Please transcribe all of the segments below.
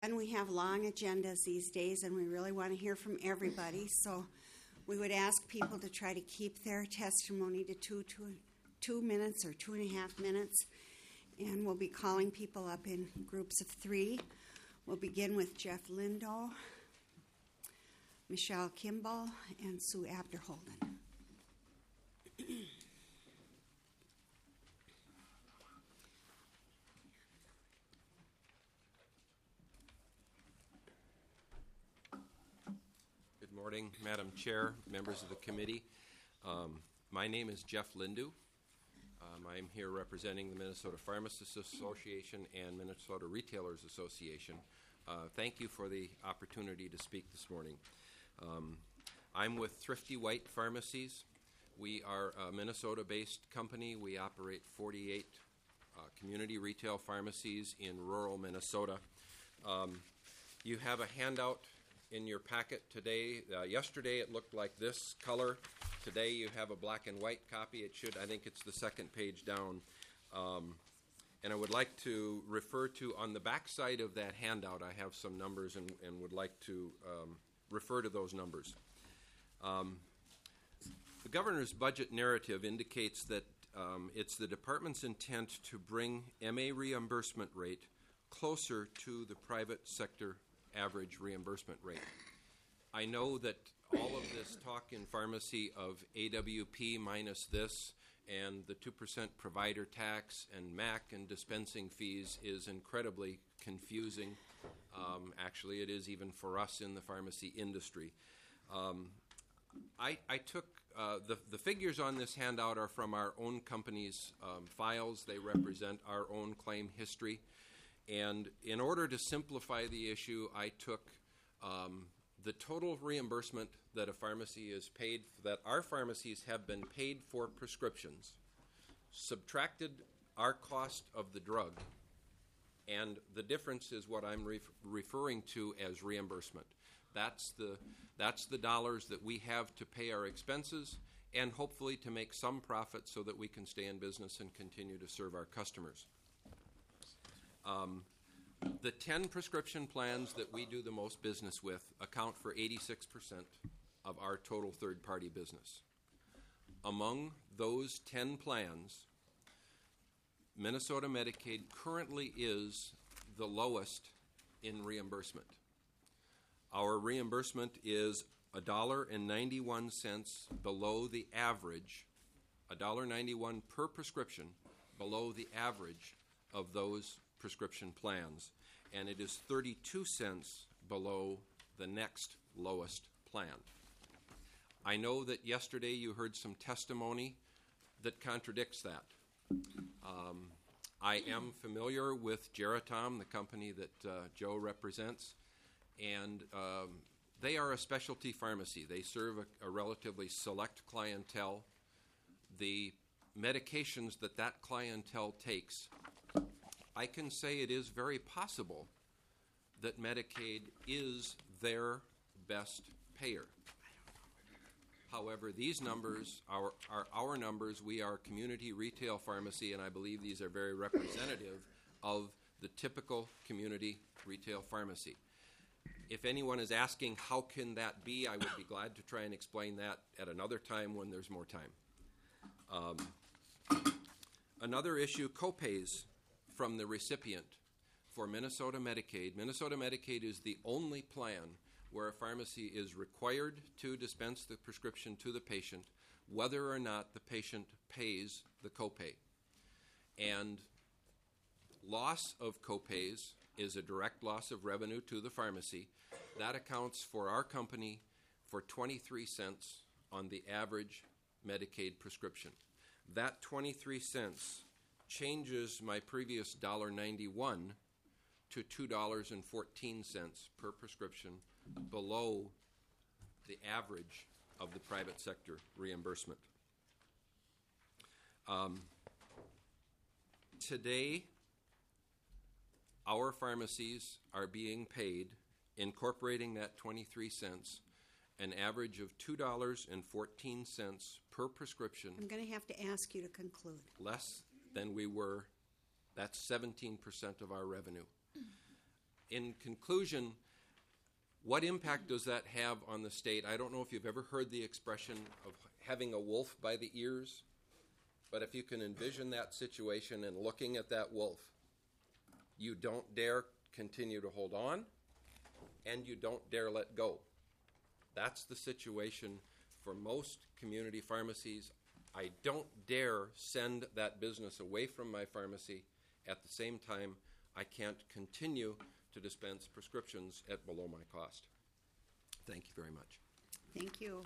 And we have long agendas these days, and we really want to hear from everybody. So we would ask people to try to keep their testimony to 2 minutes or 2.5 minutes. And we'll be calling people up in groups of 3. We'll begin with Jeff Lindo, Michelle Kimball, and Sue Abderholden. Good morning, Madam Chair, members of the committee. My name is Jeff Lindu. I'm here representing the Minnesota Pharmacists Association and Minnesota Retailers Association. Thank you for the opportunity to speak this morning. I'm with Thrifty White Pharmacies. We are a Minnesota-based company. We operate 48 community retail pharmacies in rural Minnesota. You have a handout in your packet today. Yesterday it looked like this color. Today you have a black and white copy. I think it's the second page down. And I would like to refer to, on the back side of that handout, I have some numbers and would like to refer to those numbers. The governor's budget narrative indicates that it's the department's intent to bring MA reimbursement rate closer to the private sector average reimbursement rate. I know that all of this talk in pharmacy of AWP minus this and the 2% provider tax and MAC and dispensing fees is incredibly confusing. Actually, it is even for us in the pharmacy industry. I took the figures on this handout are from our own company's files. They represent our own claim history. And in order to simplify the issue, I took the total reimbursement that a pharmacy is paid, that our pharmacies have been paid for prescriptions, subtracted our cost of the drug, and the difference is what I'm referring to as reimbursement. That's the dollars that we have to pay our expenses and hopefully to make some profit so that we can stay in business and continue to serve our customers. The 10 prescription plans that we do the most business with account for 86% of our total third-party business. Among those 10 plans, Minnesota Medicaid currently is the lowest in reimbursement. Our reimbursement is $1.91 below the average, $1.91 per prescription below the average of those prescription plans, and it is 32 cents below the next lowest plan. I know that yesterday you heard some testimony that contradicts that. I am familiar with Geratom, the company that Joe represents, and they are a specialty pharmacy. They serve a relatively select clientele. The medications that clientele takes, I can say it is very possible that Medicaid is their best payer. However, these numbers are our numbers. We are a community retail pharmacy, and I believe these are very representative of the typical community retail pharmacy. If anyone is asking how can that be, I would be glad to try and explain that at another time when there's more time. Another issue, copays from the recipient for Minnesota Medicaid. Minnesota Medicaid is the only plan where a pharmacy is required to dispense the prescription to the patient, whether or not the patient pays the copay. And loss of copays is a direct loss of revenue to the pharmacy. That accounts for our company for 23 cents on the average Medicaid prescription. That 23 cents changes my previous $1.91 to $2.14 per prescription below the average of the private sector reimbursement. Today, our pharmacies are being paid, incorporating that 23 cents, an average of $2.14 per prescription. I'm going to have to ask you to conclude. Less than we were. That's 17% of our revenue. In conclusion, what impact does that have on the state? I don't know if you've ever heard the expression of having a wolf by the ears, but if you can envision that situation and looking at that wolf, you don't dare continue to hold on, and you don't dare let go. That's the situation for most community pharmacies. I don't dare send that business away from my pharmacy. At the same time, I can't continue to dispense prescriptions at below my cost. Thank you very much. Thank you.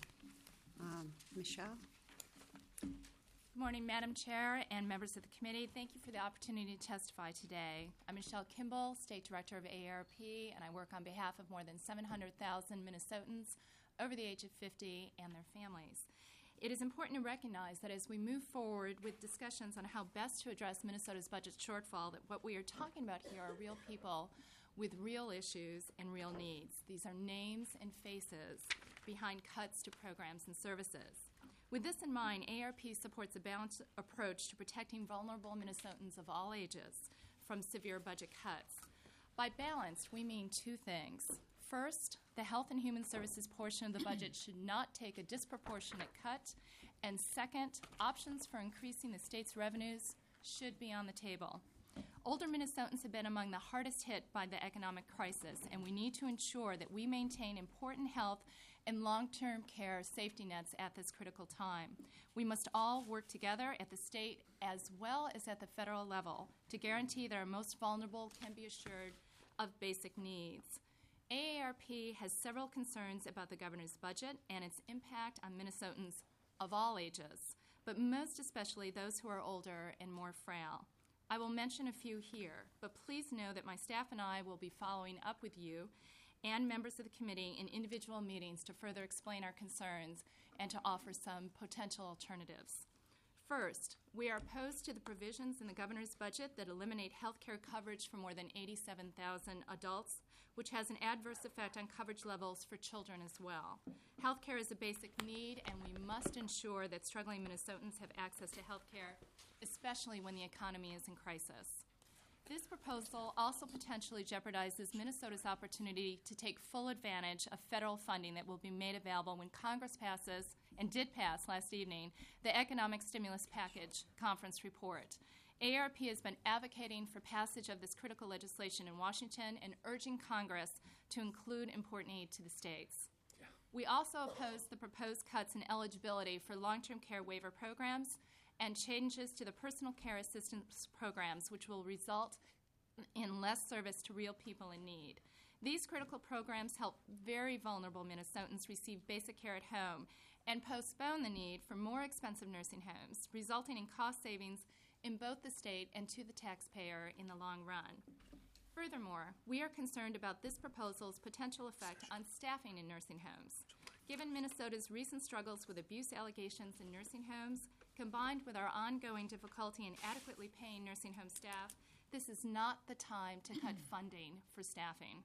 Michelle? Good morning, Madam Chair and members of the committee. Thank you for the opportunity to testify today. I'm Michelle Kimball, State Director of AARP, and I work on behalf of more than 700,000 Minnesotans over the age of 50 and their families. It is important to recognize that as we move forward with discussions on how best to address Minnesota's budget shortfall, that what we are talking about here are real people with real issues and real needs. These are names and faces behind cuts to programs and services. With this in mind, AARP supports a balanced approach to protecting vulnerable Minnesotans of all ages from severe budget cuts. By balanced, we mean two things. First, the Health and Human Services portion of the budget should not take a disproportionate cut. And second, options for increasing the state's revenues should be on the table. Older Minnesotans have been among the hardest hit by the economic crisis, and we need to ensure that we maintain important health and long-term care safety nets at this critical time. We must all work together at the state as well as at the federal level to guarantee that our most vulnerable can be assured of basic needs. AARP has several concerns about the governor's budget and its impact on Minnesotans of all ages, but most especially those who are older and more frail. I will mention a few here, but please know that my staff and I will be following up with you and members of the committee in individual meetings to further explain our concerns and to offer some potential alternatives. First, we are opposed to the provisions in the governor's budget that eliminate health care coverage for more than 87,000 adults, which has an adverse effect on coverage levels for children as well. Health care is a basic need, and we must ensure that struggling Minnesotans have access to health care, especially when the economy is in crisis. This proposal also potentially jeopardizes Minnesota's opportunity to take full advantage of federal funding that will be made available when Congress passes, and did pass last evening, the Economic Stimulus Package Conference Report. AARP has been advocating for passage of this critical legislation in Washington and urging Congress to include important aid to the states. We also oppose the proposed cuts in eligibility for long-term care waiver programs and changes to the personal care assistance programs, which will result in less service to real people in need. These critical programs help very vulnerable Minnesotans receive basic care at home and postpone the need for more expensive nursing homes, resulting in cost savings in both the state and to the taxpayer in the long run. Furthermore, we are concerned about this proposal's potential effect on staffing in nursing homes. Given Minnesota's recent struggles with abuse allegations in nursing homes, combined with our ongoing difficulty in adequately paying nursing home staff, this is not the time to cut funding for staffing.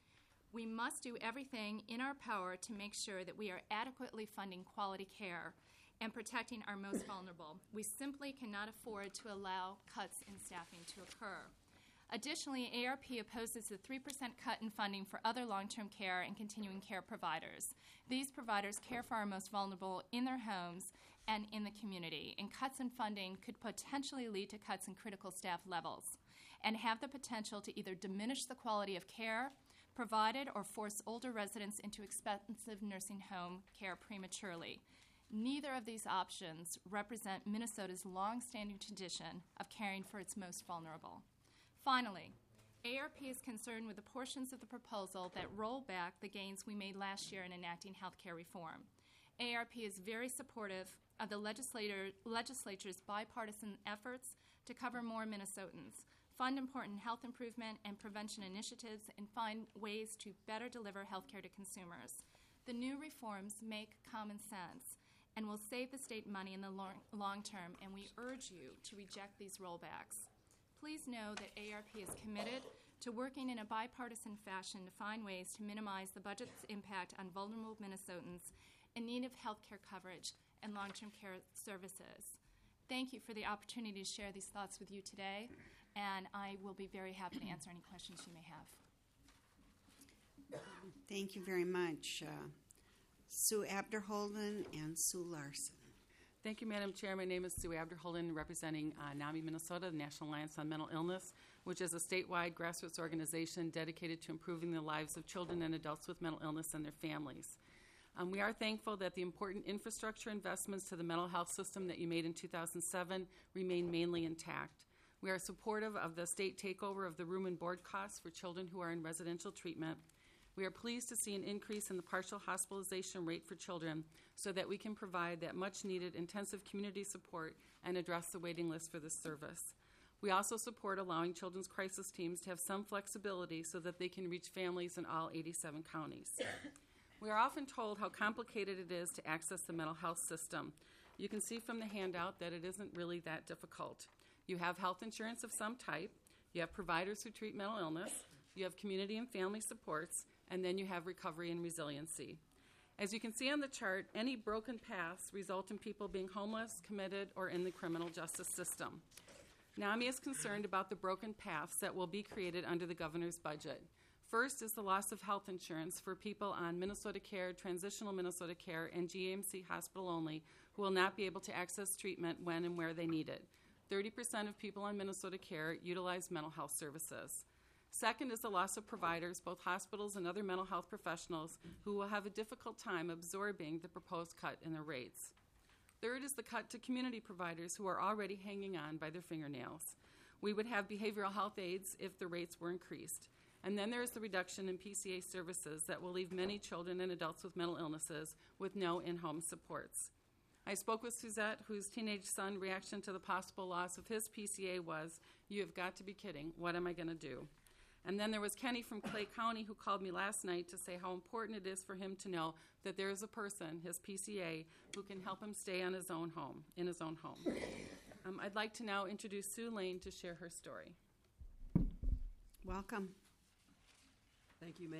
We must do everything in our power to make sure that we are adequately funding quality care and protecting our most vulnerable. We simply cannot afford to allow cuts in staffing to occur. Additionally, AARP opposes the 3% cut in funding for other long-term care and continuing care providers. These providers care for our most vulnerable in their homes and in the community, and cuts in funding could potentially lead to cuts in critical staff levels and have the potential to either diminish the quality of care provided or force older residents into expensive nursing home care prematurely. Neither of these options represent Minnesota's long-standing tradition of caring for its most vulnerable. Finally, AARP is concerned with the portions of the proposal that roll back the gains we made last year in enacting health care reform. AARP is very supportive of the legislature's bipartisan efforts to cover more Minnesotans, fund important health improvement and prevention initiatives, and find ways to better deliver health care to consumers. The new reforms make common sense and will save the state money in the long term, and we urge you to reject these rollbacks. Please know that AARP is committed to working in a bipartisan fashion to find ways to minimize the budget's impact on vulnerable Minnesotans in need of health care coverage and long-term care services. Thank you for the opportunity to share these thoughts with you today, and I will be very happy to answer any questions you may have. Thank you very much. Sue Abderholden and Sue Larson. Thank you, Madam Chair. My name is Sue Abderholden, representing NAMI Minnesota, the National Alliance on Mental Illness, which is a statewide grassroots organization dedicated to improving the lives of children and adults with mental illness and their families. We are thankful that the important infrastructure investments to the mental health system that you made in 2007 remain mainly intact. We are supportive of the state takeover of the room and board costs for children who are in residential treatment. We are pleased to see an increase in the partial hospitalization rate for children so that we can provide that much-needed intensive community support and address the waiting list for this service. We also support allowing children's crisis teams to have some flexibility so that they can reach families in all 87 counties. We are often told how complicated it is to access the mental health system. You can see from the handout that it isn't really that difficult. You have health insurance of some type, you have providers who treat mental illness, you have community and family supports, and then you have recovery and resiliency. As you can see on the chart, any broken paths result in people being homeless, committed, or in the criminal justice system. NAMI is concerned about the broken paths that will be created under the governor's budget. First is the loss of health insurance for people on Minnesota Care, Transitional Minnesota Care, and GAMC Hospital only who will not be able to access treatment when and where they need it. 30% of people on Minnesota Care utilize mental health services. Second is the loss of providers, both hospitals and other mental health professionals, who will have a difficult time absorbing the proposed cut in their rates. Third is the cut to community providers who are already hanging on by their fingernails. We would have behavioral health aides if the rates were increased. And then there is the reduction in PCA services that will leave many children and adults with mental illnesses with no in-home supports. I spoke with Suzette, whose teenage son reaction to the possible loss of his PCA was, "You have got to be kidding. What am I going to do?" And then there was Kenny from Clay County who called me last night to say how important it is for him to know that there is a person, his PCA, who can help him stay in his own home. I'd like to now introduce Sue Lane to share her story. Welcome. Thank you,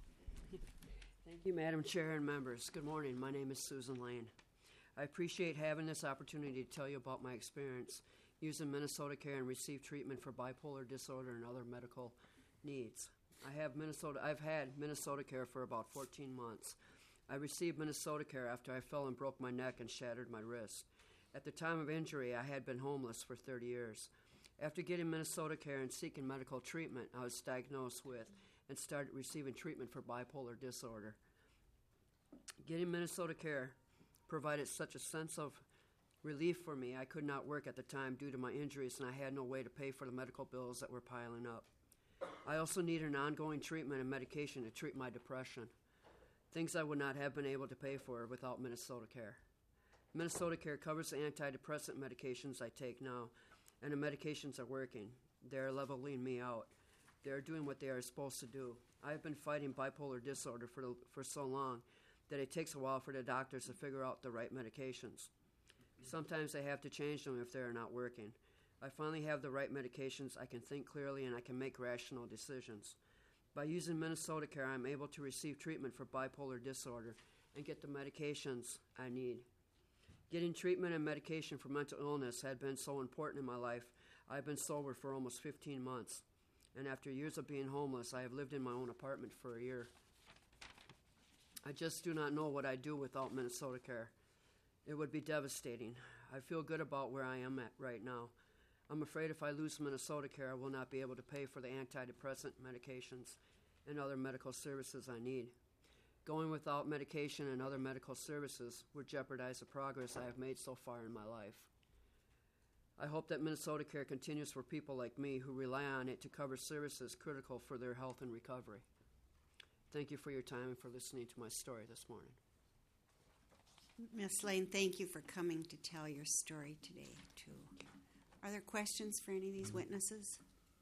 Madam Chair and members. Good morning. My name is Susan Lane. I appreciate having this opportunity to tell you about my experience using Minnesota Care and receive treatment for bipolar disorder and other medical needs. I've had Minnesota Care for about 14 months. I received Minnesota Care after I fell and broke my neck and shattered my wrist. At the time of injury, I had been homeless for 30 years. After getting Minnesota Care and seeking medical treatment, I was diagnosed with and started receiving treatment for bipolar disorder. Getting Minnesota Care provided such a sense of relief for me. I could not work at the time due to my injuries, and I had no way to pay for the medical bills that were piling up. I also needed an ongoing treatment and medication to treat my depression, things I would not have been able to pay for without Minnesota Care. Minnesota Care covers the antidepressant medications I take now, and the medications are working. They are leveling me out. They are doing what they are supposed to do. I have been fighting bipolar disorder for so long that it takes a while for the doctors to figure out the right medications. Sometimes they have to change them if they are not working. I finally have the right medications, I can think clearly, and I can make rational decisions. By using Minnesota Care, I'm able to receive treatment for bipolar disorder and get the medications I need. Getting treatment and medication for mental illness had been so important in my life. I've been sober for almost 15 months, and after years of being homeless, I have lived in my own apartment for a year. I just do not know what I'd do without Minnesota Care. It would be devastating. I feel good about where I am at right now. I'm afraid if I lose Minnesota Care, I will not be able to pay for the antidepressant medications and other medical services I need. Going without medication and other medical services would jeopardize the progress I have made so far in my life. I hope that Minnesota Care continues for people like me who rely on it to cover services critical for their health and recovery. Thank you for your time and for listening to my story this morning. Ms. Lane, thank you for coming to tell your story today, too. Are there questions for any of these witnesses?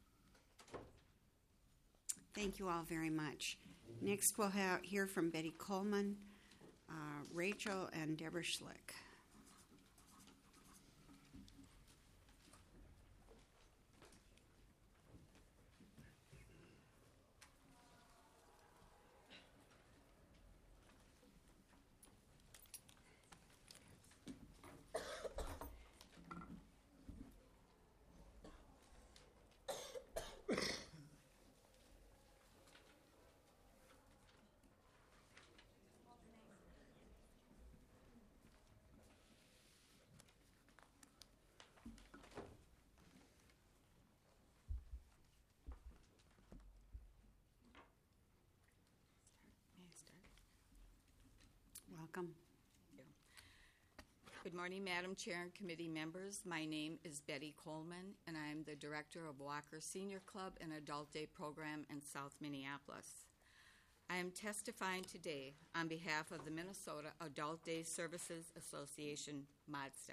Thank you all very much. Next, we'll hear from Betty Coleman, Rachel, and Deborah Schlick. Welcome. Good morning, Madam Chair and committee members. My name is Betty Coleman, and I'm the director of Walker Senior Club and Adult Day Program in South Minneapolis. I am testifying today on behalf of the Minnesota Adult Day Services Association, MADSTA.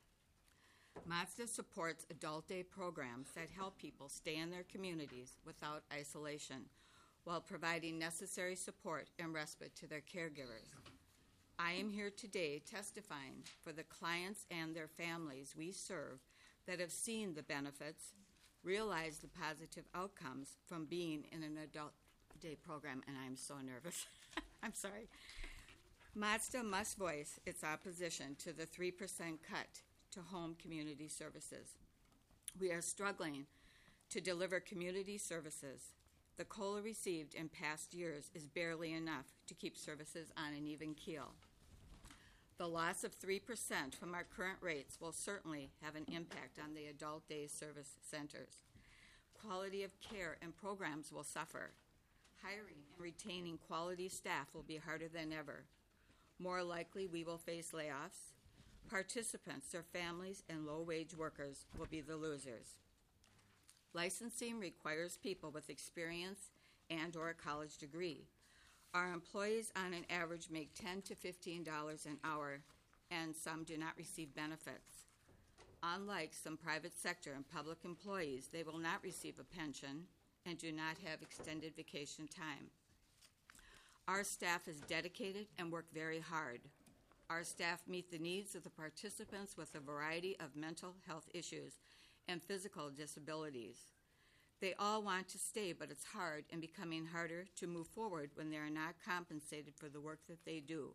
MADSTA supports adult day programs that help people stay in their communities without isolation while providing necessary support and respite to their caregivers. I am here today testifying for the clients and their families we serve that have seen the benefits, realized the positive outcomes from being in an adult day program, and I'm so nervous. I'm sorry. MADSTA must voice its opposition to the 3% cut to home community services. We are struggling to deliver community services. The COLA received in past years is barely enough to keep services on an even keel. The loss of 3% from our current rates will certainly have an impact on the adult day service centers. Quality of care and programs will suffer. Hiring and retaining quality staff will be harder than ever. More likely, we will face layoffs. Participants, their families, and low-wage workers will be the losers. Licensing requires people with experience and/or a college degree. Our employees on an average make $10 to $15 an hour, and some do not receive benefits. Unlike some private sector and public employees, they will not receive a pension and do not have extended vacation time. Our staff is dedicated and work very hard. Our staff meet the needs of the participants with a variety of mental health issues and physical disabilities. They all want to stay, but it's hard and becoming harder to move forward when they are not compensated for the work that they do.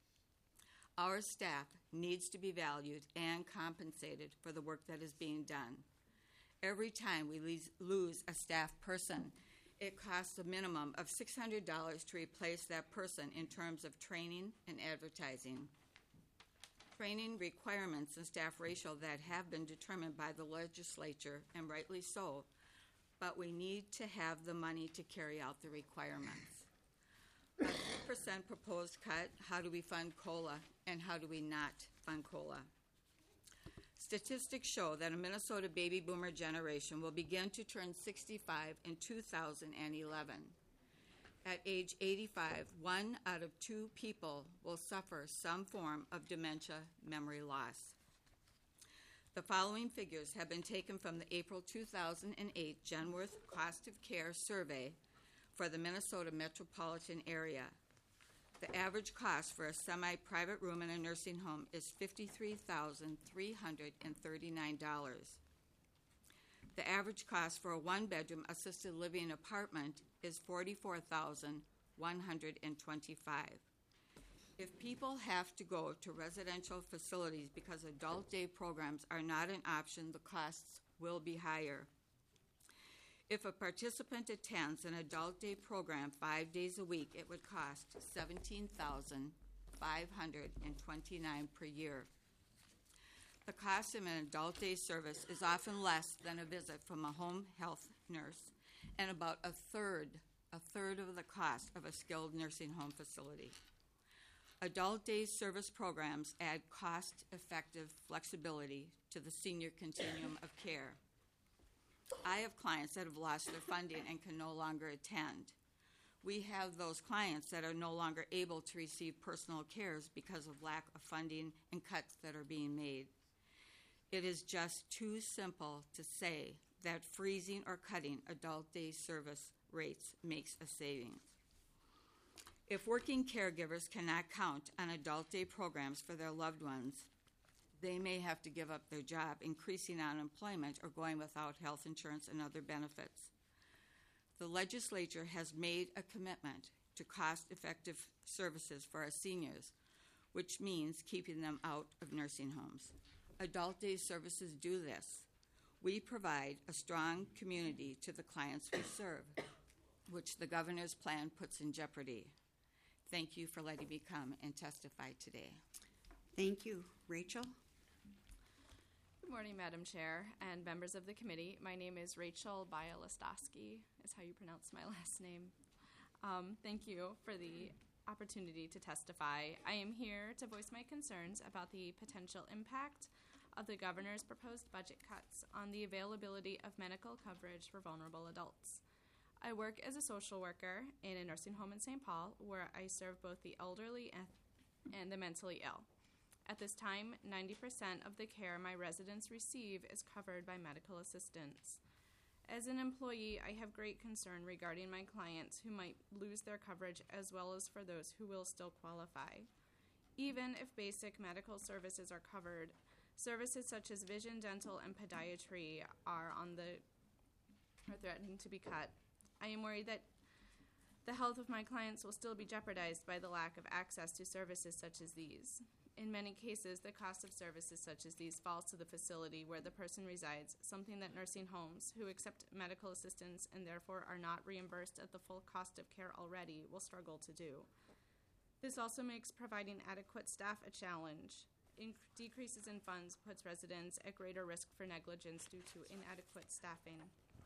Our staff needs to be valued and compensated for the work that is being done. Every time we lose a staff person, it costs a minimum of $600 to replace that person in terms of training and advertising. Training requirements and staff ratio that have been determined by the legislature, and rightly so, but we need to have the money to carry out the requirements. A 3% proposed cut, how do we fund COLA, and how do we not fund COLA? Statistics show that a Minnesota baby boomer generation will begin to turn 65 in 2011. At age 85, 1 out of 2 people will suffer some form of dementia memory loss. The following figures have been taken from the April 2008 Genworth Cost of Care Survey for the Minnesota metropolitan area. The average cost for a semi-private room in a nursing home is $53,339. The average cost for a one-bedroom assisted living apartment is $44,125. If people have to go to residential facilities because adult day programs are not an option, the costs will be higher. If a participant attends an adult day program 5 days a week, it would cost $17,529 per year. The cost of an adult day service is often less than a visit from a home health nurse and about a third of the cost of a skilled nursing home facility. Adult day service programs add cost-effective flexibility to the senior continuum of care. I have clients that have lost their funding and can no longer attend. We have those clients that are no longer able to receive personal cares because of lack of funding and cuts that are being made. It is just too simple to say that freezing or cutting adult day service rates makes a savings. If working caregivers cannot count on adult day programs for their loved ones, they may have to give up their job, increasing unemployment, or going without health insurance and other benefits. The legislature has made a commitment to cost-effective services for our seniors, which means keeping them out of nursing homes. Adult day services do this. We provide a strong community to the clients we serve, which the governor's plan puts in jeopardy. Thank you for letting me come and testify today. Thank you. Rachel? Good morning, Madam Chair and members of the committee. My name is Rachel Bialystowski, is how you pronounce my last name. Thank you for the opportunity to testify. I am here to voice my concerns about the potential impact of the governor's proposed budget cuts on the availability of medical coverage for vulnerable adults. I work as a social worker in a nursing home in St. Paul, where I serve both the elderly and the mentally ill. At this time, 90% of the care my residents receive is covered by medical assistance. As an employee, I have great concern regarding my clients who might lose their coverage, as well as for those who will still qualify. Even if basic medical services are covered, services such as vision, dental, and podiatry are threatening to be cut. I am worried that the health of my clients will still be jeopardized by the lack of access to services such as these. In many cases, the cost of services such as these falls to the facility where the person resides, something that nursing homes, who accept medical assistance and therefore are not reimbursed at the full cost of care already, will struggle to do. This also makes providing adequate staff a challenge. Decreases in funds puts residents at greater risk for negligence due to inadequate staffing.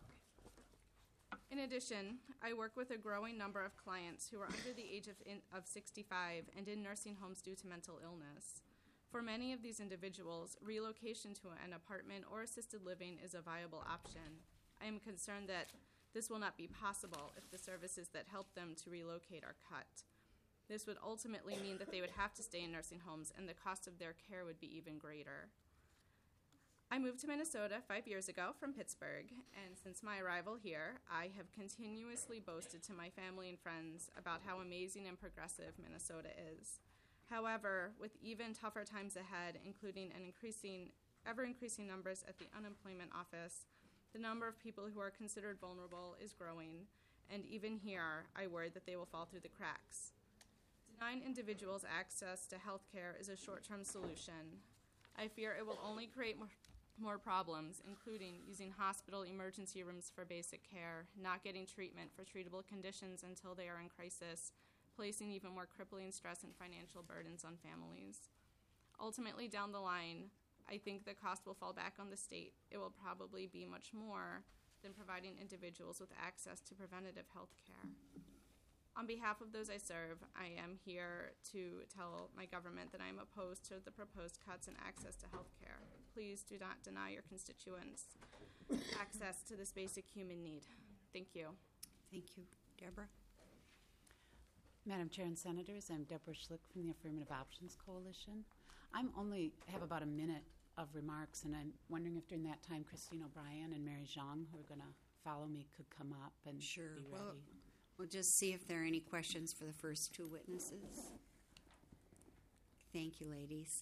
In addition, I work with a growing number of clients who are under the age of 65 and in nursing homes due to mental illness. For many of these individuals, relocation to an apartment or assisted living is a viable option. I am concerned that this will not be possible if the services that help them to relocate are cut. This would ultimately mean that they would have to stay in nursing homes, and the cost of their care would be even greater. I moved to Minnesota 5 years ago from Pittsburgh, and since my arrival here, I have continuously boasted to my family and friends about how amazing and progressive Minnesota is. However, with even tougher times ahead, including ever-increasing numbers at the unemployment office, the number of people who are considered vulnerable is growing, and even here, I worry that they will fall through the cracks. Denying individuals access to health care is a short-term solution. I fear it will only create more problems, including using hospital emergency rooms for basic care, not getting treatment for treatable conditions until they are in crisis, placing even more crippling stress and financial burdens on families. Ultimately, down the line, I think the cost will fall back on the state. It will probably be much more than providing individuals with access to preventative health care. On behalf of those I serve, I am here to tell my government that I am opposed to the proposed cuts in access to health care. Please do not deny your constituents access to this basic human need. Thank you. Thank you. Deborah? Madam Chair and Senators, I'm Deborah Schlick from the Affirmative Options Coalition. I'm only have about a minute of remarks, and I'm wondering if during that time Christine O'Brien and Mary Zhang, who are going to follow me, could come up and Sure. be ready. We'll just see if there are any questions for the first two witnesses. Thank you, ladies.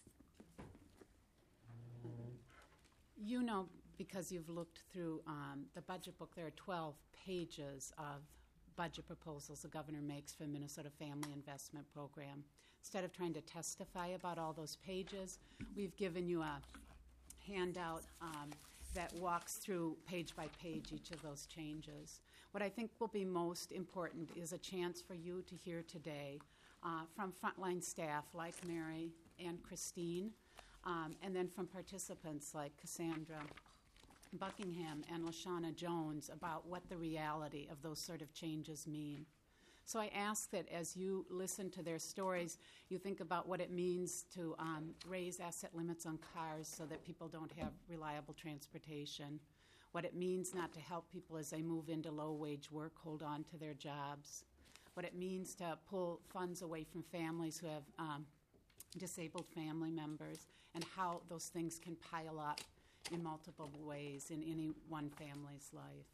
You know, because you've looked through the budget book, there are 12 pages of budget proposals the governor makes for the Minnesota Family Investment Program. Instead of trying to testify about all those pages, we've given you a handout that walks through page by page each of those changes. What I think will be most important is a chance for you to hear today from frontline staff like Mary and Christine, and then from participants like Cassandra Buckingham and LaShawna Jones about what the reality of those sort of changes mean. So I ask that as you listen to their stories, you think about what it means to raise asset limits on cars so that people don't have reliable transportation, what it means not to help people as they move into low-wage work hold on to their jobs, what it means to pull funds away from families who have disabled family members, and how those things can pile up in multiple ways in any one family's life.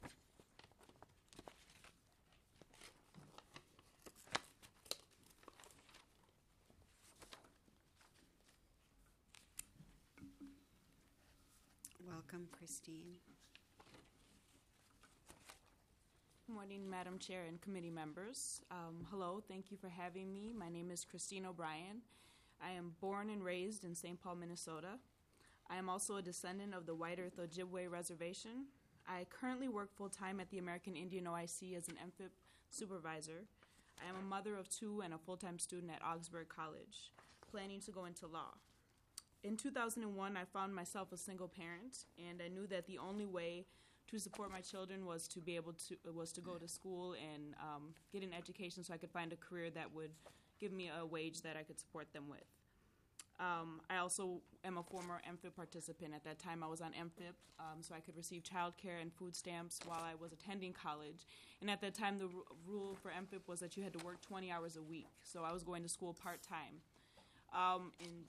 Welcome, Christine. Good morning, Madam Chair and committee members. Hello, thank you for having me. My name is Christine O'Brien. I am born and raised in St. Paul, Minnesota. I am also a descendant of the White Earth Ojibwe Reservation. I currently work full-time at the American Indian OIC as an MPhip supervisor. I am a mother of two and a full-time student at Augsburg College, planning to go into law. In 2001, I found myself a single parent, and I knew that the only way to support my children was to be able to go to school and get an education so I could find a career that would give me a wage that I could support them with. I also am a former MFIP participant. At that time, I was on MFIP, so I could receive child care and food stamps while I was attending college. And at that time, the rule for MFIP was that you had to work 20 hours a week, so I was going to school part-time. In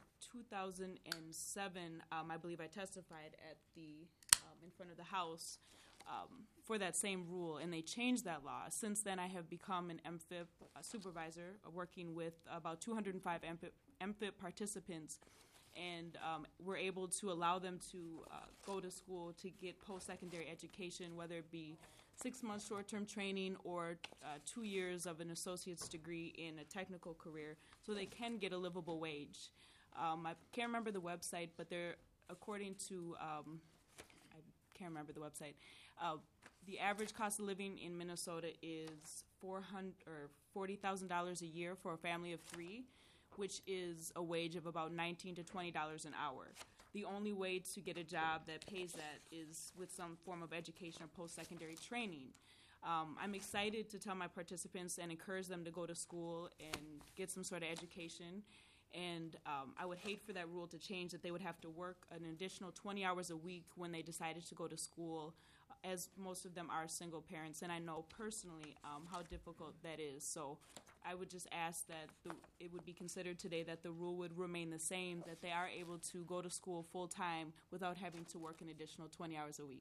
2007, I believe I testified at in front of the House for that same rule, and they changed that law. Since then, I have become an MFIP supervisor, working with about 205 MFIP participants, and we're able to allow them to go to school to get post-secondary education, whether it be 6 months short-term training or 2 years of an associate's degree in a technical career, so they can get a livable wage. I can't remember the website, but they're, according to, I can't remember the website, the average cost of living in Minnesota is $40,000 a year for a family of 3, which is a wage of about $19 to $20 an hour. The only way to get a job that pays that is with some form of education or post-secondary training. I'm excited to tell my participants and encourage them to go to school and get some sort of education. And I would hate for that rule to change, that they would have to work an additional 20 hours a week when they decided to go to school, as most of them are single parents. And I know personally how difficult that is. So I would just ask that it would be considered today that the rule would remain the same, that they are able to go to school full-time without having to work an additional 20 hours a week.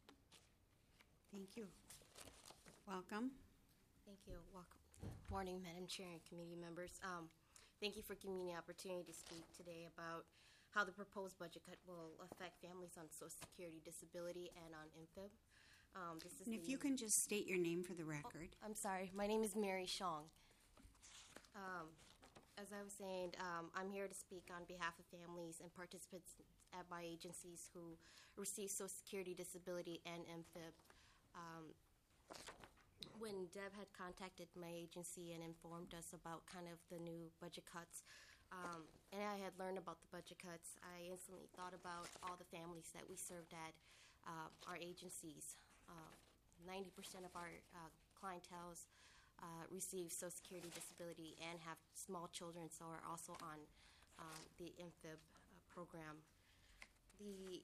Thank you. Welcome. Thank you. Welcome. Morning, Madam Chair and committee members. Thank you for giving me the opportunity to speak today about how the proposed budget cut will affect families on Social Security, disability, and on MFIB. And if you can just state your name for the record. I'm sorry. My name is Mary Shong. As I was saying, I'm here to speak on behalf of families and participants at my agencies who receive Social Security, disability, and MFIB. When Deb had contacted my agency and informed us about kind of the new budget cuts, and I had learned about the budget cuts, I instantly thought about all the families that we served at our agencies. 90% of our clientels receive Social Security, disability, and have small children, so are also on the MFIB program. The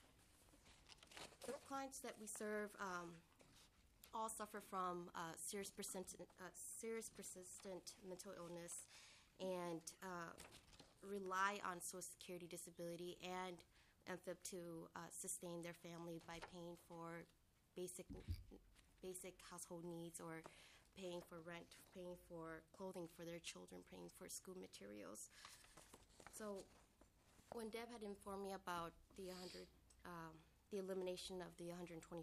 clients that we serve all suffer from serious persistent mental illness and rely on Social Security, disability, and MFIB to sustain their family by paying for basic household needs, or paying for rent, paying for clothing for their children, paying for school materials. So when Deb had informed me about the elimination of the $125,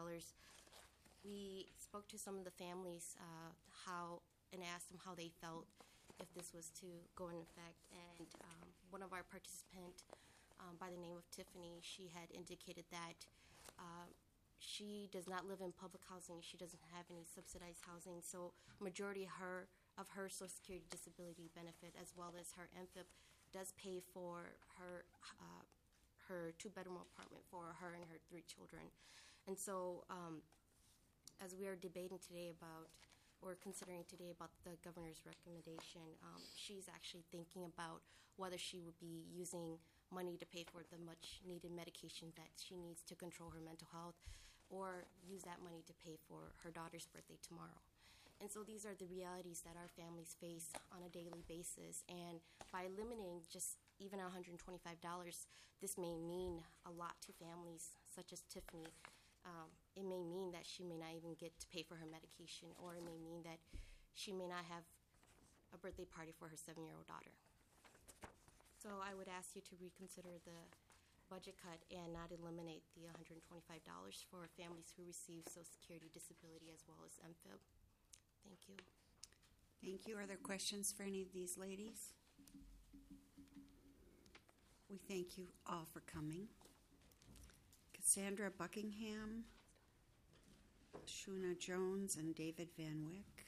we spoke to some of the families and asked them how they felt if this was to go in effect. And one of our participants, by the name of Tiffany, she had indicated that she does not live in public housing. She doesn't have any subsidized housing. So majority of her Social Security, disability benefit, as well as her MFIB, does pay for her 2-bedroom apartment for her and her 3 children. And so as we are debating today considering today about the governor's recommendation, she's actually thinking about whether she would be using money to pay for the much-needed medication that she needs to control her mental health, or use that money to pay for her daughter's birthday tomorrow. And so these are the realities that our families face on a daily basis. And by eliminating just even $125, this may mean a lot to families such as Tiffany. It may mean that she may not even get to pay for her medication, or it may mean that she may not have a birthday party for her 7-year-old daughter. So I would ask you to reconsider the budget cut and not eliminate the $125 for families who receive Social Security, disability, as well as MFIB. Thank you. Thank you. Are there questions for any of these ladies? We thank you all for coming. Cassandra Buckingham, Shuna Jones, and David Van Wyck.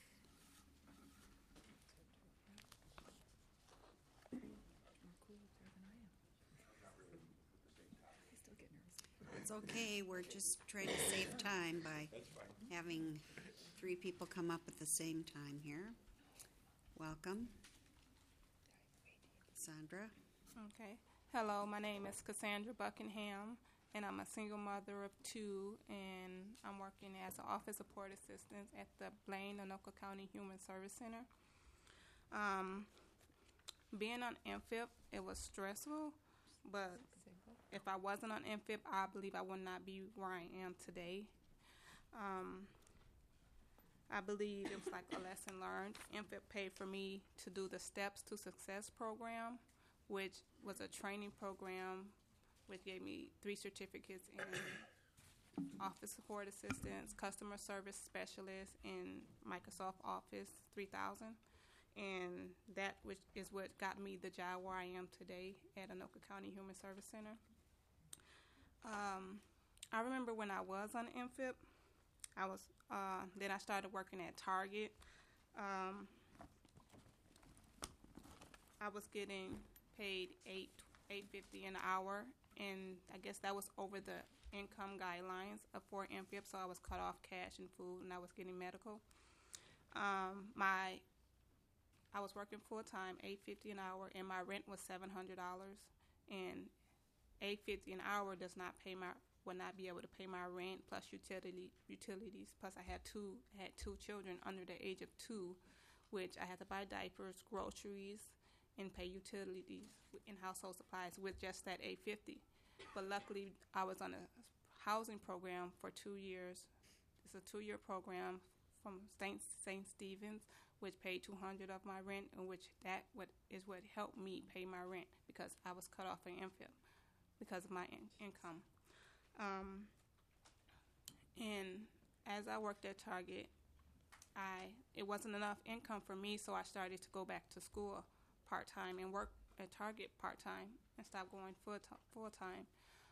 It's okay. We're just trying to save time by having 3 people come up at the same time here. Welcome. Sandra. Okay. Hello, my name is Cassandra Buckingham, and I'm a single mother of 2, and I'm working as an office support assistant at the Blaine, Anoka County Human Service Center. Being on MFIP, it was stressful, but if I wasn't on MFIP, I believe I would not be where I am today. I believe it was like a lesson learned. MFIP paid for me to do the Steps to Success program, which was a training program which gave me 3 certificates in office support assistance, customer service specialist, and Microsoft Office 3000. And that is what got me the job where I am today at Anoka County Human Service Center. I remember when I was on MFIP, then I started working at Target. I was getting paid $8.50 an hour, and I guess that was over the income guidelines for MFIP, so I was cut off cash and food, and I was getting medical. I was working full-time, $8.50 an hour, and my rent was $700, and $8.50 an hour would not be able to pay my rent plus utilities. Plus, I had two children under the age of 2, which I had to buy diapers, groceries, and pay utilities and household supplies with just that $8.50. But luckily, I was on a housing program for 2 years. It's a 2-year program from St. Stephen's, which paid $200 of my rent, and is what helped me pay my rent because I was cut off from MFIP because of my income. And as I worked at Target, it wasn't enough income for me, so I started to go back to school part-time and work at Target part-time and stop going full-time.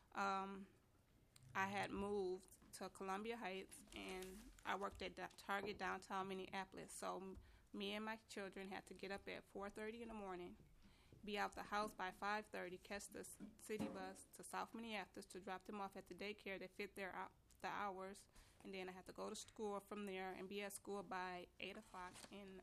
I had moved to Columbia Heights, and I worked at Target downtown Minneapolis, so me and my children had to get up at 4:30 in the morning, be out the house by 5:30, catch the city bus to South Minneapolis to drop them off at the daycare that fit the hours, and then I had to go to school from there and be at school by 8 o'clock in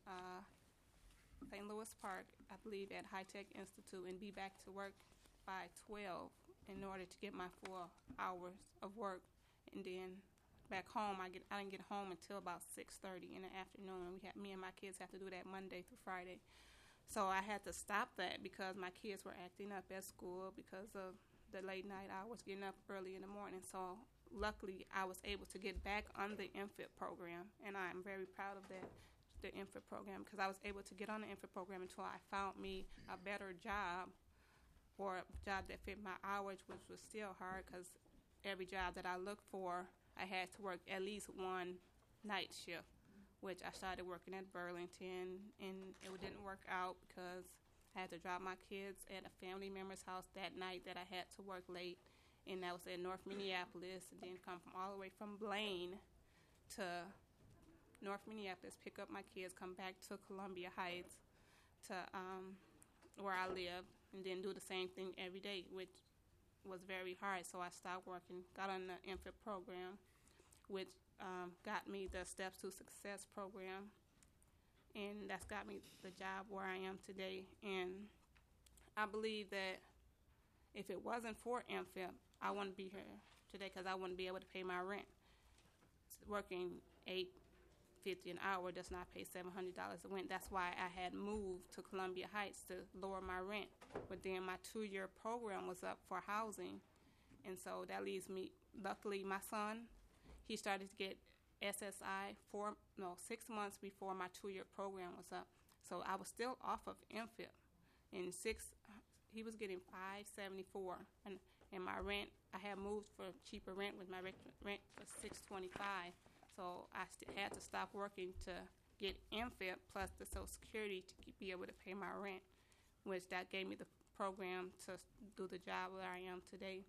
St. Louis Park, I believe, at High Tech Institute, and be back to work by 12 in order to get my 4 hours of work. And then back home, I didn't get home until about 6:30 in the afternoon. Me and my kids have to do that Monday through Friday. So I had to stop that because my kids were acting up at school because of the late night hours, getting up early in the morning. So luckily, I was able to get back on the MFIP program, and I'm very proud of that, the MFIP program, because I was able to get on the MFIP program until I found me a better job or a job that fit my hours, which was still hard because every job that I looked for, I had to work at least one night shift, which I started working at Burlington, and it didn't work out because I had to drop my kids at a family member's house that night that I had to work late, and that was in North Minneapolis, and then come all the way from Blaine to North Minneapolis, pick up my kids, come back to Columbia Heights to where I live, and then do the same thing every day, which was very hard. So I stopped working, got on the MFIP program, which got me the Steps to Success program, and that's got me the job where I am today. And I believe that if it wasn't for MFIP, I wouldn't be here today because I wouldn't be able to pay my rent. Working $8.50 an hour does not pay $700 a rent. That's why I had moved to Columbia Heights to lower my rent. But then my 2-year program was up for housing, and so that leaves me. Luckily, my son, he started to get SSI 6 months before my 2-year program was up. So I was still off of MFIP. He was getting $574, and my rent, I had moved for cheaper rent with my rent was $625. So I had to stop working to get MFIP plus the Social Security to be able to pay my rent, which that gave me the program to do the job where I am today.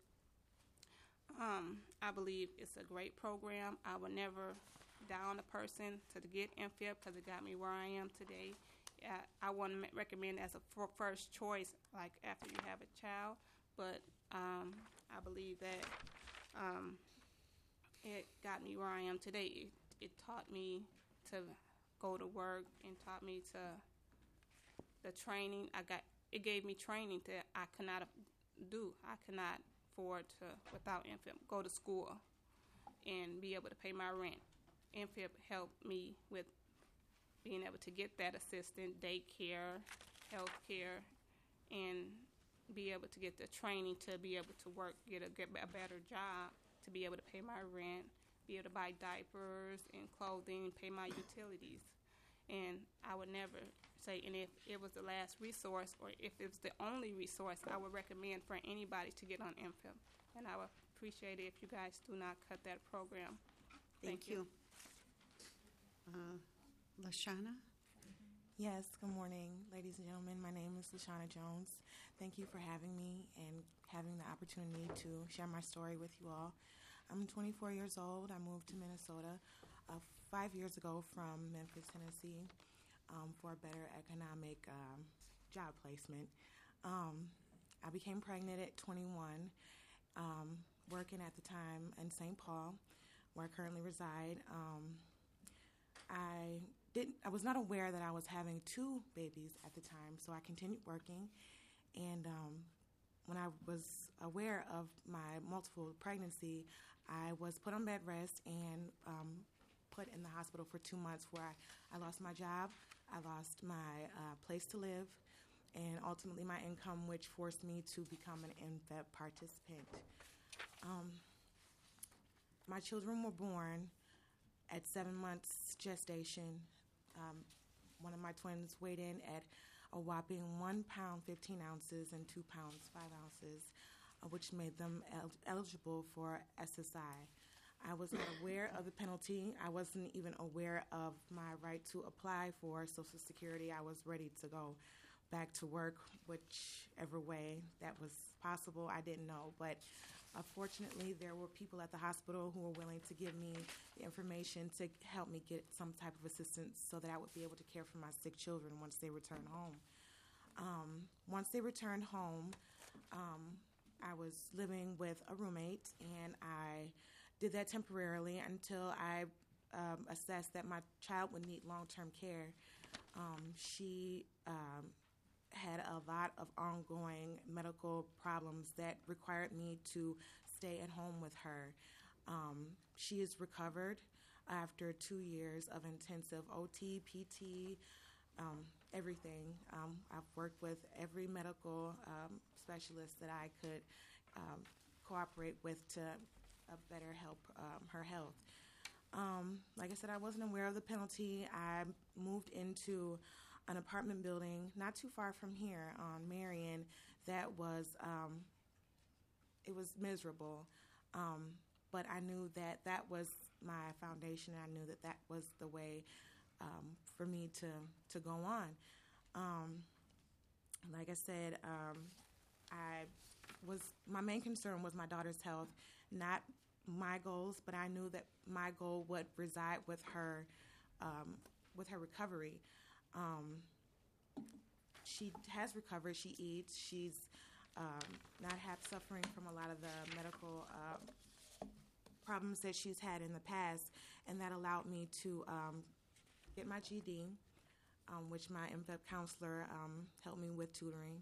I believe it's a great program. I would never down a person to get MFIP because it got me where I am today. I wouldn't recommend it as a first choice, like after you have a child, but I believe that It got me where I am today. It taught me to go to work and taught me to the training I got. It gave me training that I could not do. I could not afford to, without MFIP, go to school and be able to pay my rent. MFIP helped me with being able to get that assistant, daycare, health care, and be able to get the training to be able to work, get a better job, to be able to pay my rent, be able to buy diapers and clothing, pay my utilities. And I would never say, and if it was the last resource or if it was the only resource, I would recommend for anybody to get on MFIP. And I would appreciate it if you guys do not cut that program. Thank you. Lashana? Yes, good morning, ladies and gentlemen. My name is Lashana Jones. Thank you for having me and having the opportunity to share my story with you all. I'm 24 years old. I moved to Minnesota 5 years ago from Memphis, Tennessee, for a better economic job placement. I became pregnant at 21, working at the time in St. Paul, where I currently reside. I was not aware that I was having 2 babies at the time, so I continued working. And when I was aware of my multiple pregnancy, I was put on bed rest and put in the hospital for 2 months where I lost my job, I lost my place to live, and ultimately my income, which forced me to become an MFEP participant. My children were born at 7 months gestation. One of my twins weighed in at a whopping 1 pound 15 ounces and 2 pounds 5 ounces, which made them eligible for SSI. I was not aware of the penalty. I wasn't even aware of my right to apply for Social Security. I was ready to go back to work, whichever way that was possible. I didn't know, but fortunately, there were people at the hospital who were willing to give me the information to help me get some type of assistance so that I would be able to care for my sick children once they returned home. Once they returned home, I was living with a roommate, and I did that temporarily until I assessed that my child would need long-term care. She had a lot of ongoing medical problems that required me to stay at home with her. She is recovered after 2 years of intensive OT, PT, everything. I've worked with every medical specialist that I could cooperate with to better help her health. Like I said, I wasn't aware of the penalty. I moved into an apartment building not too far from here on Marion that was, it was miserable. But I knew that that was my foundation. I knew that that was the way for me to go on. Like I said, my main concern was my daughter's health, not my goals, but I knew that my goal would reside with her recovery. She has recovered. She eats. She's not suffering from a lot of the medical problems that she's had in the past, and that allowed me to get my GED, which my MFEP counselor helped me with tutoring.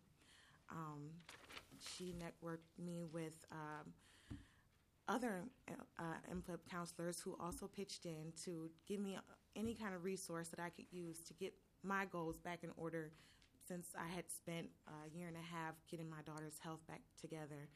She networked me with other MFEP counselors who also pitched in to give me any kind of resource that I could use to get my goals back in order, since I had spent a year and a half getting my daughter's health back together.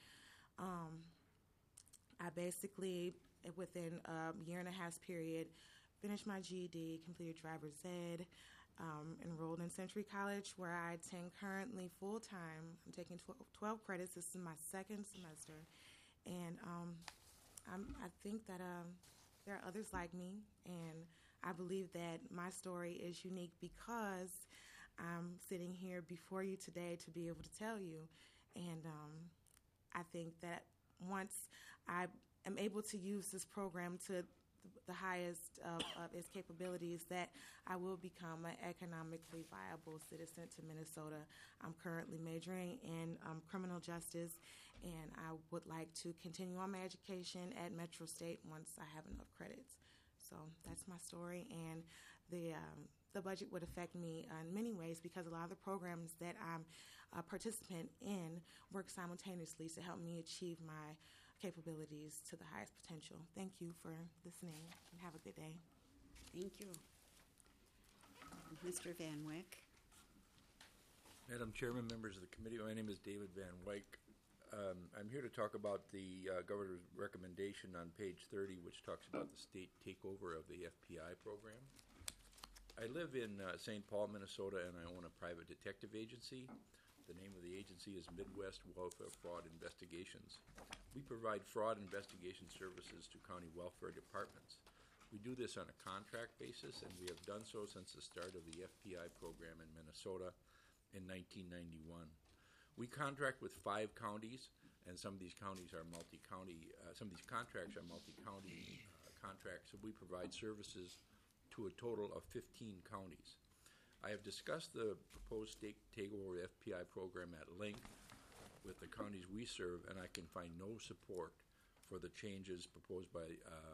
I basically, within a year and a half period, finished my GED, completed driver's ed, enrolled in Century College, where I attend currently full-time. I'm taking 12 credits. This is my second semester. And I think that there are others like me, and I believe that my story is unique because I'm sitting here before you today to be able to tell you. And I think that once I am able to use this program to the highest of its capabilities, that I will become an economically viable citizen to Minnesota. I'm currently majoring in criminal justice, and I would like to continue on my education at Metro State once I have enough credits. So that's my story, and the budget would affect me in many ways because a lot of the programs that I'm a participant in work simultaneously to help me achieve my capabilities to the highest potential. Thank you for listening, and have a good day. Thank you. Mr. Van Wyck. Madam Chairman, members of the committee, my name is David Van Wyck. I'm here to talk about the governor's recommendation on page 30, which talks about the state takeover of the FPI program. I live in St. Paul, Minnesota, and I own a private detective agency. The name of the agency is Midwest Welfare Fraud Investigations. We provide fraud investigation services to county welfare departments. We do this on a contract basis, and we have done so since the start of the FPI program in Minnesota in 1991. We contract with 5 counties, and some of these counties are multi-county. Some of these contracts are multi-county contracts, so we provide services to a total of 15 counties. I have discussed the proposed state takeover of the FPI program at length with the counties we serve, and I can find no support for the changes proposed by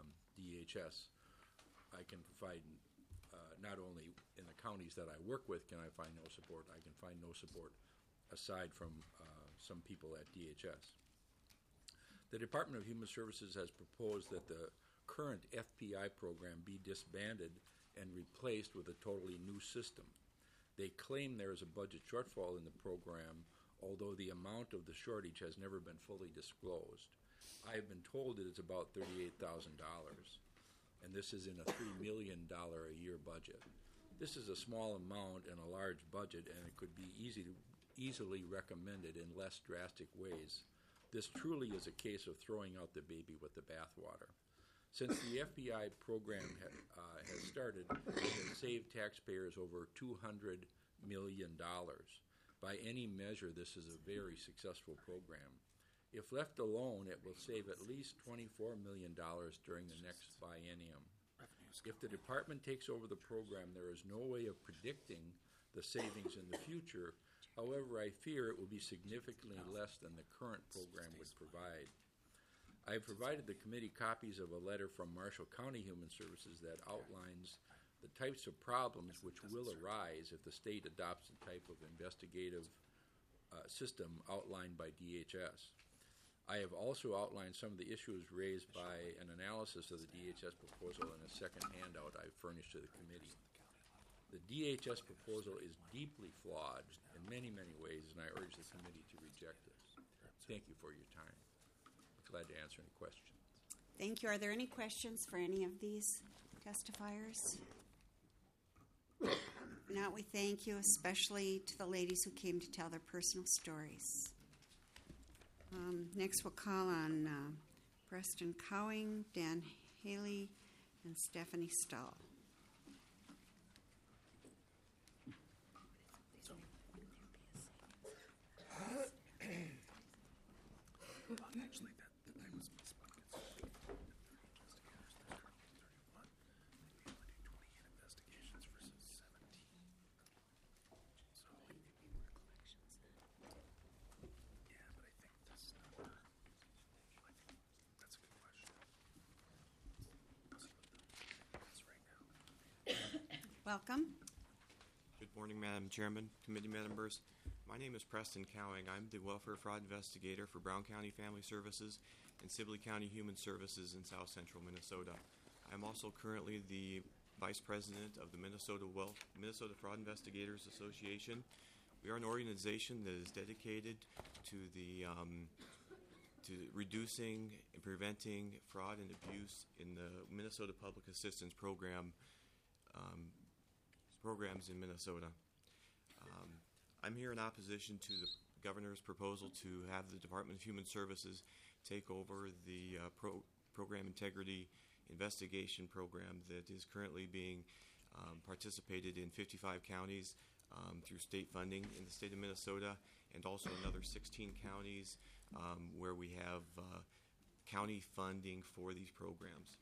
DHS. I can provide not only in the counties that I work with can I find no support, I can find no support aside from some people at DHS. The Department of Human Services has proposed that the current FPI program be disbanded and replaced with a totally new system. They claim there is a budget shortfall in the program, although the amount of the shortage has never been fully disclosed. I have been told that it's about $38,000, and this is in a $3 million a year budget. This is a small amount and a large budget, and it could be easily recommended in less drastic ways. This truly is a case of throwing out the baby with the bathwater. Since the FBI program has started, it has saved taxpayers over $200 million. By any measure, this is a very successful program. If left alone, it will save at least $24 million during the next biennium. If the department takes over the program, there is no way of predicting the savings in the future. However, I fear it will be significantly less than the current program would provide. I have provided the committee copies of a letter from Marshall County Human Services that outlines the types of problems which will arise if the state adopts the type of investigative system outlined by DHS. I have also outlined some of the issues raised by an analysis of the DHS proposal in a second handout I furnished to the committee. The DHS proposal is deeply flawed in many, many ways, and I urge the committee to reject this. Thank you for your time. I'm glad to answer any questions. Thank you. Are there any questions for any of these testifiers? If not, we thank you, especially to the ladies who came to tell their personal stories. Next, we'll call on Preston Cowing, Dan Haley, and Stephanie Stahl. Actually, that I was misspoken. Investigators, there's currently 31. We only do 28 investigations versus 17. So, yeah, but I think this number, that's a good question. Let's see what that's right now. Welcome. Good morning, Madam Chairman, committee members. My name is Preston Cowing. I'm the Welfare Fraud Investigator for Brown County Family Services and Sibley County Human Services in South Central Minnesota. I'm also currently the Vice President of the Minnesota Fraud Investigators Association. We are an organization that is dedicated to to reducing and preventing fraud and abuse in the Minnesota Public Assistance Program programs in Minnesota. I'm here in opposition to the governor's proposal to have the Department of Human Services take over the program integrity investigation program that is currently being participated in 55 counties through state funding in the state of Minnesota, and also another 16 counties where we have county funding for these programs.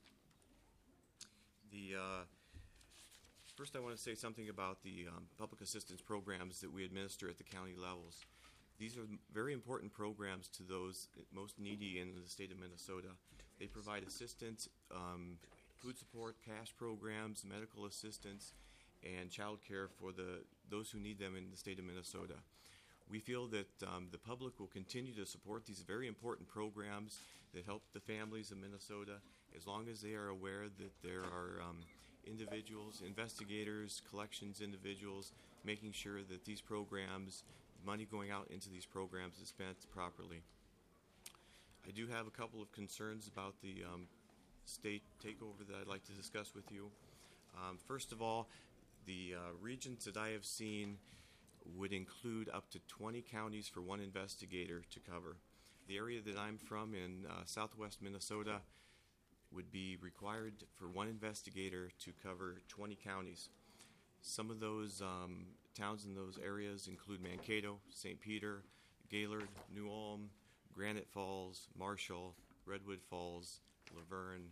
First, I want to say something about the public assistance programs that we administer at the county levels. These are very important programs to those most needy in the state of Minnesota. They provide assistance, food support, cash programs, medical assistance, and child care for those who need them in the state of Minnesota. We feel that the public will continue to support these very important programs that help the families of Minnesota as long as they are aware that there are individuals, investigators, collections individuals, making sure that these programs, money going out into these programs is spent properly. I do have a couple of concerns about the state takeover that I'd like to discuss with you. First of all, the regions that I have seen would include up to 20 counties for one investigator to cover. The area that I'm from in southwest Minnesota would be required for one investigator to cover 20 counties. Some of those towns in those areas include Mankato, St. Peter, Gaylord, New Ulm, Granite Falls, Marshall, Redwood Falls, Laverne,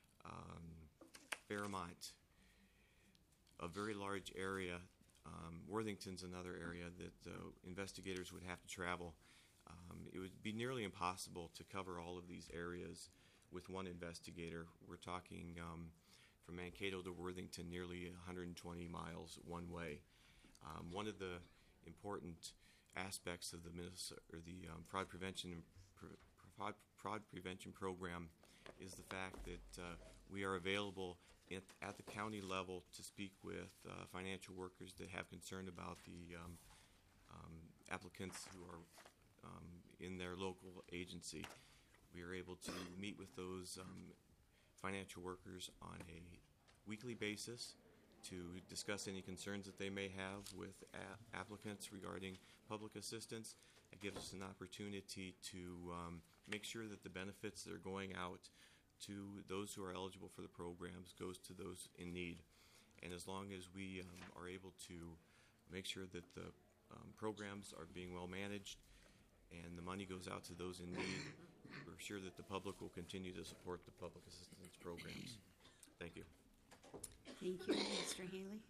Fairmont, a very large area. Worthington's another area that investigators would have to travel. It would be nearly impossible to cover all of these areas with one investigator. We're talking from Mankato to Worthington, nearly 120 miles one way. One of the important aspects of the fraud prevention program is the fact that we are available at the county level to speak with financial workers that have concern about the applicants who are in their local agency. We are able to meet with those financial workers on a weekly basis to discuss any concerns that they may have with applicants regarding public assistance. It gives us an opportunity to make sure that the benefits that are going out to those who are eligible for the programs goes to those in need. And as long as we are able to make sure that the programs are being well managed and the money goes out to those in need, we're sure that the public will continue to support the public assistance programs. Thank you. Thank you. Mr. Haley?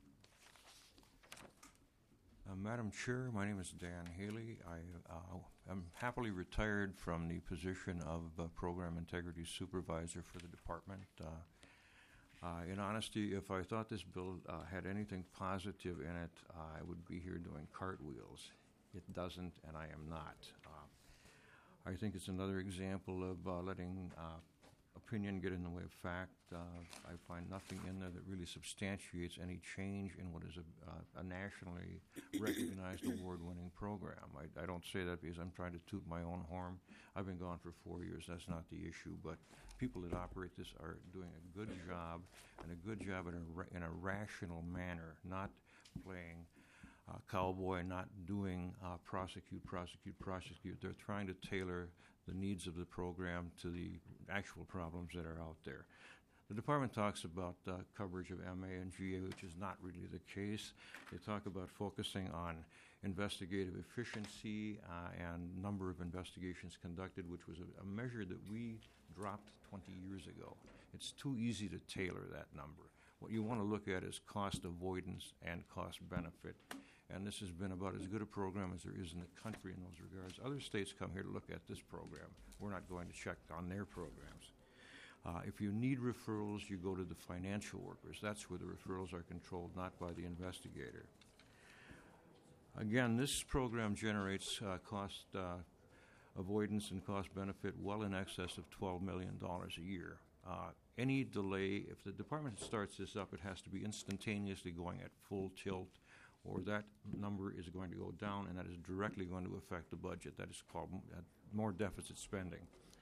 Madam Chair, my name is Dan Haley. I am happily retired from the position of Program Integrity Supervisor for the department. In honesty, if I thought this bill had anything positive in it, I would be here doing cartwheels. It doesn't, and I am not. I think it's another example of letting opinion get in the way of fact. I find nothing in there that really substantiates any change in what is a nationally recognized award-winning program. I don't say that because I'm trying to toot my own horn. I've been gone for 4 years. That's not the issue. But people that operate this are doing a good job, and a good job in a rational manner, not playing cowboy, not doing prosecute. They're trying to tailor the needs of the program to the actual problems that are out there. The department talks about coverage of MA and GA, which is not really the case. They talk about focusing on investigative efficiency and number of investigations conducted, which was a measure that we dropped 20 years ago. It's too easy to tailor that number. What you want to look at is cost avoidance and cost benefit. And this has been about as good a program as there is in the country in those regards. Other states come here to look at this program. We're not going to check on their programs. If you need referrals, you go to the financial workers. That's where the referrals are controlled, not by the investigator. Again, this program generates cost avoidance and cost benefit well in excess of $12 million a year. Any delay, if the department starts this up, it has to be instantaneously going at full tilt, or that number is going to go down, and that is directly going to affect the budget. That is called more deficit spending.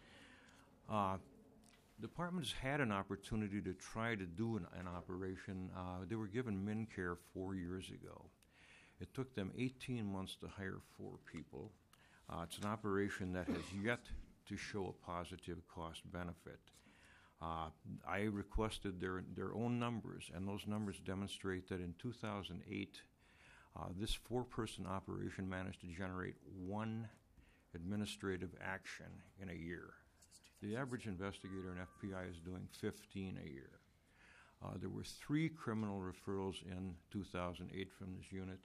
The department has had an opportunity to try to do an operation. They were given MinCare 4 years ago. It took them 18 months to hire 4 people. It's an operation that has yet to show a positive cost benefit. I requested their own numbers, and those numbers demonstrate that in 2008, this 4-person operation managed to generate 1 administrative action in a year. The average investigator in FPI is doing 15 a year. There were 3 criminal referrals in 2008 from this unit.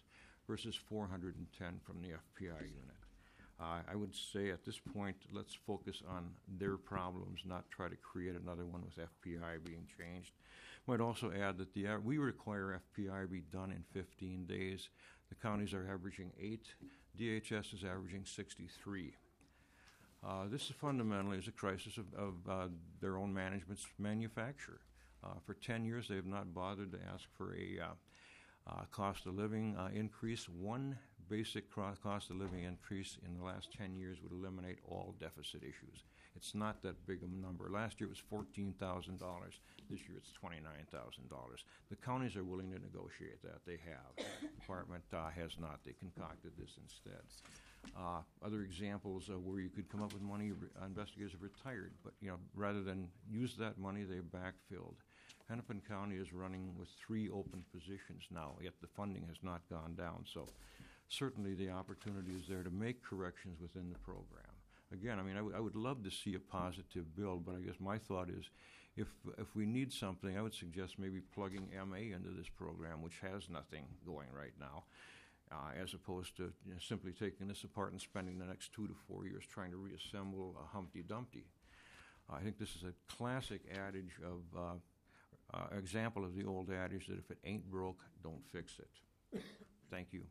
versus 410 from the FPI unit. I would say at this point, let's focus on their problems, not try to create another one with FPI being changed. Might also add that we require FPI be done in 15 days. The counties are averaging 8. DHS is averaging 63. This is fundamentally is a crisis of their own management's manufacture. For 10 years, they have not bothered to ask for a cost of living increase. One basic cost of living increase in the last 10 years would eliminate all deficit issues. It's not that big a number. Last year it was $14,000. This year it's $29,000. The counties are willing to negotiate that. They have. The department has not. They concocted this instead. Other examples where you could come up with money, investigators have retired, but rather than use that money, they backfilled. Hennepin County is running with 3 open positions now, yet the funding has not gone down. So certainly the opportunity is there to make corrections within the program. Again, I would love to see a positive bill, but I guess my thought is if we need something, I would suggest maybe plugging MA into this program, which has nothing going right now, as opposed to simply taking this apart and spending the next 2 to 4 years trying to reassemble a Humpty Dumpty. I think this is a classic adage of example of the old adage that if it ain't broke, don't fix it. Thank you.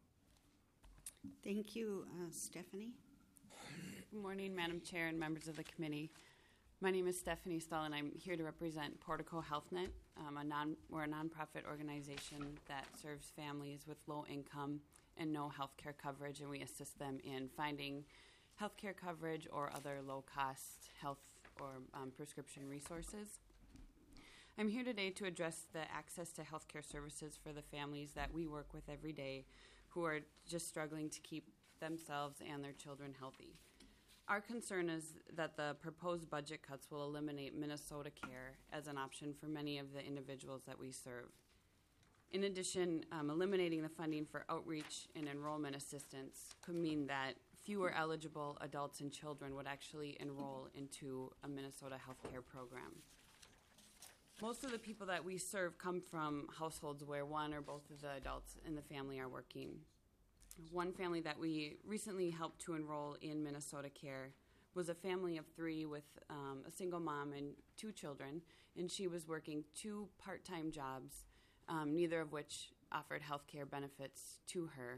Thank you, Stephanie. Good morning, Madam Chair and members of the committee. My name is Stephanie Stull, and I'm here to represent Portico HealthNet. We're a nonprofit organization that serves families with low income and no health care coverage, and we assist them in finding health care coverage or other low-cost health or prescription resources. I'm here today to address the access to health care services for the families that we work with every day who are just struggling to keep themselves and their children healthy. Our concern is that the proposed budget cuts will eliminate Minnesota Care as an option for many of the individuals that we serve. In addition, eliminating the funding for outreach and enrollment assistance could mean that fewer eligible adults and children would actually enroll into a Minnesota healthcare program. Most of the people that we serve come from households where one or both of the adults in the family are working. One family that we recently helped to enroll in Minnesota Care was a family of 3 with a single mom and 2 children, and she was working 2 part-time jobs, neither of which offered health care benefits to her.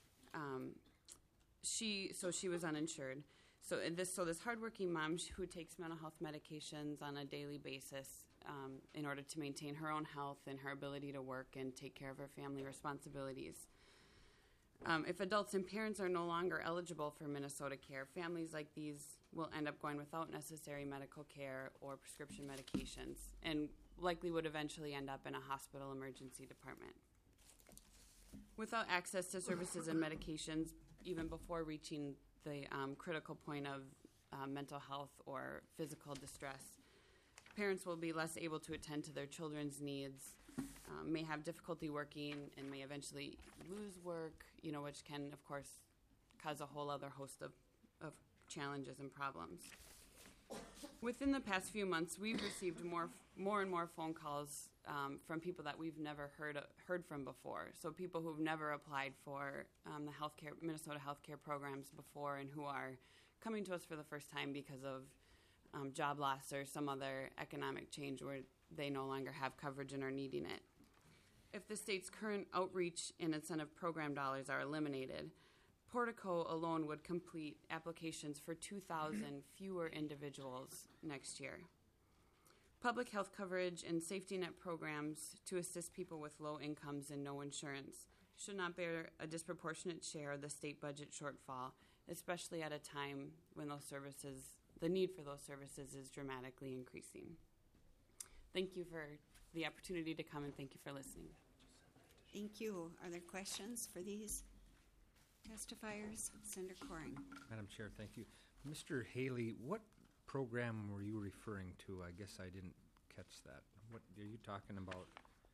She was uninsured. So this hardworking mom who takes mental health medications on a daily basis in order to maintain her own health and her ability to work and take care of her family responsibilities. If adults and parents are no longer eligible for Minnesota Care, families like these will end up going without necessary medical care or prescription medications and likely would eventually end up in a hospital emergency department. Without access to services and medications, even before reaching the critical point of mental health or physical distress, parents will be less able to attend to their children's needs, may have difficulty working, and may eventually lose work, which can, of course, cause a whole other host of challenges and problems. Within the past few months, we've received more and more phone calls from people that we've never heard from before. So people who've never applied for the Minnesota healthcare programs before and who are coming to us for the first time because of job loss or some other economic change where they no longer have coverage and are needing it. If the state's current outreach and incentive program dollars are eliminated, Portico alone would complete applications for 2,000 fewer individuals next year. Public health coverage and safety net programs to assist people with low incomes and no insurance should not bear a disproportionate share of the state budget shortfall, especially at a time when the need for those services is dramatically increasing. Thank you for the opportunity to come, and thank you for listening. Thank you. Are there questions for these testifiers? Senator Coring. Madam Chair, thank you. Mr. Haley, what program were you referring to? I guess I didn't catch that. What are you talking about?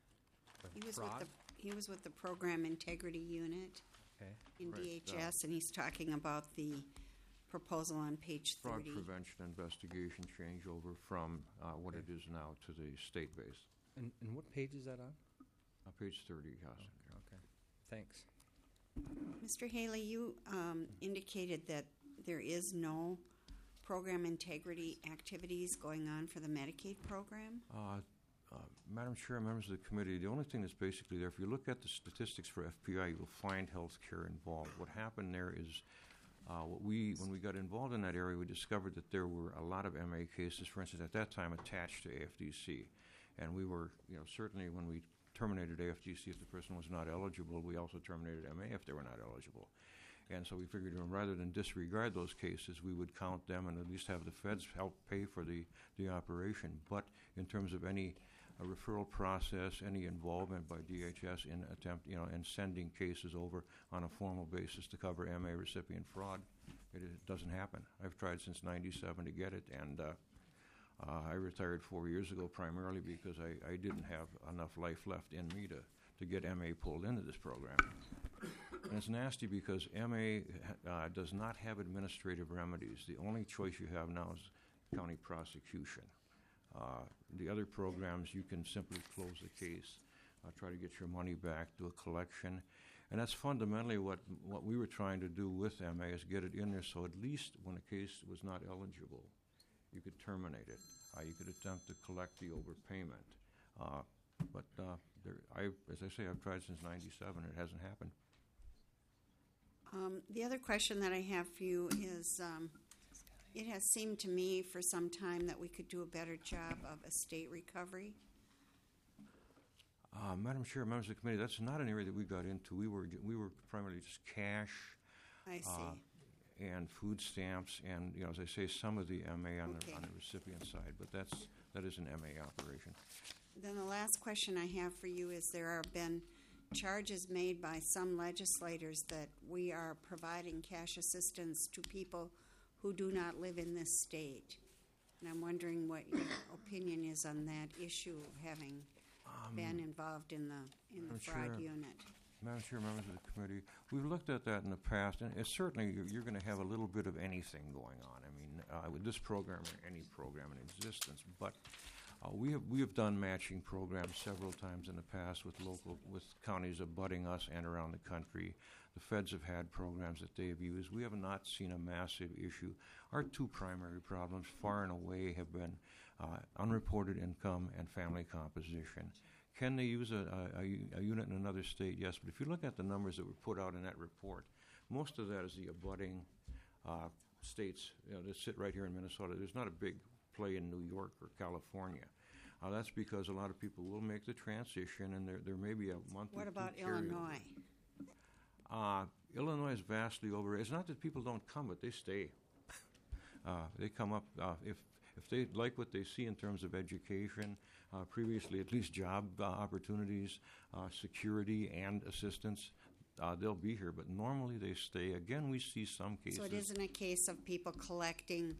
He was with the Program Integrity Unit in DHS, and he's talking about the proposal on page 30. Fraud prevention investigation changeover from what it is now to the state base. And what page is that on? Page 30, yes. Okay, thanks. Mr. Haley, you indicated that there is no program integrity activities going on for the Medicaid program? Madam Chair, members of the committee, the only thing that's basically there, if you look at the statistics for FPI, you will find health care involved. What happened there is when we got involved in that area, we discovered that there were a lot of MA cases, for instance, at that time attached to AFDC. And we were, certainly when we terminated AFDC if the person was not eligible, we also terminated MA if they were not eligible. And so we figured rather than disregard those cases, we would count them and at least have the feds help pay for the operation. But in terms of any referral process, any involvement by DHS in in sending cases over on a formal basis to cover MA recipient fraud, it doesn't happen. I've tried since '97 to get it, and I retired 4 years ago primarily because I didn't have enough life left in me to get MA pulled into this program. And it's nasty because MA does not have administrative remedies. The only choice you have now is county prosecution. The other programs, you can simply close the case, try to get your money back, do a collection. And that's fundamentally what we were trying to do with MA, is get it in there so at least when a case was not eligible, you could terminate it. You could attempt to collect the overpayment. But as I say, I've tried since '97. It hasn't happened. The other question that I have for you is, it has seemed to me for some time that we could do a better job of estate recovery. Madam Chair, members of the committee, that's not an area that we got into. We were primarily just cash. I see. And food stamps, and as I say, some of the MA on the recipient side, but that is an MA operation. Then the last question I have for you is, there have been charges made by some legislators that we are providing cash assistance to people who do not live in this state. And I'm wondering what your opinion is on that issue, having been involved in the fraud unit. Madam Chair, members of the committee, we've looked at that in the past, and it's certainly you're going to have a little bit of anything going on. I mean, with this program or any program in existence, but we have done matching programs several times in the past with counties abutting us and around the country. The feds have had programs that they have used. We have not seen a massive issue. Our two primary problems, far and away, have been unreported income and family composition. Can they use a unit in another state? Yes, but if you look at the numbers that were put out in that report, most of that is the abutting states that sit right here in Minnesota. There's not a big play in New York or California. That's because a lot of people will make the transition, and there may be a month or two. What about carryover. Illinois? Illinois is vastly over. It's not that people don't come, but they stay. They come up if they like what they see in terms of education, previously at least job opportunities, security, and assistance. They'll be here, but normally they stay. Again, we see some cases. So it isn't a case of people collecting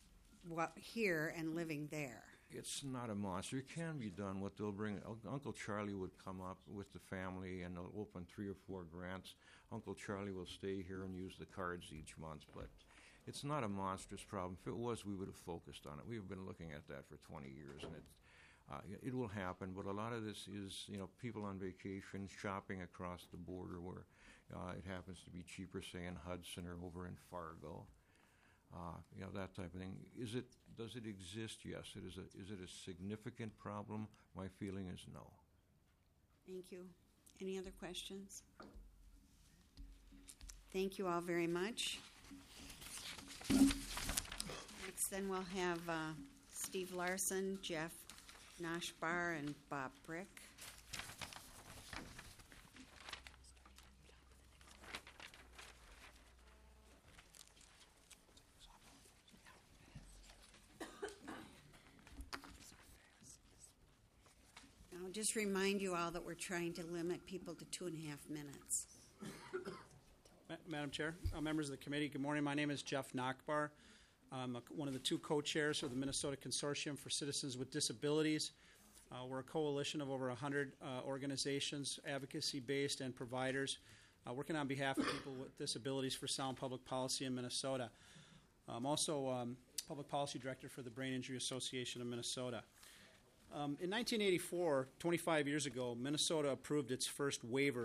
here and living there. It's not a monster. It can be done. What they'll bring, Uncle Charlie would come up with the family, and they'll open 3 or 4 grants. Uncle Charlie will stay here and use the cards each month, but it's not a monstrous problem. If it was, we would have focused on it. We've been looking at that for 20 years, and it will happen. But a lot of this is, people on vacation, shopping across the border where it happens to be cheaper, say in Hudson or over in Fargo. That type of thing. Does it exist? Yes. Is it a significant problem? My feeling is no. Thank you. Any other questions? Thank you all very much. Next, then we'll have Steve Larson, Jeff Noshbar, and Bob Brick. I'll just remind you all that we're trying to limit people to 2.5 minutes. Madam Chair, members of the committee, good morning. My name is Jeff Nochbar. I'm one of the 2 co-chairs of the Minnesota Consortium for Citizens with Disabilities. We're a coalition of over 100 organizations, advocacy-based and providers, working on behalf of people with disabilities for sound public policy in Minnesota. I'm also Public Policy Director for the Brain Injury Association of Minnesota. In 1984, 25 years ago, Minnesota approved its first waiver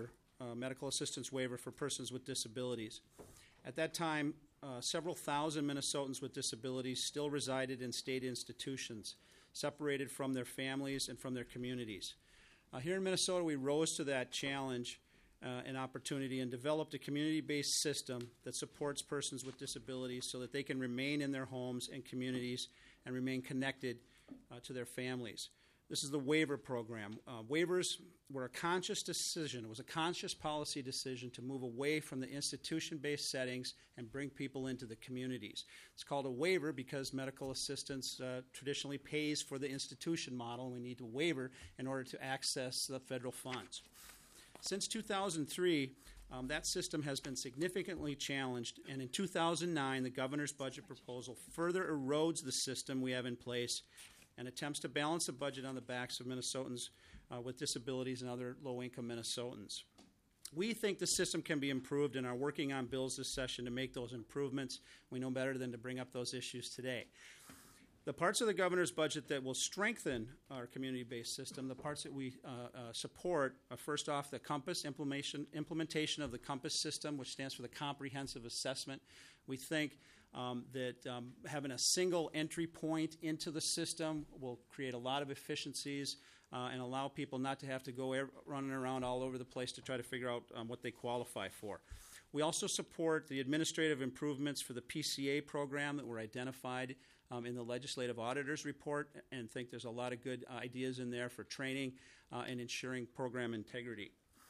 medical assistance waiver for persons with disabilities. At that time, several thousand Minnesotans with disabilities still resided in state institutions, separated from their families and from their communities. Here in Minnesota, we rose to that challenge and opportunity and developed a community-based system that supports persons with disabilities so that they can remain in their homes and communities and remain connected to their families. This is the waiver program. Waivers were a conscious decision. It was a conscious policy decision to move away from the institution-based settings and bring people into the communities. It's called a waiver because medical assistance traditionally pays for the institution model, and we need a waiver in order to access the federal funds. Since 2003, that system has been significantly challenged, and in 2009, the governor's budget proposal further erodes the system we have in place and attempts to balance the budget on the backs of Minnesotans with disabilities and other low-income Minnesotans. We think the system can be improved and are working on bills this session to make those improvements. We know better than to bring up those issues today. The parts of the governor's budget that will strengthen our community-based system, the parts that we support, are first off the COMPASS implementation of the COMPASS system, which stands for the Comprehensive Assessment. We think that having a single entry point into the system will create a lot of efficiencies and allow people not to have to go running around all over the place to try to figure out what they qualify for. We also support the administrative improvements for the PCA program that were identified in the Legislative Auditor's Report, and think there's a lot of good ideas in there for training and ensuring program integrity.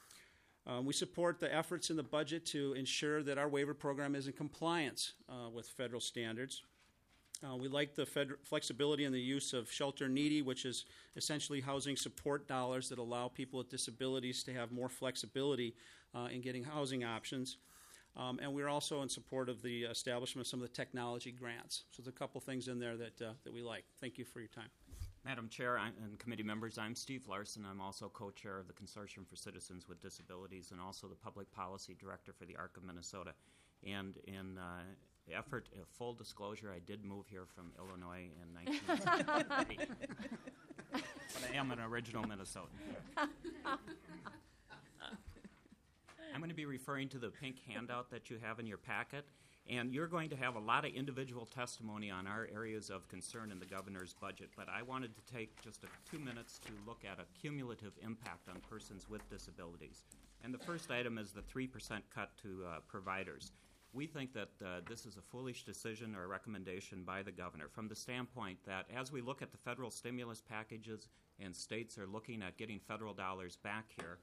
We support the efforts in the budget to ensure that our waiver program is in compliance with federal standards. We like the flexibility in the use of Shelter Needy, which is essentially housing support dollars that allow people with disabilities to have more flexibility in getting housing options. And we're also in support of the establishment of some of the technology grants. So there's a couple things in there that we like. Thank you for your time. Madam Chair and committee members, I'm Steve Larson. I'm also co-chair of the Consortium for Citizens with Disabilities and also the Public Policy Director for the ARC of Minnesota. And in effort of full disclosure, I did move here from Illinois in 1970. But I am an original Minnesotan. I'm going to be referring to the pink handout that you have in your packet, and you're going to have a lot of individual testimony on our areas of concern in the governor's budget, but I wanted to take just 2 minutes to look at a cumulative impact on persons with disabilities. And the first item is the 3% cut to providers. We think that this is a foolish decision or recommendation by the governor from the standpoint that as we look at the federal stimulus packages and states are looking at getting federal dollars back here,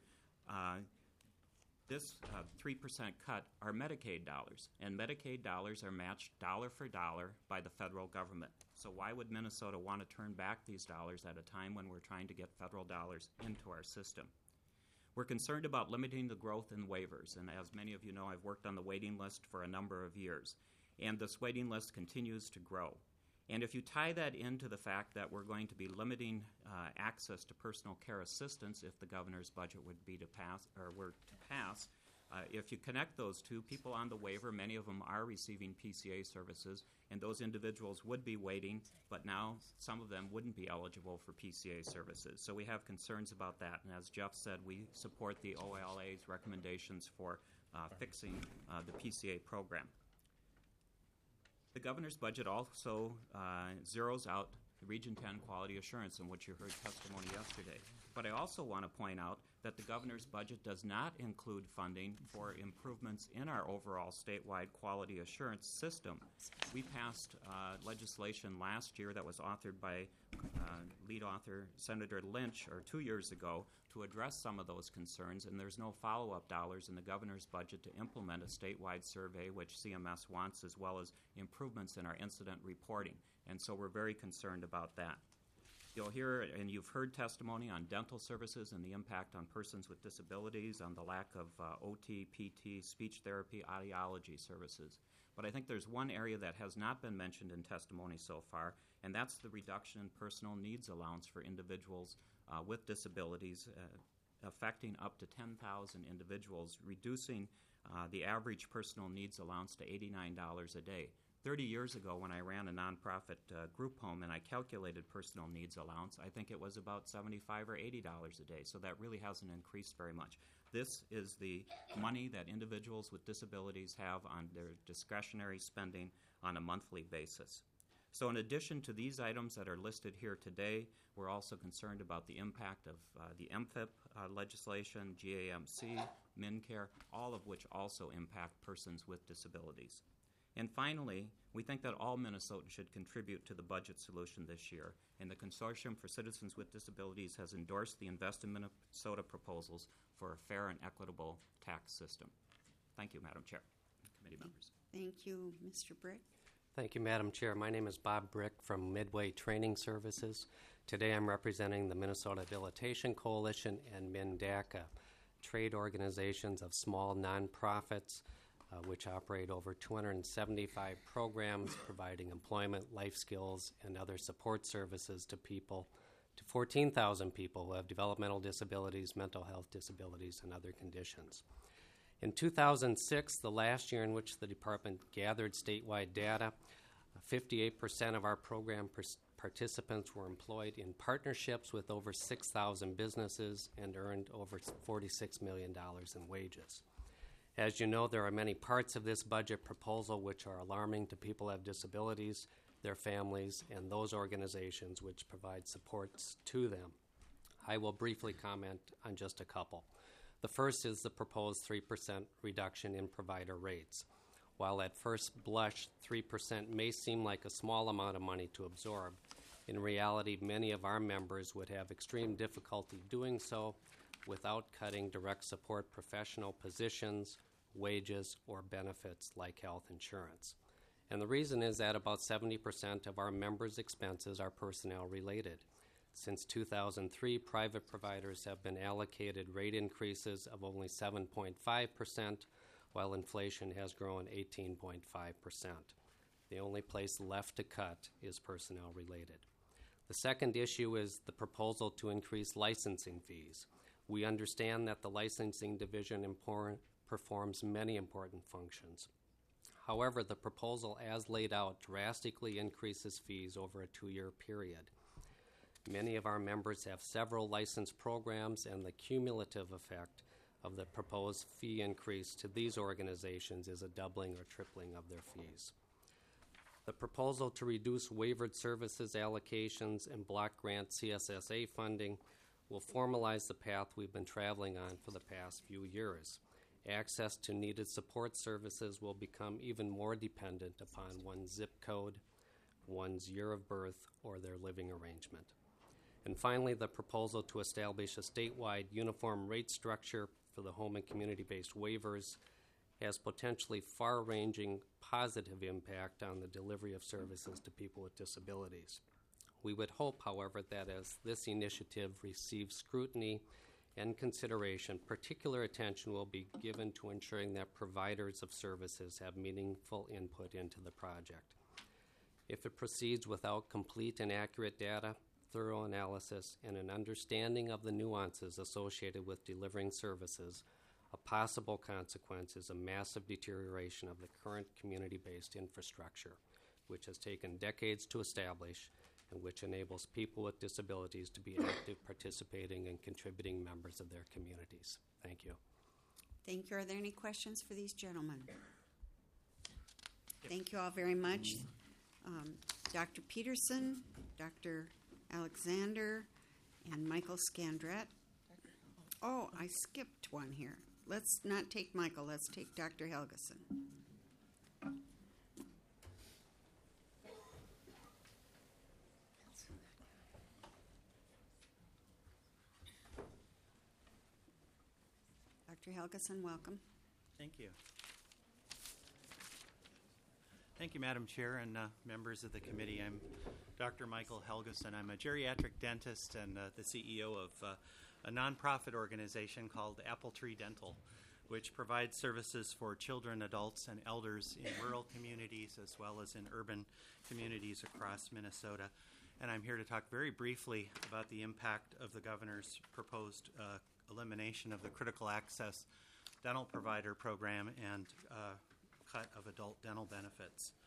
this 3% cut are Medicaid dollars, and Medicaid dollars are matched dollar for dollar by the federal government. So why would Minnesota want to turn back these dollars at a time when we're trying to get federal dollars into our system? We're concerned about limiting the growth in waivers, and as many of you know, I've worked on the waiting list for a number of years, and this waiting list continues to grow. And if you tie that into the fact that we're going to be limiting access to personal care assistance if the governor's budget would be to pass, or were to pass, if you connect those two, people on the waiver, many of them are receiving PCA services, and those individuals would be waiting, but now some of them wouldn't be eligible for PCA services. So we have concerns about that, and as Jeff said, we support the OLA's recommendations for fixing the PCA program. The governor's budget also zeroes out the Region 10 quality assurance, in which you heard testimony yesterday. But I also want to point out that the governor's budget does not include funding for improvements in our overall statewide quality assurance system. We passed legislation last year that was authored by lead author Senator Lynch, or 2 years ago, to address some of those concerns, and there's no follow-up dollars in the governor's budget to implement a statewide survey, which CMS wants, as well as improvements in our incident reporting. And so we're very concerned about that. You'll hear, and you've heard testimony on dental services and the impact on persons with disabilities, on the lack of OT, PT, speech therapy, audiology services. But I think there's one area that has not been mentioned in testimony so far, and that's the reduction in personal needs allowance for individuals with disabilities, affecting up to 10,000 individuals, reducing the average personal needs allowance to $89 a day. 30 years ago, when I ran a nonprofit group home and I calculated personal needs allowance, I think it was about $75 or $80 a day. So that really hasn't increased very much. This is the money that individuals with disabilities have on their discretionary spending on a monthly basis. So in addition to these items that are listed here today, we're also concerned about the impact of the MFIP legislation, GAMC, MinCare, all of which also impact persons with disabilities. And finally, we think that all Minnesotans should contribute to the budget solution this year, and the Consortium for Citizens with Disabilities has endorsed the Invest in Minnesota proposals for a fair and equitable tax system. Thank you, Madam Chair, committee members. Thank you, Mr. Brick. Thank you, Madam Chair. My name is Bob Brick from Midway Training Services. Today I'm representing the Minnesota Habilitation Coalition and MINDACA, trade organizations of small nonprofits which operate over 275 programs providing employment, life skills, and other support services to 14,000 people who have developmental disabilities, mental health disabilities, and other conditions. In 2006, the last year in which the department gathered statewide data, 58% of our program participants were employed in partnerships with over 6,000 businesses and earned over $46 million in wages. As you know, there are many parts of this budget proposal which are alarming to people who have disabilities, their families, and those organizations which provide supports to them. I will briefly comment on just a couple. The first is the proposed 3% reduction in provider rates. While at first blush, 3% may seem like a small amount of money to absorb, in reality, many of our members would have extreme difficulty doing so without cutting direct support professional positions, wages, or benefits like health insurance. And the reason is that about 70% of our members' expenses are personnel related. Since 2003, private providers have been allocated rate increases of only 7.5%, while inflation has grown 18.5%. The only place left to cut is personnel related. The second issue is the proposal to increase licensing fees. We understand that the licensing division performs many important functions. However, the proposal as laid out drastically increases fees over a 2-year period. Many of our members have several licensed programs, and the cumulative effect of the proposed fee increase to these organizations is a doubling or tripling of their fees. The proposal to reduce waivered services allocations and block grant CSSA funding will formalize the path we've been traveling on for the past few years. Access to needed support services will become even more dependent upon one's zip code, one's year of birth, or their living arrangement. And finally, the proposal to establish a statewide uniform rate structure for the home and community-based waivers has potentially far-ranging positive impact on the delivery of services to people with disabilities. We would hope, however, that as this initiative receives scrutiny and consideration, particular attention will be given to ensuring that providers of services have meaningful input into the project. If it proceeds without complete and accurate data, thorough analysis, and an understanding of the nuances associated with delivering services, a possible consequence is a massive deterioration of the current community-based infrastructure, which has taken decades to establish and which enables people with disabilities to be active, participating, and contributing members of their communities. Thank you. Thank you. Are there any questions for these gentlemen? Thank you all very much. Dr. Peterson, Dr. Alexander, and Michael Scandrett. Oh, I skipped one here. Let's not take Michael. Let's take Dr. Helgeson. Dr. Helgeson, welcome. Thank you. Thank you, Madam Chair and members of the committee. I'm Dr. Michael Helgeson. I'm a geriatric dentist and the CEO of a nonprofit organization called Apple Tree Dental, which provides services for children, adults, and elders in rural communities as well as in urban communities across Minnesota. And I'm here to talk very briefly about the impact of the governor's proposed elimination of the critical access dental provider program and cut of adult dental benefits.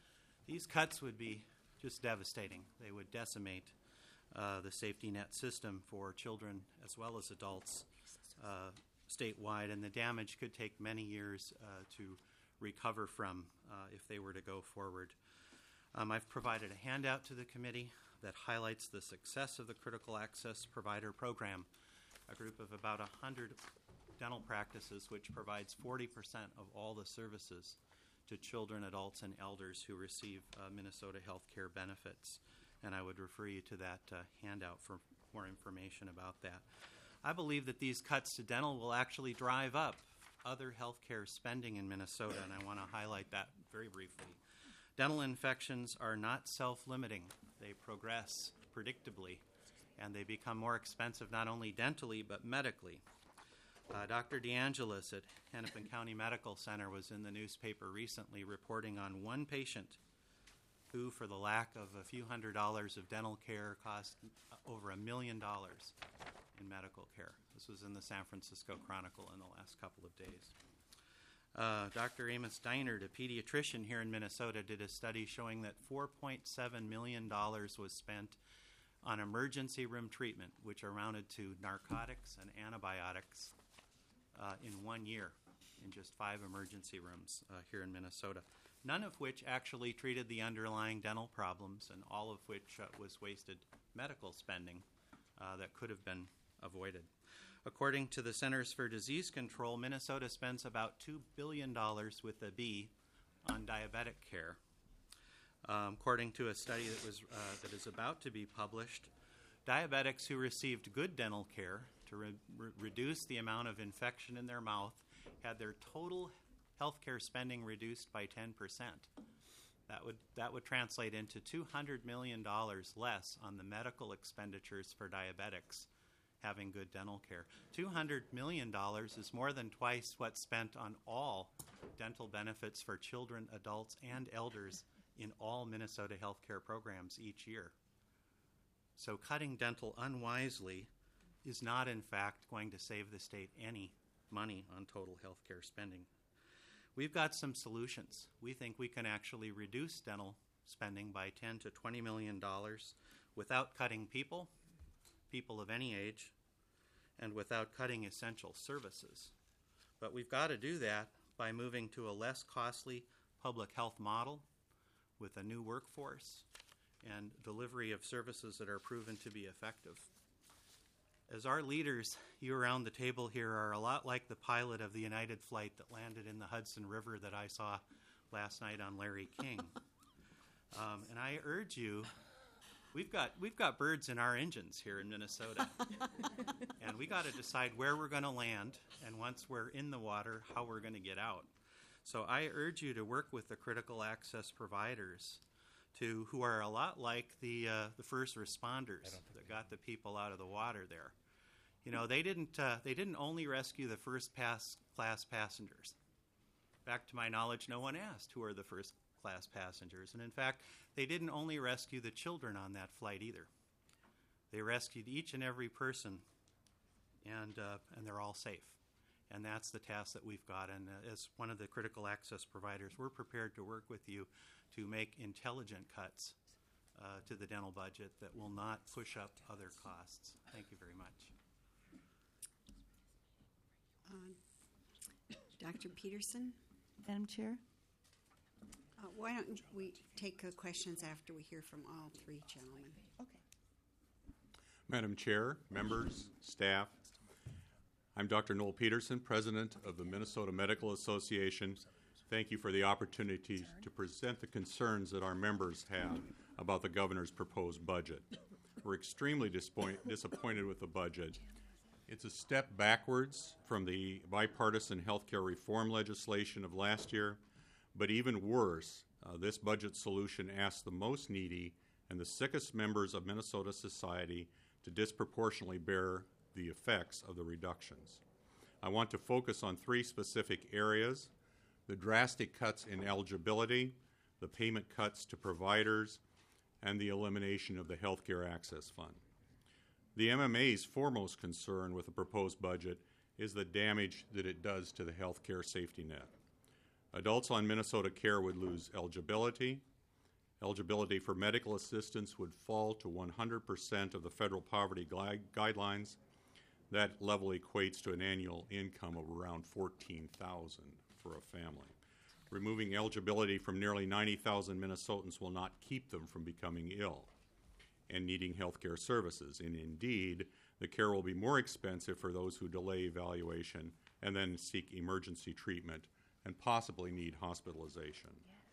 These cuts would be just devastating. They would decimate the safety net system for children as well as adults statewide, and the damage could take many years to recover from if they were to go forward. I've provided a handout to the committee that highlights the success of the Critical Access Provider Program, a group of about 100 dental practices which provides 40% of all the services to children, adults, and elders who receive Minnesota health care benefits. And I would refer you to that handout for more information about that. I believe that these cuts to dental will actually drive up other health care spending in Minnesota, and I want to highlight that very briefly. Dental infections are not self-limiting. They progress predictably, and they become more expensive not only dentally but medically. Dr. DeAngelis at Hennepin County Medical Center was in the newspaper recently reporting on one patient who, for the lack of a few $100s of dental care, cost over $1 million in medical care. This was in the San Francisco Chronicle in the last couple of days. Dr. Amos Deinert, a pediatrician here in Minnesota, did a study showing that $4.7 million was spent on emergency room treatment, which amounted to narcotics and antibiotics in 1 year in just 5 emergency rooms here in Minnesota, none of which actually treated the underlying dental problems, and all of which was wasted medical spending that could have been avoided. According to the Centers for Disease Control, Minnesota spends about $2 billion with a B on diabetic care. According to a study that is about to be published, diabetics who received good dental care to reduce the amount of infection in their mouth had their total health care spending reduced by 10%. That would translate into $200 million less on the medical expenditures for diabetics having good dental care. $200 million is more than twice what's spent on all dental benefits for children, adults, and elders in all Minnesota healthcare programs each year. So cutting dental unwisely is not, in fact, going to save the state any money on total healthcare spending. We've got some solutions. We think we can actually reduce dental spending by $10 to $20 million without cutting people of any age, and without cutting essential services. But we've got to do that by moving to a less costly public health model with a new workforce and delivery of services that are proven to be effective. As our leaders, you around the table here are a lot like the pilot of the United flight that landed in the Hudson River that I saw last night on Larry King. And I urge you, we've got birds in our engines here in Minnesota. And we got to decide where we're going to land, and once we're in the water, how we're going to get out. So I urge you to work with the critical access providers who are a lot like the first responders that got the people out of the water there. You know, they didn't only rescue the first class passengers. Back to my knowledge, no one asked who are the first class passengers. And in fact, they didn't only rescue the children on that flight either. They rescued each and every person, and they're all safe. And that's the task that we've got. And as one of the critical access providers, we're prepared to work with you to make intelligent cuts to the dental budget that will not push up other costs. Thank you very much. Dr. Peterson? Madam Chair? Why don't we take questions after we hear from all three gentlemen? Okay. Madam Chair, members, staff, I'm Dr. Noel Peterson, President of the Minnesota Medical Association. Thank you for the opportunity to present the concerns that our members have about the governor's proposed budget. We're extremely disappointed with the budget. It's a step backwards from the bipartisan healthcare reform legislation of last year, but even worse, this budget solution asks the most needy and the sickest members of Minnesota society to disproportionately bear the effects of the reductions. I want to focus on 3 specific areas: the drastic cuts in eligibility, the payment cuts to providers, and the elimination of the Healthcare Access Fund. The MMA's foremost concern with the proposed budget is the damage that it does to the healthcare safety net. Adults on Minnesota Care would lose eligibility, Eligibility for medical assistance would fall to 100% of the federal poverty guidelines. That level equates to an annual income of around $14,000 for a family. Removing eligibility from nearly 90,000 Minnesotans will not keep them from becoming ill and needing health care services. And indeed, the care will be more expensive for those who delay evaluation and then seek emergency treatment and possibly need hospitalization.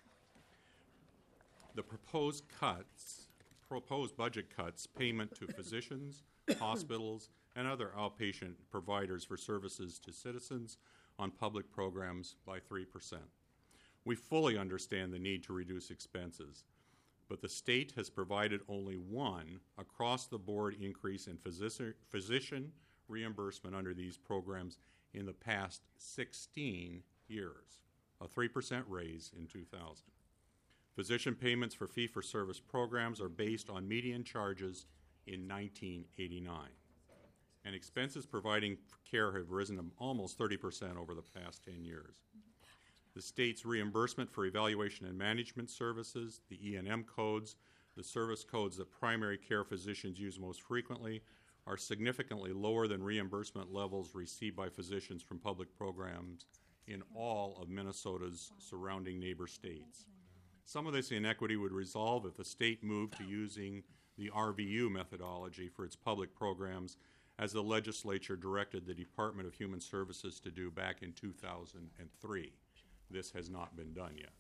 The proposed budget cuts payment to physicians, hospitals, and other outpatient providers for services to citizens on public programs by 3%. We fully understand the need to reduce expenses, but the state has provided only one across-the-board increase in physician reimbursement under these programs in the past 16 years, a 3% raise in 2000. Physician payments for fee-for-service programs are based on median charges in 1989, and expenses providing care have risen to almost 30% over the past 10 years. The state's reimbursement for evaluation and management services, the E&M codes, the service codes that primary care physicians use most frequently, are significantly lower than reimbursement levels received by physicians from public programs in all of Minnesota's surrounding neighbor states. Some of this inequity would resolve if the state moved to using the RVU methodology for its public programs, as the legislature directed the Department of Human Services to do back in 2003. This has not been done yet.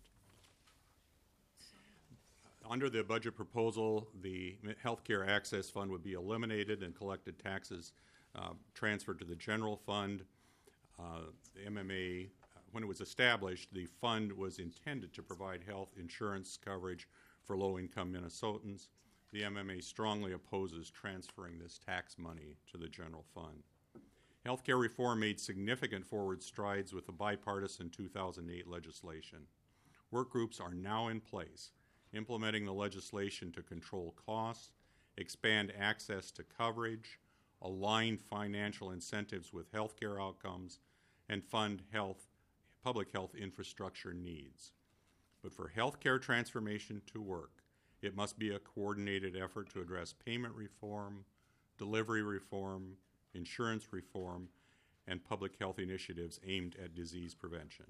Under the budget proposal, the Healthcare Access Fund would be eliminated and collected taxes transferred to the general fund. The MMA, when it was established, the fund was intended to provide health insurance coverage for low-income Minnesotans. The MMA strongly opposes transferring this tax money to the general fund. Healthcare reform made significant forward strides with the bipartisan 2008 legislation. Work groups are now in place, implementing the legislation to control costs, expand access to coverage, align financial incentives with healthcare outcomes, and fund public health infrastructure needs. But for healthcare transformation to work, it must be a coordinated effort to address payment reform, delivery reform, insurance reform, and public health initiatives aimed at disease prevention.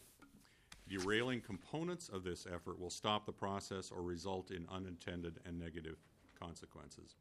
Derailing components of this effort will stop the process or result in unintended and negative consequences.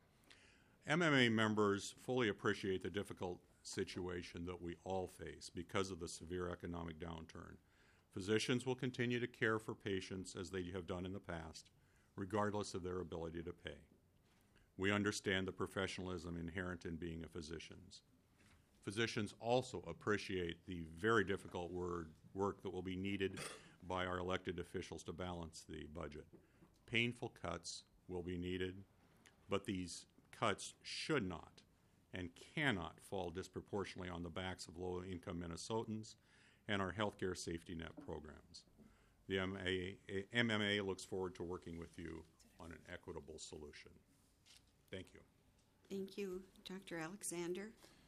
MMA members fully appreciate the difficult situation that we all face because of the severe economic downturn. Physicians will continue to care for patients as they have done in the past, regardless of their ability to pay. We understand the professionalism inherent in being a physician. Physicians also appreciate the very difficult work that will be needed by our elected officials to balance the budget. Painful cuts will be needed, but these cuts should not and cannot fall disproportionately on the backs of low-income Minnesotans and our healthcare safety net programs. The MMA looks forward to working with you on an equitable solution. Thank you. Thank you, Dr. Alexander.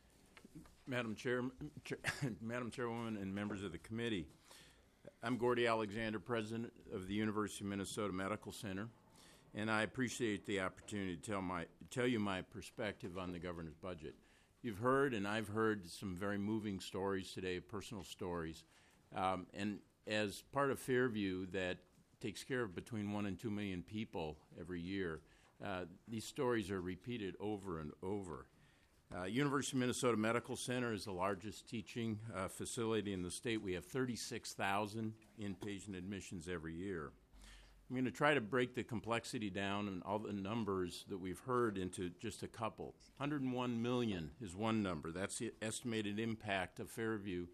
Madam Chairwoman and members of the committee, I'm Gordy Alexander, President of the University of Minnesota Medical Center, and I appreciate the opportunity to tell you my perspective on the governor's budget. You've heard, and I've heard, some very moving stories today, personal stories, and as part of Fairview that takes care of between 1 and 2 million people every year, these stories are repeated over and over. University of Minnesota Medical Center is the largest teaching facility in the state. We have 36,000 inpatient admissions every year. I'm going to try to break the complexity down and all the numbers that we've heard into just a couple. 101 million is one number. That's the estimated impact of Fairview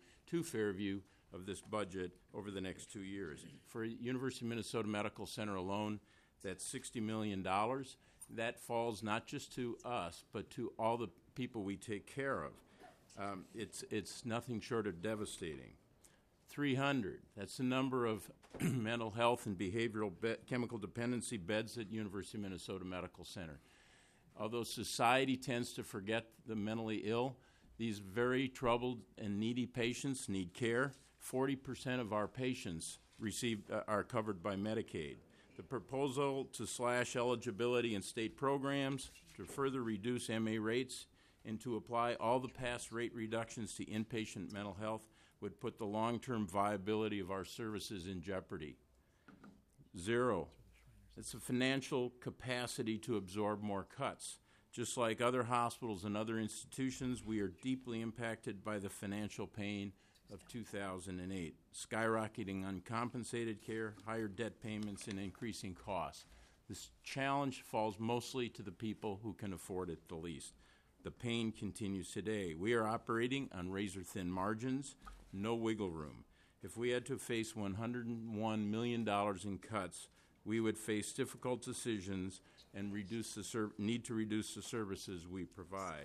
of this budget over the next 2 years. For University of Minnesota Medical Center alone, that's $60 million. That falls not just to us, but to all the people we take care of. It's nothing short of devastating. 300, that's the number of mental health and behavioral chemical dependency beds at University of Minnesota Medical Center. Although society tends to forget the mentally ill, these very troubled and needy patients need care. 40% of our patients are covered by Medicaid. The proposal to slash eligibility in state programs, to further reduce MA rates, and to apply all the past rate reductions to inpatient mental health would put the long-term viability of our services in jeopardy. 0. It's the financial capacity to absorb more cuts. Just like other hospitals and other institutions, we are deeply impacted by the financial pain of 2008, skyrocketing uncompensated care, higher debt payments, and increasing costs. This challenge falls mostly to the people who can afford it the least. The pain continues today. We are operating on razor-thin margins, no wiggle room. If we had to face $101 million in cuts, we would face difficult decisions and need to reduce the services we provide.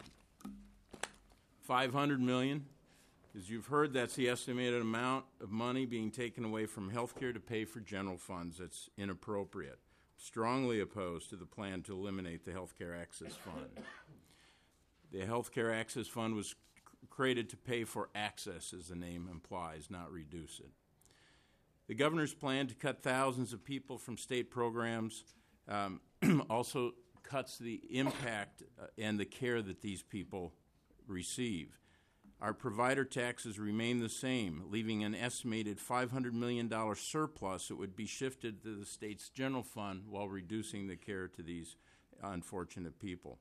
$500 million. As you've heard, that's the estimated amount of money being taken away from health care to pay for general funds. That's inappropriate. Strongly opposed to the plan to eliminate the Health Care Access Fund. The Health Care Access Fund was created to pay for access, as the name implies, not reduce it. The governor's plan to cut thousands of people from state programs also cuts the impact and the care that these people receive. Our provider taxes remain the same, leaving an estimated $500 million surplus that would be shifted to the state's general fund while reducing the care to these unfortunate people.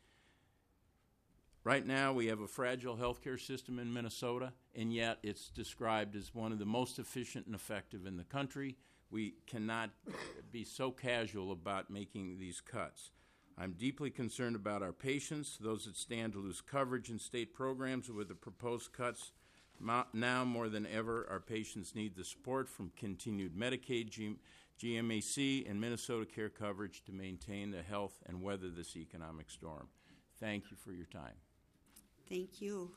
Right now, we have a fragile healthcare system in Minnesota, and yet it's described as one of the most efficient and effective in the country. We cannot be so casual about making these cuts. I'm deeply concerned about our patients, those that stand to lose coverage in state programs with the proposed cuts. Now more than ever, our patients need the support from continued Medicaid, GMAC, and Minnesota Care coverage to maintain their health and weather this economic storm. Thank you for your time. Thank you.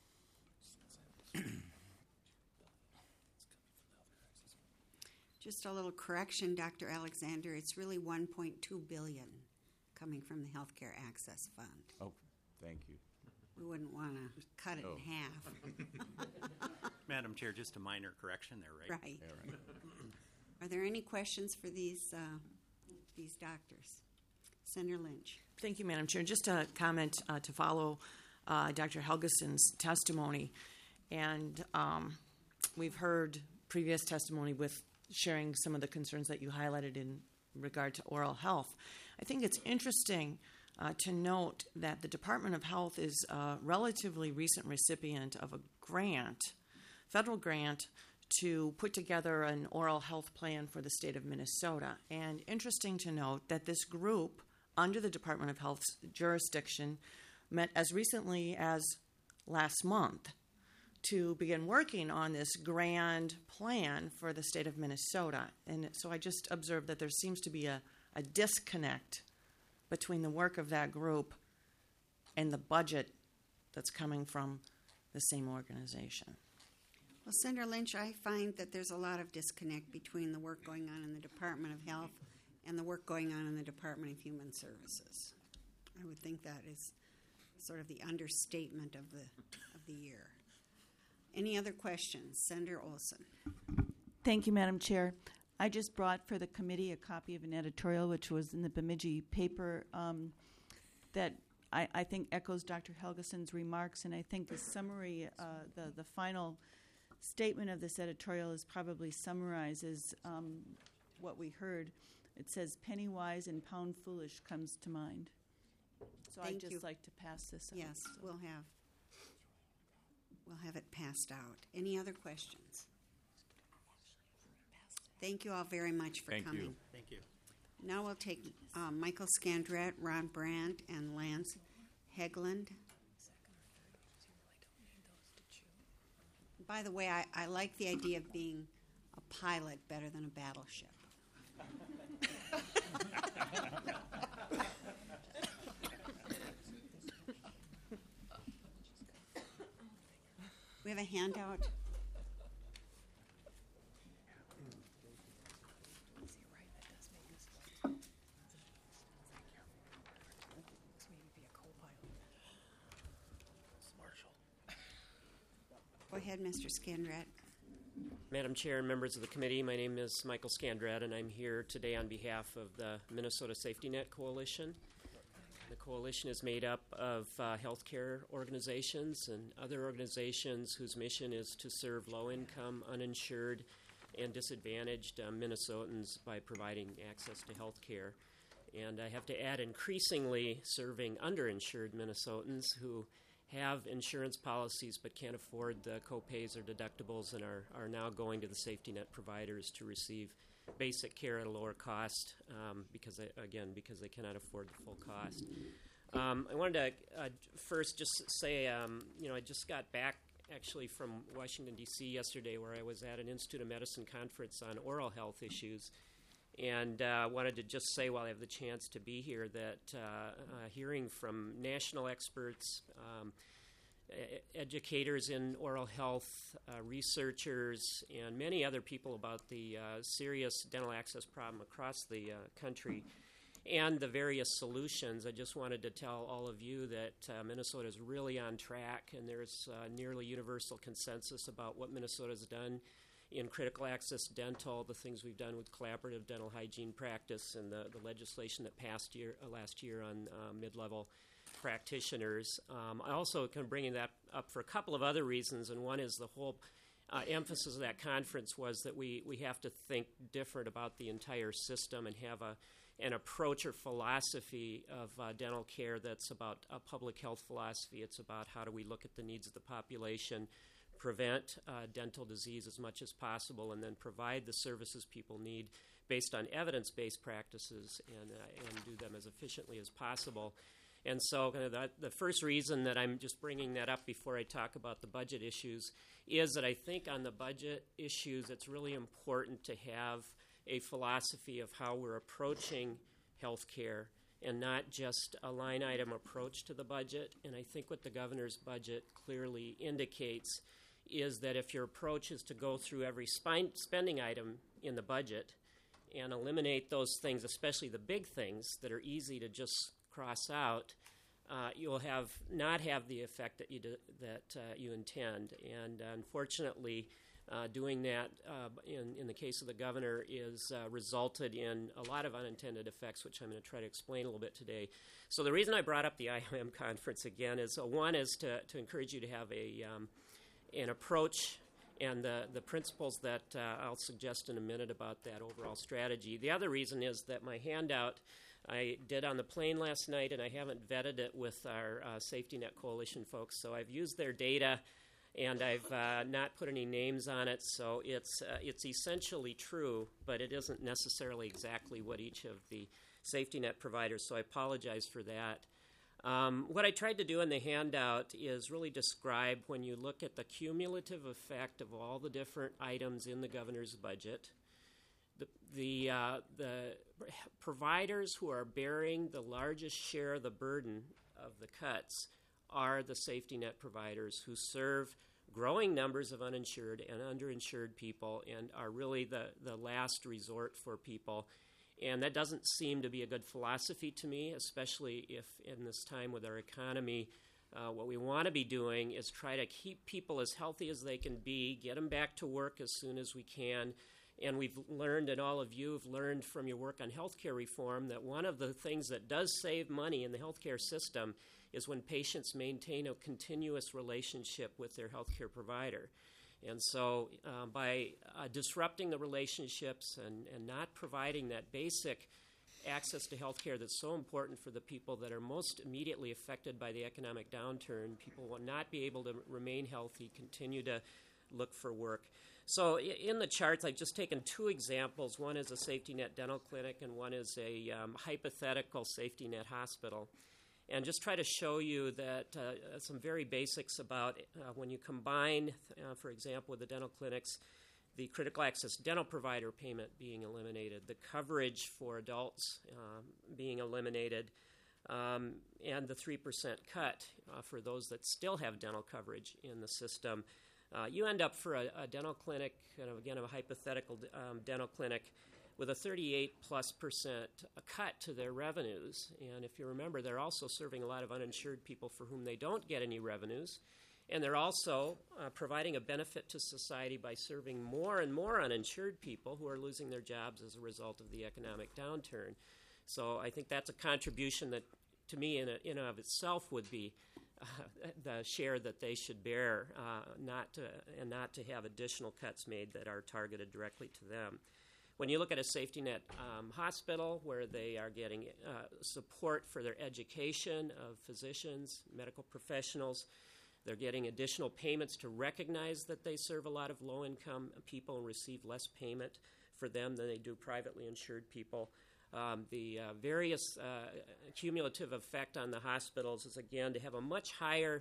Just a little correction, Dr. Alexander. It's really $1.2 billion coming from the Healthcare Access Fund. Oh, thank you. We wouldn't want to cut it in half. Madam Chair, just a minor correction there, right? Right. Yeah, right. Are there any questions for these doctors? Senator Lynch. Thank you, Madam Chair. Just a comment to follow Dr. Helgeson's testimony. And we've heard previous testimony with sharing some of the concerns that you highlighted in regard to oral health. I think it's interesting to note that the Department of Health is a relatively recent recipient of a grant, federal grant, to put together an oral health plan for the state of Minnesota. And interesting to note that this group, under the Department of Health's jurisdiction, met as recently as last month to begin working on this grand plan for the state of Minnesota. And so I just observed that there seems to be a disconnect between the work of that group and the budget that's coming from the same organization. Well, Senator Lynch, I find that there's a lot of disconnect between the work going on in the Department of Health and the work going on in the Department of Human Services. I would think that is sort of the understatement of the year. Any other questions? Senator Olson. Thank you, Madam Chair. I just brought for the committee a copy of an editorial which was in the Bemidji paper that I think echoes Dr. Helgeson's remarks, and I think the summary, the final statement of this editorial is probably summarizes what we heard. It says, "Penny wise and pound foolish" comes to mind. So I'd just like to pass this out. Yes, we'll have it passed out. Any other questions? Thank you all very much for coming. You. Thank you. Now we'll take Michael Scandrett, Ron Brandt, and Lance Hegland. By the way, I like the idea of being a pilot better than a battleship. We have a handout. Go ahead, Mr. Scandrett. Madam Chair and members of the committee, my name is Michael Scandrett, and I'm here today on behalf of the Minnesota Safety Net Coalition. The coalition is made up of healthcare organizations and other organizations whose mission is to serve low-income, uninsured, and disadvantaged Minnesotans by providing access to health care. And I have to add, increasingly serving underinsured Minnesotans who have insurance policies but can't afford the co-pays or deductibles and are now going to the safety net providers to receive basic care at a lower cost because they cannot afford the full cost. I wanted to first just say, I just got back actually from Washington, D.C. yesterday, where I was at an Institute of Medicine conference on oral health issues. And wanted to just say, while I have the chance to be here, that hearing from national experts, educators in oral health, researchers, and many other people about the serious dental access problem across the country and the various solutions, I just wanted to tell all of you that Minnesota is really on track, and there's nearly universal consensus about what Minnesota's done in critical access dental, the things we've done with collaborative dental hygiene practice, and the legislation that passed last year on mid-level practitioners. I also can bring that up for a couple of other reasons, and one is the whole emphasis of that conference was that we have to think different about the entire system and have an approach or philosophy of dental care that's about a public health philosophy. It's about how do we look at the needs of the population, prevent dental disease as much as possible, and then provide the services people need based on evidence-based practices and do them as efficiently as possible. And so the first reason that I'm just bringing that up before I talk about the budget issues is that I think on the budget issues it's really important to have a philosophy of how we're approaching health care and not just a line item approach to the budget. And I think what the governor's budget clearly indicates is that if your approach is to go through every spending item in the budget and eliminate those things, especially the big things that are easy to just cross out, you'll not have the effect that you intend. And unfortunately, doing that in the case of the governor is resulted in a lot of unintended effects, which I'm going to try to explain a little bit today. So the reason I brought up the IOM conference again is one is to encourage you to have an approach and the principles that I'll suggest in a minute about that overall strategy. The other reason is that my handout I did on the plane last night, and I haven't vetted it with our Safety Net Coalition folks, so I've used their data, and I've not put any names on it, so it's essentially true, but it isn't necessarily exactly what each of the safety net providers, so I apologize for that. What I tried to do in the handout is really describe, when you look at the cumulative effect of all the different items in the governor's budget, the providers who are bearing the largest share of the burden of the cuts are the safety net providers who serve growing numbers of uninsured and underinsured people and are really the last resort for people. And that doesn't seem to be a good philosophy to me, especially if in this time with our economy, what we want to be doing is try to keep people as healthy as they can be, get them back to work as soon as we can. And we've learned, and all of you have learned from your work on healthcare reform, that one of the things that does save money in the healthcare system is when patients maintain a continuous relationship with their healthcare provider. And so by disrupting the relationships and not providing that basic access to health care that's so important for the people that are most immediately affected by the economic downturn, people will not be able to remain healthy, continue to look for work. So in the charts, I've just taken two examples. One is a safety net dental clinic, and one is a hypothetical safety net hospital. And just try to show you that some very basics about when you combine, for example, with the dental clinics, the critical access dental provider payment being eliminated, the coverage for adults being eliminated, and the 3% cut for those that still have dental coverage in the system. You end up for a dental clinic, again, a hypothetical dental clinic, with a 38+% cut to their revenues. And if you remember, they're also serving a lot of uninsured people for whom they don't get any revenues. And they're also providing a benefit to society by serving more and more uninsured people who are losing their jobs as a result of the economic downturn. So I think that's a contribution that, to me, in and of itself would be the share that they should bear, not to have additional cuts made that are targeted directly to them. When you look at a safety net hospital where they are getting support for their education of physicians, medical professionals, they're getting additional payments to recognize that they serve a lot of low-income people and receive less payment for them than they do privately insured people. The various cumulative effect on the hospitals is, again, to have a much higher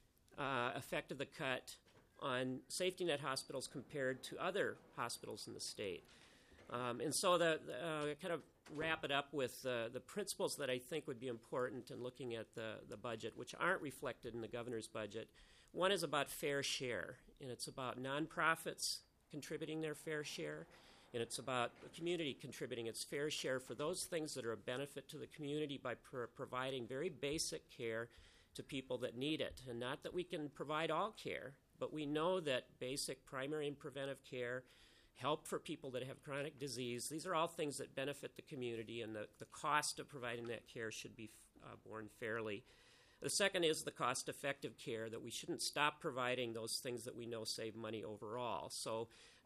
effect of the cut on safety net hospitals compared to other hospitals in the state. And so kind of wrap it up with the principles that I think would be important in looking at the budget, which aren't reflected in the governor's budget. One is about fair share, and it's about nonprofits contributing their fair share, and it's about the community contributing its fair share for those things that are a benefit to the community by providing very basic care to people that need it. And not that we can provide all care, but we know that basic primary and preventive care, help for people that have chronic disease, these are all things that benefit the community, and the cost of providing that care should be borne fairly. The second is the cost-effective care, that we shouldn't stop providing those things that we know save money overall. So,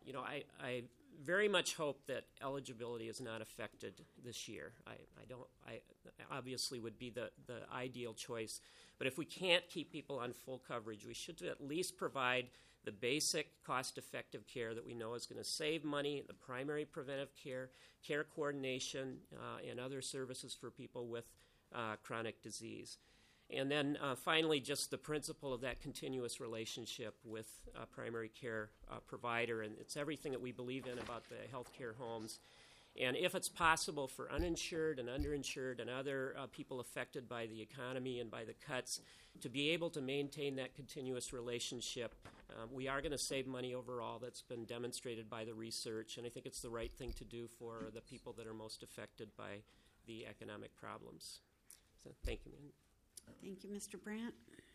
I very much hope that eligibility is not affected this year. I obviously would be the ideal choice, but if we can't keep people on full coverage, we should at least provide the basic cost-effective care that we know is going to save money, the primary preventive care, care coordination, and other services for people with chronic disease. And then finally, just the principle of that continuous relationship with a primary care provider. And it's everything that we believe in about the healthcare homes. And if it's possible for uninsured and underinsured and other people affected by the economy and by the cuts to be able to maintain that continuous relationship, we are going to save money overall. That's been demonstrated by the research. And I think it's the right thing to do for the people that are most affected by the economic problems. So thank you, ma'am. Thank you, Mr. Brandt.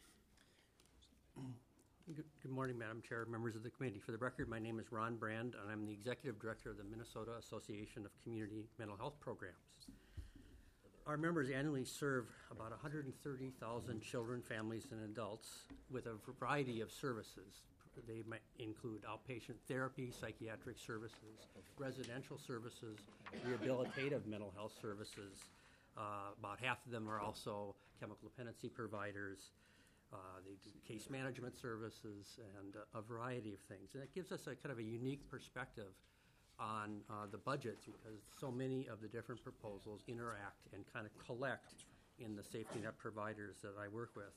Good morning, Madam Chair, members of the committee. For the record, my name is Ron Brand, and I'm the Executive Director of the Minnesota Association of Community Mental Health Programs. Our members annually serve about 130,000 children, families, and adults with a variety of services. They might include outpatient therapy, psychiatric services, residential services, rehabilitative mental health services. About half of them are also chemical dependency providers. They do case management services and a variety of things. And it gives us a kind of a unique perspective on the budgets because so many of the different proposals interact and kind of collect in the safety net providers that I work with.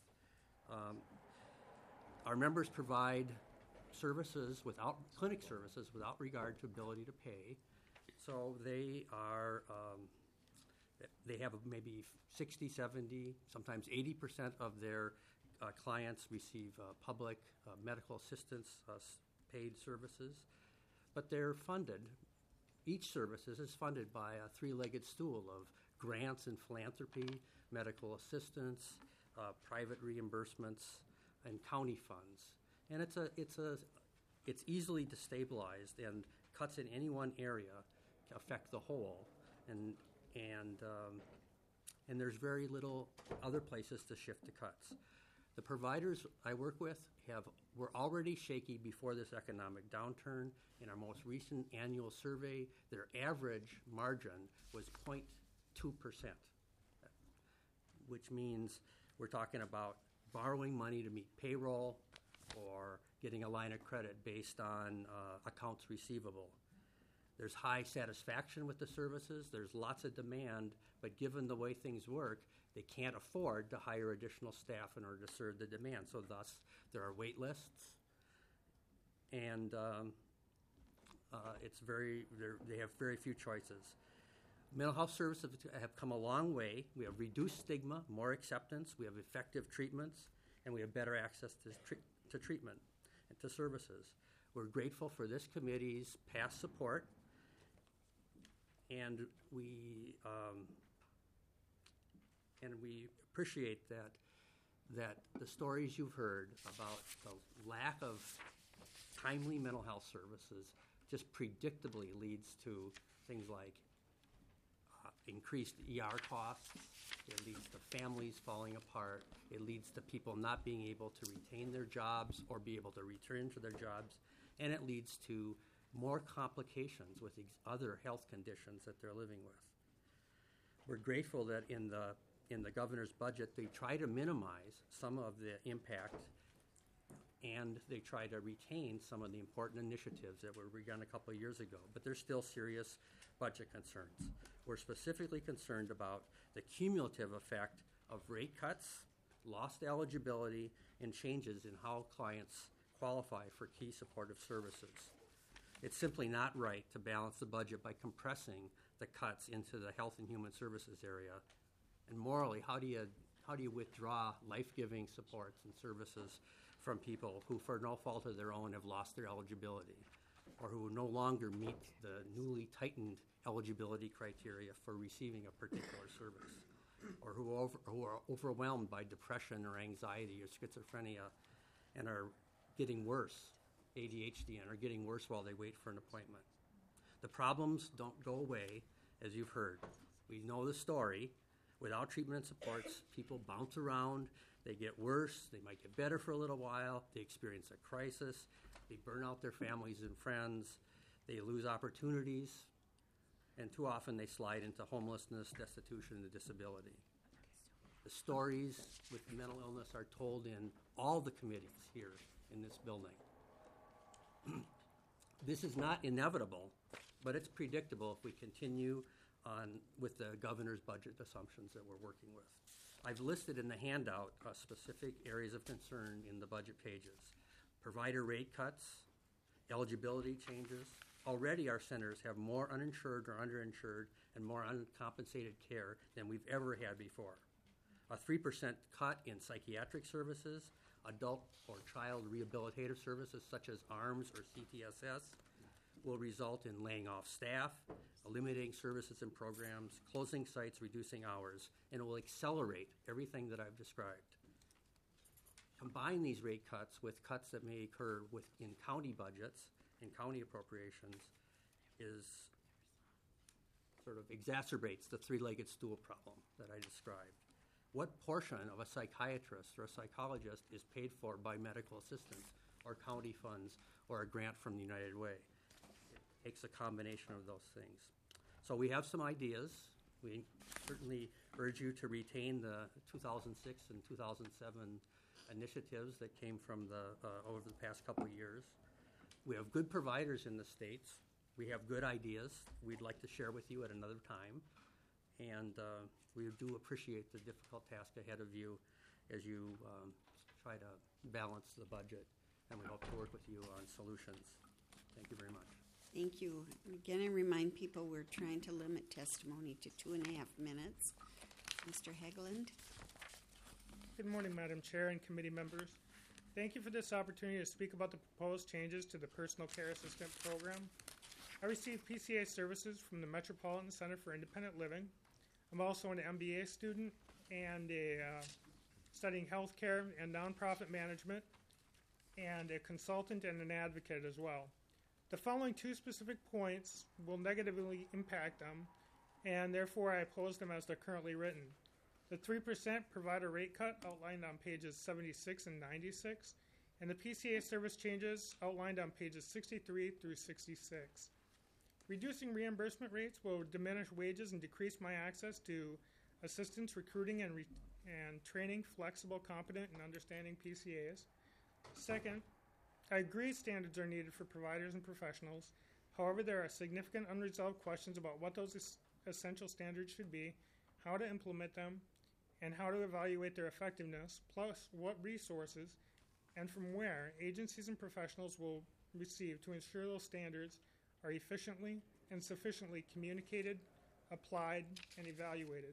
Our members provide services clinic services without regard to ability to pay. So they are they have maybe 60, 70, sometimes 80% of their clients receive public medical assistance paid services, but they're funded. Each service is funded by a three-legged stool of grants and philanthropy, medical assistance, private reimbursements, and county funds. And it's easily destabilized, and cuts in any one area affect the whole. And there's very little other places to shift the cuts. The providers I work with were already shaky before this economic downturn. In our most recent annual survey, their average margin was 0.2%, which means we're talking about borrowing money to meet payroll or getting a line of credit based on accounts receivable. There's high satisfaction with the services. There's lots of demand, but given the way things work, they can't afford to hire additional staff in order to serve the demand. So thus, there are wait lists, and they have very few choices. Mental health services have come a long way. We have reduced stigma, more acceptance, we have effective treatments, and we have better access to treatment and to services. We're grateful for this committee's past support, and we appreciate that that the stories you've heard about the lack of timely mental health services just predictably leads to things like increased ER costs. It leads to families falling apart. It leads to people not being able to retain their jobs or be able to return to their jobs. And it leads to more complications with these other health conditions that they're living with. We're grateful that in the governor's budget, they try to minimize some of the impact and they try to retain some of the important initiatives that were begun a couple of years ago. But there's still serious budget concerns. We're specifically concerned about the cumulative effect of rate cuts, lost eligibility, and changes in how clients qualify for key supportive services. It's simply not right to balance the budget by compressing the cuts into the health and human services area. And morally, how do you withdraw life-giving supports and services from people who, for no fault of their own, have lost their eligibility, or who no longer meet the newly tightened eligibility criteria for receiving a particular service, or who are overwhelmed by depression or anxiety or schizophrenia and are getting worse, ADHD, and are getting worse while they wait for an appointment. The problems don't go away, as you've heard. We know the story. Without treatment and supports, people bounce around, they get worse, they might get better for a little while, they experience a crisis, they burn out their families and friends, they lose opportunities, and too often they slide into homelessness, destitution, and disability. The stories with mental illness are told in all the committees here in this building. This is not inevitable, but it's predictable if we continue on with the governor's budget assumptions that we're working with. I've listed in the handout specific areas of concern in the budget pages. Provider rate cuts, eligibility changes. Already our centers have more uninsured or underinsured and more uncompensated care than we've ever had before. A 3% cut in psychiatric services, adult or child rehabilitative services such as ARMS or CTSS will result in laying off staff, eliminating services and programs, closing sites, reducing hours, and it will accelerate everything that I've described. Combine these rate cuts with cuts that may occur in county budgets and county appropriations sort of exacerbates the three-legged stool problem that I described. What portion of a psychiatrist or a psychologist is paid for by medical assistance or county funds or a grant from the United Way? It takes a combination of those things. So we have some ideas. We certainly urge you to retain the 2006 and 2007 initiatives that came from over the past couple of years. We have good providers in the states. We have good ideas we'd like to share with you at another time. And we do appreciate the difficult task ahead of you as you try to balance the budget. And we hope to work with you on solutions. Thank you very much. Thank you. Again, I remind people we're trying to limit testimony to 2.5 minutes. Mr. Hegland. Good morning, Madam Chair and committee members. Thank you for this opportunity to speak about the proposed changes to the Personal Care Assistant Program. I receive PCA services from the Metropolitan Center for Independent Living. I'm also an MBA student and studying healthcare and nonprofit management, and a consultant and an advocate as well. The following two specific points will negatively impact them, and therefore I oppose them as they're currently written. The 3% provider rate cut outlined on pages 76 and 96, and the PCA service changes outlined on pages 63 through 66. Reducing reimbursement rates will diminish wages and decrease my access to assistance recruiting and training flexible, competent, and understanding PCAs. Second, I agree standards are needed for providers and professionals. However, there are significant unresolved questions about what those essential standards should be, how to implement them, and how to evaluate their effectiveness, plus what resources and from where agencies and professionals will receive to ensure those standards are efficiently and sufficiently communicated, applied, and evaluated.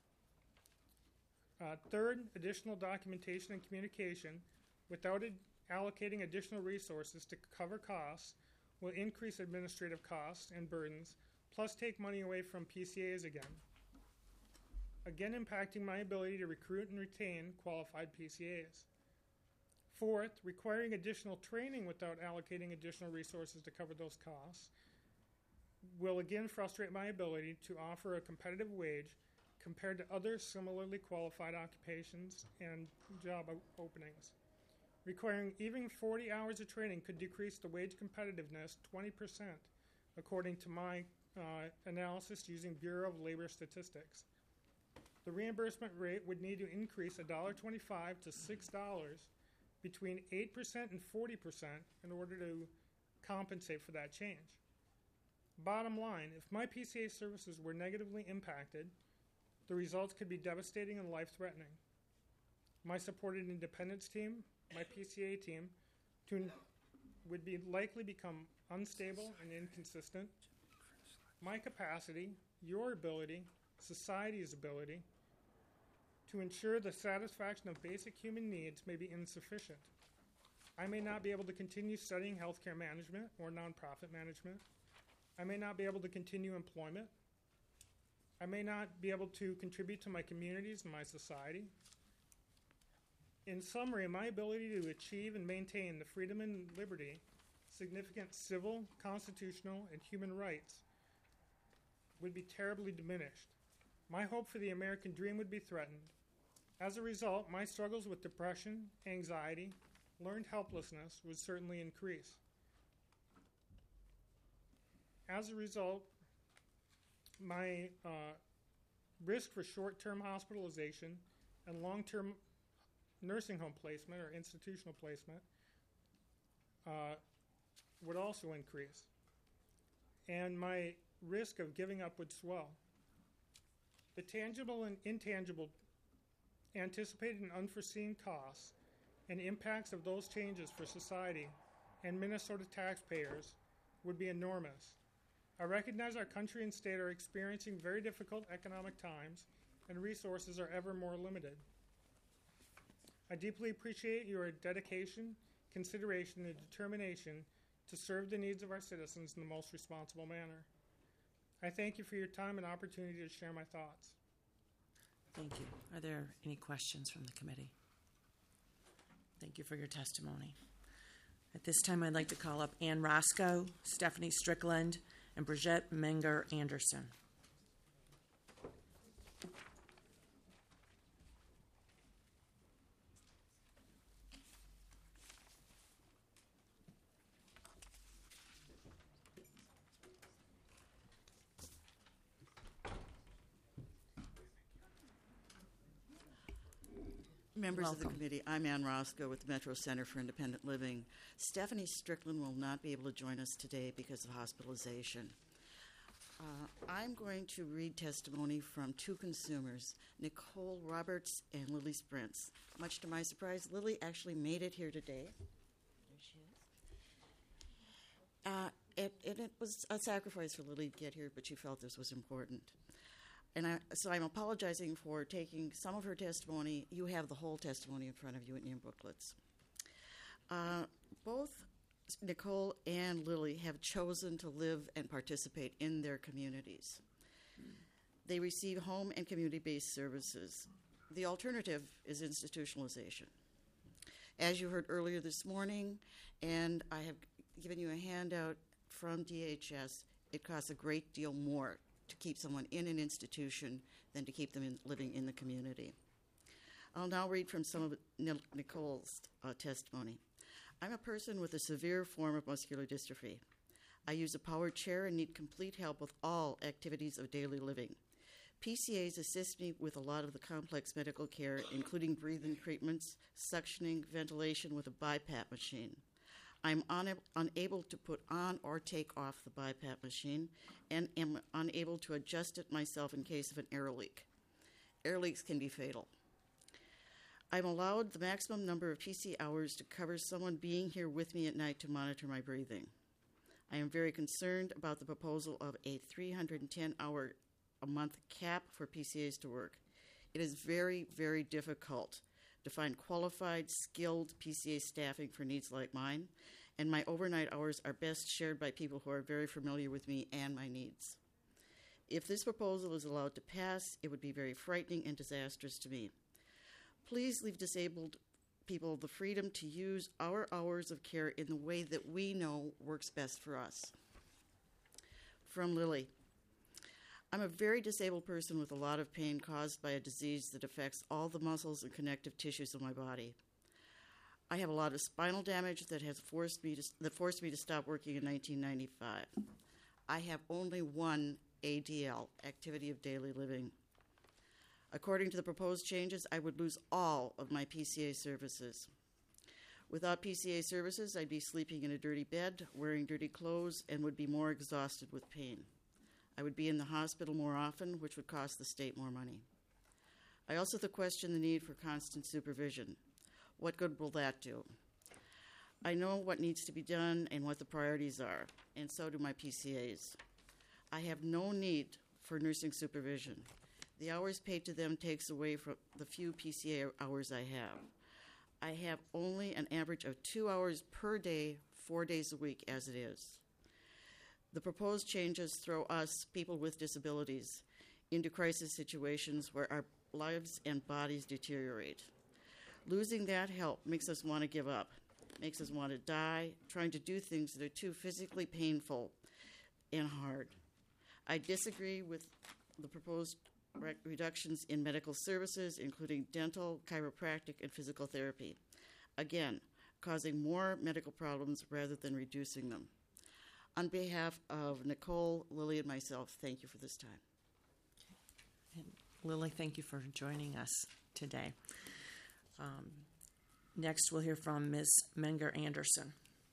Third, additional documentation and communication without allocating additional resources to cover costs will increase administrative costs and burdens, plus take money away from PCAs again. again impacting my ability to recruit and retain qualified PCAs. Fourth, requiring additional training without allocating additional resources to cover those costs will again frustrate my ability to offer a competitive wage compared to other similarly qualified occupations and job openings. Requiring even 40 hours of training could decrease the wage competitiveness 20%, according to my analysis using Bureau of Labor Statistics. The reimbursement rate would need to increase $1.25 to $6 between 8% and 40% in order to compensate for that change. Bottom line, if my PCA services were negatively impacted, the results could be devastating and life-threatening. My supported independence team, my PCA team, would be likely become unstable and inconsistent. My capacity, your ability, society's ability to ensure the satisfaction of basic human needs may be insufficient. I may not be able to continue studying healthcare management or nonprofit management. I may not be able to continue employment. I may not be able to contribute to my communities and my society. In summary, my ability to achieve and maintain the freedom and liberty, significant civil, constitutional, and human rights would be terribly diminished. My hope for the American dream would be threatened. As a result, my struggles with depression, anxiety, learned helplessness would certainly increase. As a result, my risk for short-term hospitalization and long-term nursing home placement or institutional placement would also increase. And my risk of giving up would swell. The tangible and intangible anticipated and unforeseen costs and impacts of those changes for society and Minnesota taxpayers would be enormous. I recognize our country and state are experiencing very difficult economic times and resources are ever more limited. I deeply appreciate your dedication, consideration, and determination to serve the needs of our citizens in the most responsible manner. I thank you for your time and opportunity to share my thoughts. Thank you. Are there any questions from the committee? Thank you for your testimony. At this time, I'd like to call up Ann Roscoe, Stephanie Strickland, and Brigitte Menger Anderson. Members of the Welcome. committee, I'm Ann Roscoe with the Metro Center for Independent Living. Stephanie Strickland will not be able to join us today because of hospitalization. I'm going to read testimony from two consumers, Nicole Roberts and Lily Sprintz. Much to my surprise, Lily actually made it here today. There she is. It was a sacrifice for Lily to get here, but she felt this was important. And so I'm apologizing for taking some of her testimony. You have the whole testimony in front of you in your booklets. Both Nicole and Lily have chosen to live and participate in their communities. They receive home and community-based services. The alternative is institutionalization. As you heard earlier this morning, and I have given you a handout from DHS, it costs a great deal more to keep someone in an institution than to keep them living in the community. I'll now read from some of Nicole's testimony. I'm a person with a severe form of muscular dystrophy. I use a power chair and need complete help with all activities of daily living. PCAs assist me with a lot of the complex medical care, including breathing treatments, suctioning, ventilation with a BiPAP machine. I'm unable to put on or take off the BiPAP machine and am unable to adjust it myself in case of an air leak. Air leaks can be fatal. I'm allowed the maximum number of PC hours to cover someone being here with me at night to monitor my breathing. I am very concerned about the proposal of a 310-hour-a-month cap for PCAs to work. It is very, very difficult to find qualified, skilled PCA staffing for needs like mine, and my overnight hours are best shared by people who are very familiar with me and my needs. If this proposal is allowed to pass, it would be very frightening and disastrous to me. Please leave disabled people the freedom to use our hours of care in the way that we know works best for us. From Lily. I'm a very disabled person with a lot of pain caused by a disease that affects all the muscles and connective tissues of my body. I have a lot of spinal damage that forced me to stop working in 1995. I have only one ADL, activity of daily living. According to the proposed changes, I would lose all of my PCA services. Without PCA services, I'd be sleeping in a dirty bed, wearing dirty clothes, and would be more exhausted with pain. I would be in the hospital more often, which would cost the state more money. I also question the need for constant supervision. What good will that do? I know what needs to be done and what the priorities are, and so do my PCAs. I have no need for nursing supervision. The hours paid to them takes away from the few PCA hours I have. I have only an average of 2 hours per day, 4 days a week as it is. The proposed changes throw us, people with disabilities, into crisis situations where our lives and bodies deteriorate. Losing that help makes us want to give up, makes us want to die, trying to do things that are too physically painful and hard. I disagree with the proposed reductions in medical services, including dental, chiropractic, and physical therapy. Again, causing more medical problems rather than reducing them. On behalf of Nicole, Lily, and myself, thank you for this time. And Lily, thank you for joining us today. Next, we'll hear from Ms. Menger Anderson.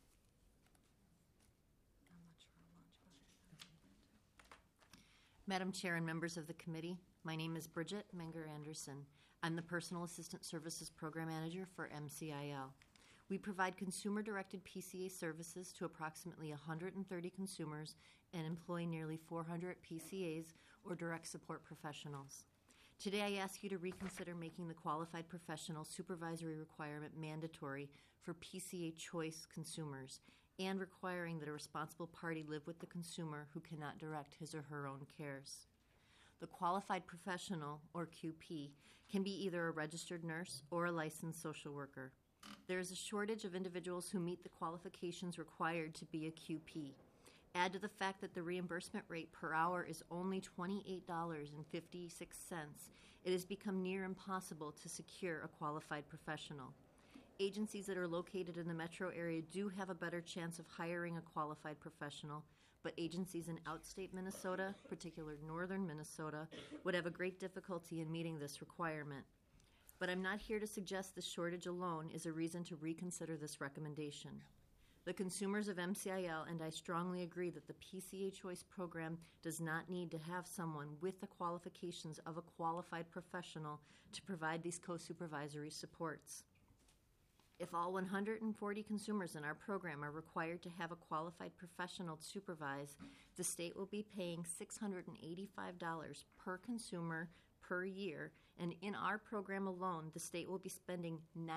Madam Chair and members of the committee, my name is Bridget Menger Anderson. I'm the Personal Assistant Services Program Manager for MCIL. We provide consumer-directed PCA services to approximately 130 consumers and employ nearly 400 PCAs or direct support professionals. Today, I ask you to reconsider making the qualified professional supervisory requirement mandatory for PCA choice consumers and requiring that a responsible party live with the consumer who cannot direct his or her own cares. The qualified professional, or QP, can be either a registered nurse or a licensed social worker. There is a shortage of individuals who meet the qualifications required to be a QP. Add to the fact that the reimbursement rate per hour is only $28.56, it has become near impossible to secure a qualified professional. Agencies that are located in the metro area do have a better chance of hiring a qualified professional, but agencies in outstate Minnesota, particularly northern Minnesota, would have a great difficulty in meeting this requirement. But I'm not here to suggest the shortage alone is a reason to reconsider this recommendation. The consumers of MCIL and I strongly agree that the PCA Choice program does not need to have someone with the qualifications of a qualified professional to provide these co-supervisory supports. If all 140 consumers in our program are required to have a qualified professional to supervise, the state will be paying $685 per consumer per year, and in our program alone, the state will be spending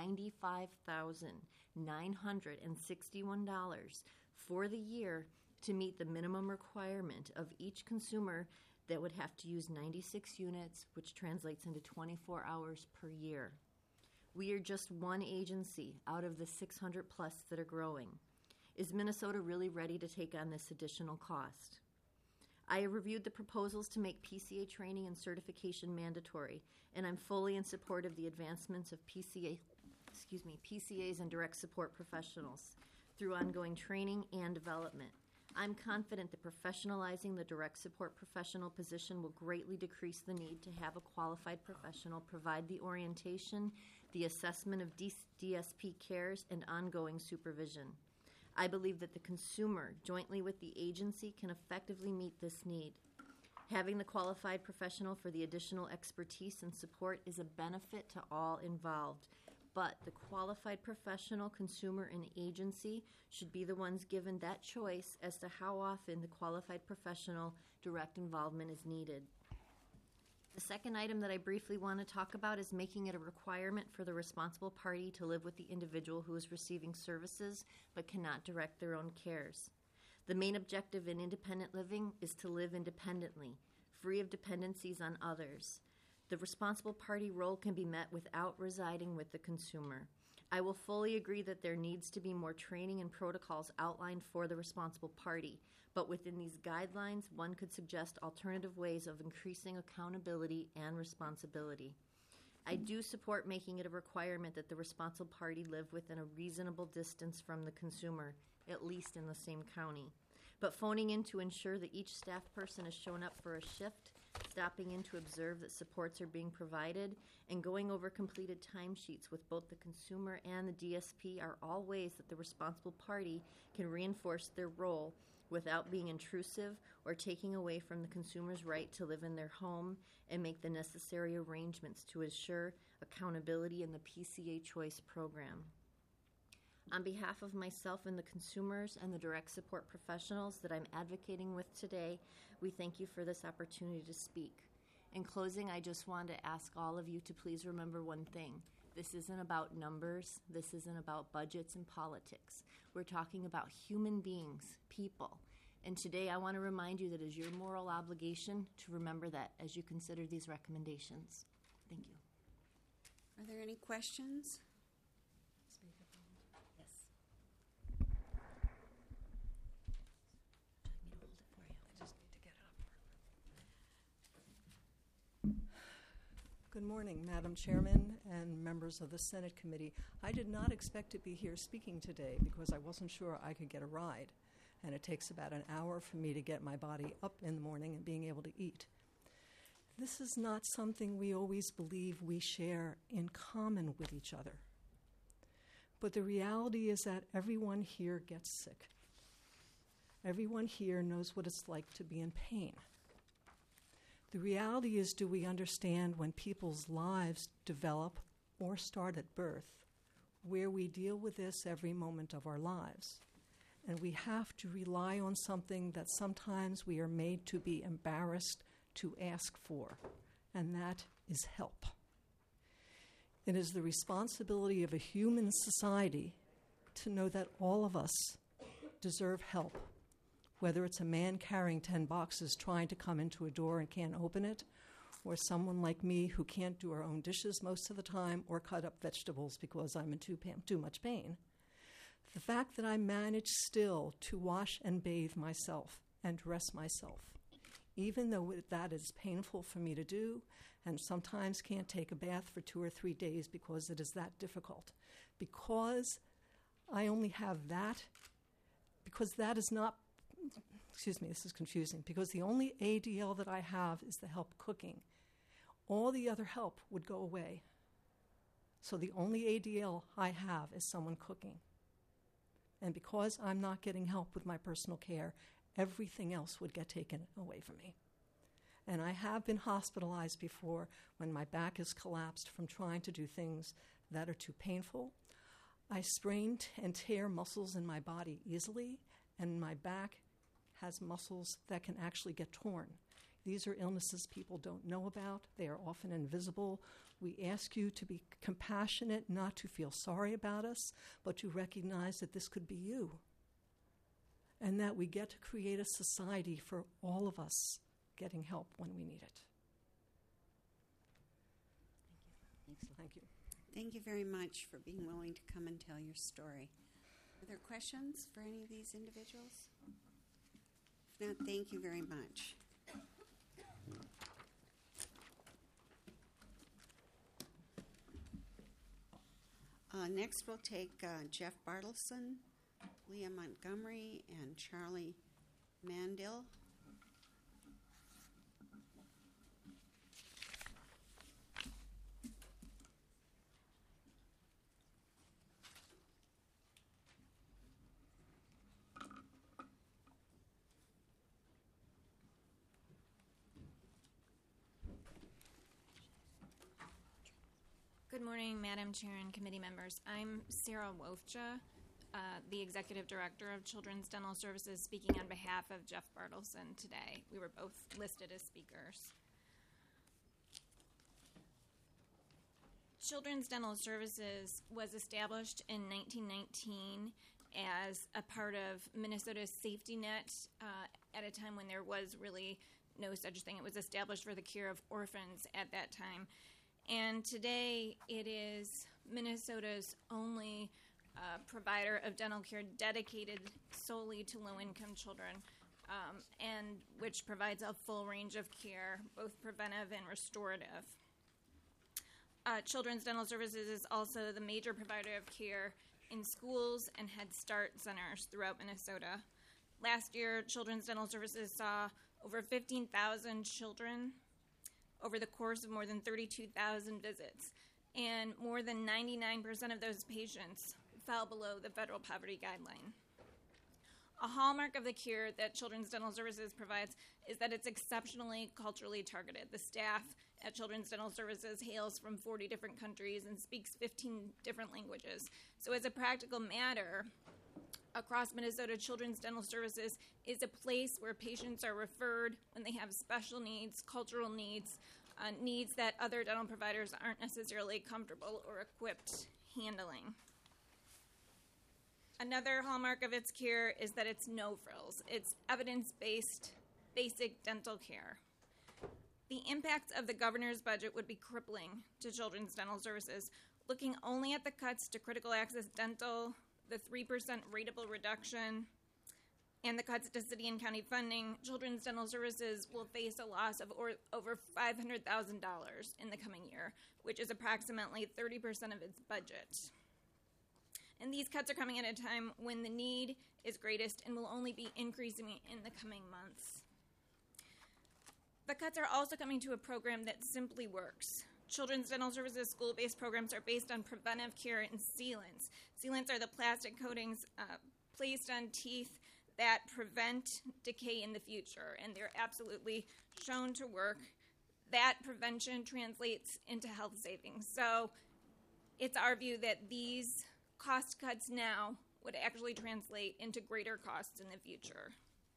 $95,961 for the year to meet the minimum requirement of each consumer that would have to use 96 units, which translates into 24 hours per year. We are just one agency out of the 600 plus that are growing. Is Minnesota really ready to take on this additional cost? I have reviewed the proposals to make PCA training and certification mandatory, and I'm fully in support of the advancements of PCAs and direct support professionals through ongoing training and development. I'm confident that professionalizing the direct support professional position will greatly decrease the need to have a qualified professional provide the orientation, the assessment of DSP cares, and ongoing supervision. I believe that the consumer, jointly with the agency, can effectively meet this need. Having the qualified professional for the additional expertise and support is a benefit to all involved, but the qualified professional, consumer, and agency should be the ones given that choice as to how often the qualified professional direct involvement is needed. The second item that I briefly want to talk about is making it a requirement for the responsible party to live with the individual who is receiving services but cannot direct their own cares. The main objective in independent living is to live independently, free of dependencies on others. The responsible party role can be met without residing with the consumer. I will fully agree that there needs to be more training and protocols outlined for the responsible party, but within these guidelines, one could suggest alternative ways of increasing accountability and responsibility. I do support making it a requirement that the responsible party live within a reasonable distance from the consumer, at least in the same county. But phoning in to ensure that each staff person has shown up for a shift, stopping in to observe that supports are being provided, and going over completed timesheets with both the consumer and the DSP are all ways that the responsible party can reinforce their role without being intrusive or taking away from the consumer's right to live in their home and make the necessary arrangements to assure accountability in the PCA Choice program. On behalf of myself and the consumers and the direct support professionals that I'm advocating with today, we thank you for this opportunity to speak. In closing, I just want to ask all of you to please remember one thing. This isn't about numbers. This isn't about budgets and politics. We're talking about human beings, people. And today I want to remind you that it is your moral obligation to remember that as you consider these recommendations. Thank you. Are there any questions? Good morning, Madam Chairman and members of the Senate Committee. I did not expect to be here speaking today because I wasn't sure I could get a ride, and it takes about an hour for me to get my body up in the morning and being able to eat. This is not something we always believe we share in common with each other. But the reality is that everyone here gets sick. Everyone here knows what it's like to be in pain. The reality is, do we understand when people's lives develop or start at birth, where we deal with this every moment of our lives? And we have to rely on something that sometimes we are made to be embarrassed to ask for, and that is help. It is the responsibility of a human society to know that all of us deserve help. Whether it's a man carrying 10 boxes trying to come into a door and can't open it, or someone like me who can't do our own dishes most of the time or cut up vegetables because I'm in too much pain. The fact that I manage still to wash and bathe myself and dress myself, even though that is painful for me to do, and sometimes can't take a bath for 2 or 3 days because it is that difficult. Because I only have that, because that is not excuse me, this is confusing, because the only ADL that I have is the help cooking. All the other help would go away. So the only ADL I have is someone cooking. And because I'm not getting help with my personal care, everything else would get taken away from me. And I have been hospitalized before when my back has collapsed from trying to do things that are too painful. I sprain and tear muscles in my body easily, and my back has muscles that can actually get torn. These are illnesses people don't know about. They are often invisible. We ask you to be compassionate, not to feel sorry about us, but to recognize that this could be you, and that we get to create a society for all of us getting help when we need it. Thank you. Thank you very much for being willing to come and tell your story. Are there questions for any of these individuals? If not, thank you very much. Next, we'll take Jeff Bartleson, Leah Montgomery, and Charlie Mandill. Good morning, Madam Chair and committee members. I'm Sarah Wofja, the Executive Director of Children's Dental Services, speaking on behalf of Jeff Bartleson today. We were both listed as speakers. Children's Dental Services was established in 1919 as a part of Minnesota's safety net at a time when there was really no such thing. It was established for the care of orphans at that time. And today it is Minnesota's only provider of dental care dedicated solely to low-income children, and which provides a full range of care, both preventive and restorative. Children's Dental Services is also the major provider of care in schools and Head Start centers throughout Minnesota. Last year, Children's Dental Services saw over 15,000 children over the course of more than 32,000 visits, and more than 99% of those patients fell below the federal poverty guideline. A hallmark of the care that Children's Dental Services provides is that it's exceptionally culturally targeted. The staff at Children's Dental Services hails from 40 different countries and speaks 15 different languages. So as a practical matter, across Minnesota, Children's Dental Services is a place where patients are referred when they have special needs, cultural needs, needs that other dental providers aren't necessarily comfortable or equipped handling. Another hallmark of its care is that it's no frills. It's evidence-based, basic dental care. The impacts of the governor's budget would be crippling to Children's Dental Services. Looking only at the cuts to critical access dental, the 3% rateable reduction, and the cuts to city and county funding, Children's Dental Services will face a loss of over $500,000 in the coming year, which is approximately 30% of its budget. And these cuts are coming at a time when the need is greatest and will only be increasing in the coming months. The cuts are also coming to a program that simply works. Children's Dental Services school-based programs are based on preventive care and sealants. Sealants are the plastic coatings placed on teeth that prevent decay in the future, and they're absolutely shown to work. That prevention translates into health savings. So it's our view that these cost cuts now would actually translate into greater costs in the future.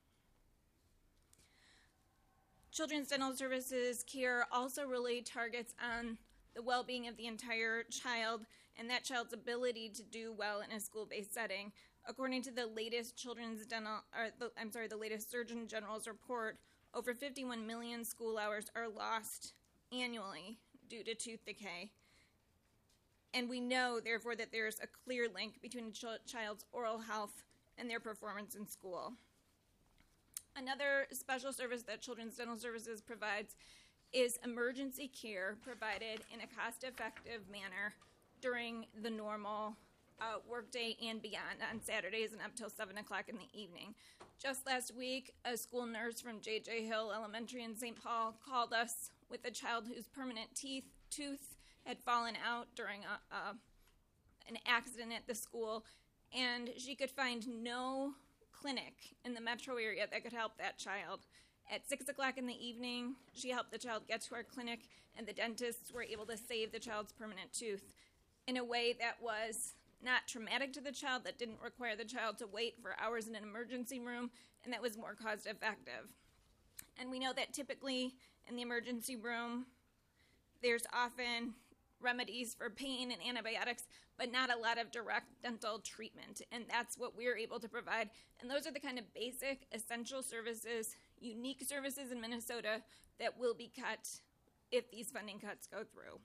Children's Dental Services care also really targets on the well-being of the entire child and that child's ability to do well in a school-based setting. According to the latest the latest Surgeon General's report, over 51 million school hours are lost annually due to tooth decay. And we know, therefore, that there's a clear link between a child's oral health and their performance in school. Another special service that Children's Dental Services provides is emergency care provided in a cost-effective manner during the normal workday and beyond, on Saturdays and up till 7 o'clock in the evening. Just last week, a school nurse from J.J. Hill Elementary in St. Paul called us with a child whose permanent tooth had fallen out during an accident at the school, and she could find no clinic in the metro area that could help that child. At 6 o'clock in the evening, she helped the child get to our clinic, and the dentists were able to save the child's permanent tooth in a way that was not traumatic to the child, that didn't require the child to wait for hours in an emergency room, and that was more cost effective. And we know that typically in the emergency room, there's often remedies for pain and antibiotics, but not a lot of direct dental treatment. And that's what we're able to provide. And those are the kind of basic, essential services, unique services in Minnesota that will be cut if these funding cuts go through.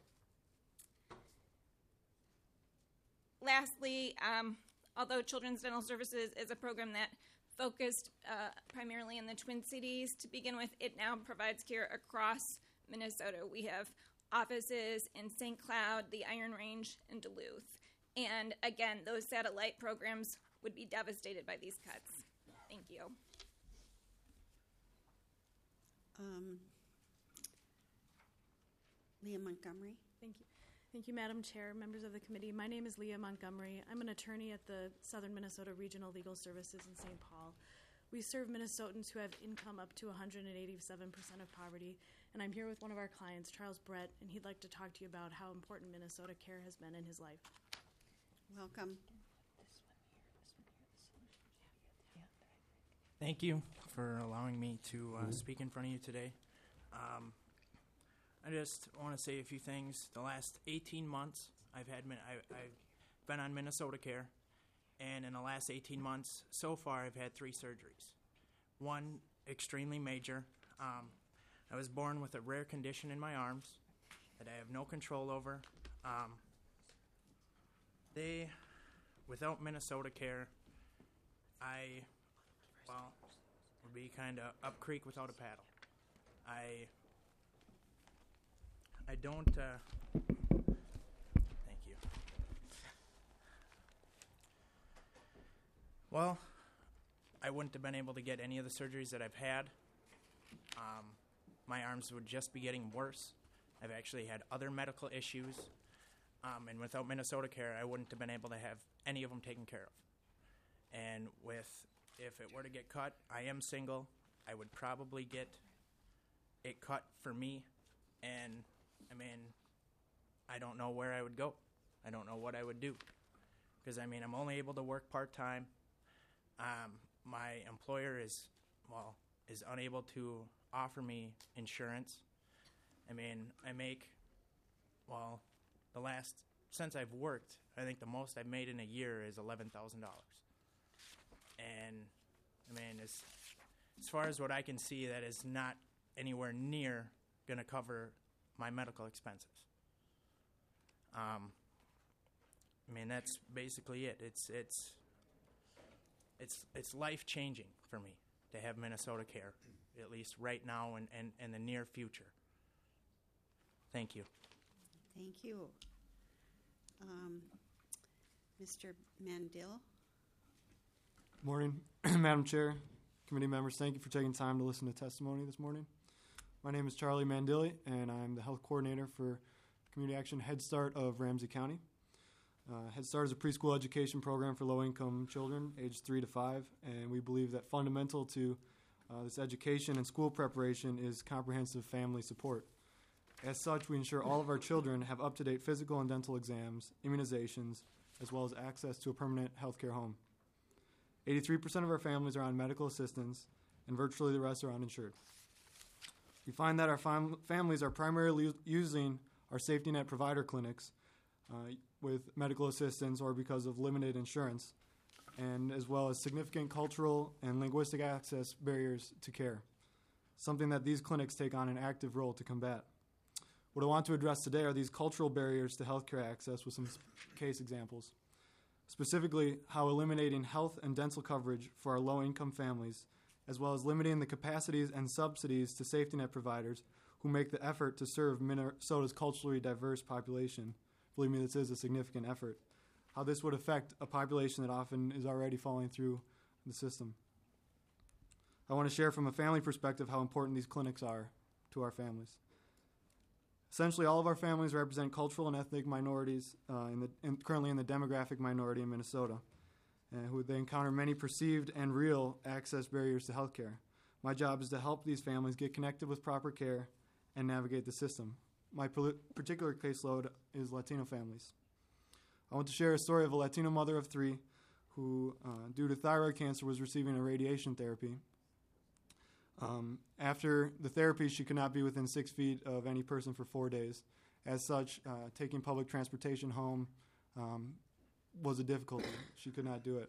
Lastly, although Children's Dental Services is a program that focused primarily in the Twin Cities to begin with, it now provides care across Minnesota. We have offices in St. Cloud, the Iron Range, and Duluth. And again, those satellite programs would be devastated by these cuts. Thank you. Leah Montgomery. Thank you. Thank you, Madam Chair, members of the committee. My name is Leah Montgomery. I'm an attorney at the Southern Minnesota Regional Legal Services in St. Paul. We serve Minnesotans who have income up to 187% of poverty, and I'm here with one of our clients, Charles Brett, and he'd like to talk to you about how important Minnesota care has been in his life. Welcome. Thank you for allowing me to speak in front of you today. I just want to say a few things. The last 18 months, I've been on Minnesota Care, and in the last 18 months, so far, I've had 3 surgeries. One extremely major I was born with a rare condition in my arms that I have no control over. Without Minnesota Care, would be kind of up creek without a paddle. I don't, thank you. Well, I wouldn't have been able to get any of the surgeries that I've had. My arms would just be getting worse. I've actually had other medical issues. And without Minnesota Care, I wouldn't have been able to have any of them taken care of. And if it were to get cut, I am single. I would probably get it cut for me. And, I mean, I don't know where I would go. I don't know what I would do. Because, I mean, I'm only able to work part-time. My employer is unable to offer me insurance. I mean, I make, since I've worked, I think the most I've made in a year is $11,000. And, I mean, as far as what I can see, that is not anywhere near going to cover my medical expenses. I mean, that's basically it. It's life-changing for me to have Minnesota Care, at least right now and in the near future. Thank you. Thank you. Mr. Mandel? Morning, Madam Chair, committee members. Thank you for taking time to listen to testimony this morning. My name is Charlie Mandilli, and I'm the health coordinator for Community Action Head Start of Ramsey County. Head Start is a preschool education program for low-income children aged 3 to 5, and we believe that fundamental to this education and school preparation is comprehensive family support. As such, we ensure all of our children have up-to-date physical and dental exams, immunizations, as well as access to a permanent health care home. 83% of our families are on medical assistance, and virtually the rest are uninsured. We find that our families are primarily using our safety net provider clinics with medical assistance or because of limited insurance, and as well as significant cultural and linguistic access barriers to care, something that these clinics take on an active role to combat. What I want to address today are these cultural barriers to healthcare access with some case examples. Specifically, how eliminating health and dental coverage for our low-income families, as well as limiting the capacities and subsidies to safety net providers who make the effort to serve Minnesota's culturally diverse population. Believe me, this is a significant effort. How this would affect a population that often is already falling through the system. I want to share from a family perspective how important these clinics are to our families. Essentially, all of our families represent cultural and ethnic minorities currently in the demographic minority in Minnesota, who they encounter many perceived and real access barriers to health care. My job is to help these families get connected with proper care and navigate the system. My particular caseload is Latino families. I want to share a story of a Latino mother of 3 who, due to thyroid cancer, was receiving a radiation therapy. After the therapy, she could not be within 6 feet of any person for 4 days. As such, taking public transportation home was a difficulty. She could not do it.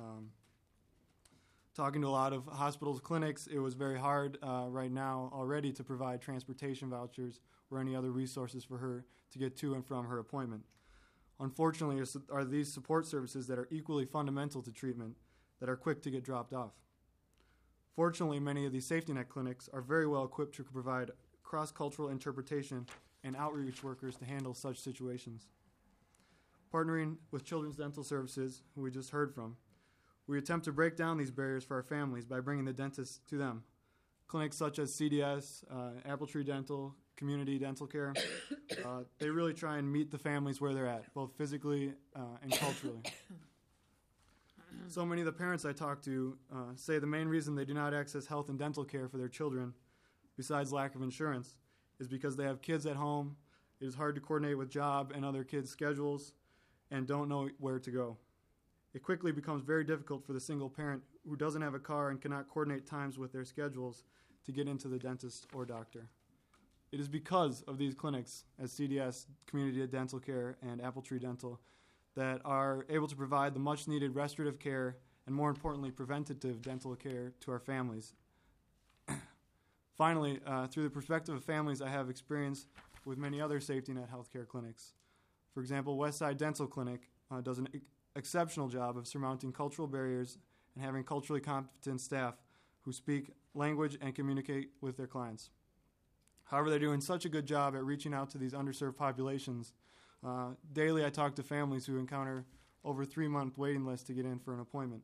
Talking to a lot of hospitals, clinics, it was very hard right now already to provide transportation vouchers or any other resources for her to get to and from her appointment. Unfortunately, are these support services that are equally fundamental to treatment that are quick to get dropped off. Fortunately, many of these safety net clinics are very well equipped to provide cross-cultural interpretation and outreach workers to handle such situations. Partnering with Children's Dental Services, who we just heard from, we attempt to break down these barriers for our families by bringing the dentist to them. Clinics such as CDS, Apple Tree Dental, Community Dental Care, they really try and meet the families where they're at, both physically and culturally. So many of the parents I talk to say the main reason they do not access health and dental care for their children, besides lack of insurance, is because they have kids at home, it is hard to coordinate with job and other kids' schedules, and don't know where to go. It quickly becomes very difficult for the single parent who doesn't have a car and cannot coordinate times with their schedules to get into the dentist or doctor. It is because of these clinics, as CDS, Community Dental Care, and Apple Tree Dental, that are able to provide the much-needed restorative care and, more importantly, preventative dental care to our families. Finally, through the perspective of families, I have experience with many other safety net healthcare clinics. For example, Westside Dental Clinic does an exceptional job of surmounting cultural barriers and having culturally competent staff who speak language and communicate with their clients. However, they're doing such a good job at reaching out to these underserved populations. Daily, I talk to families who encounter over 3-month waiting lists to get in for an appointment.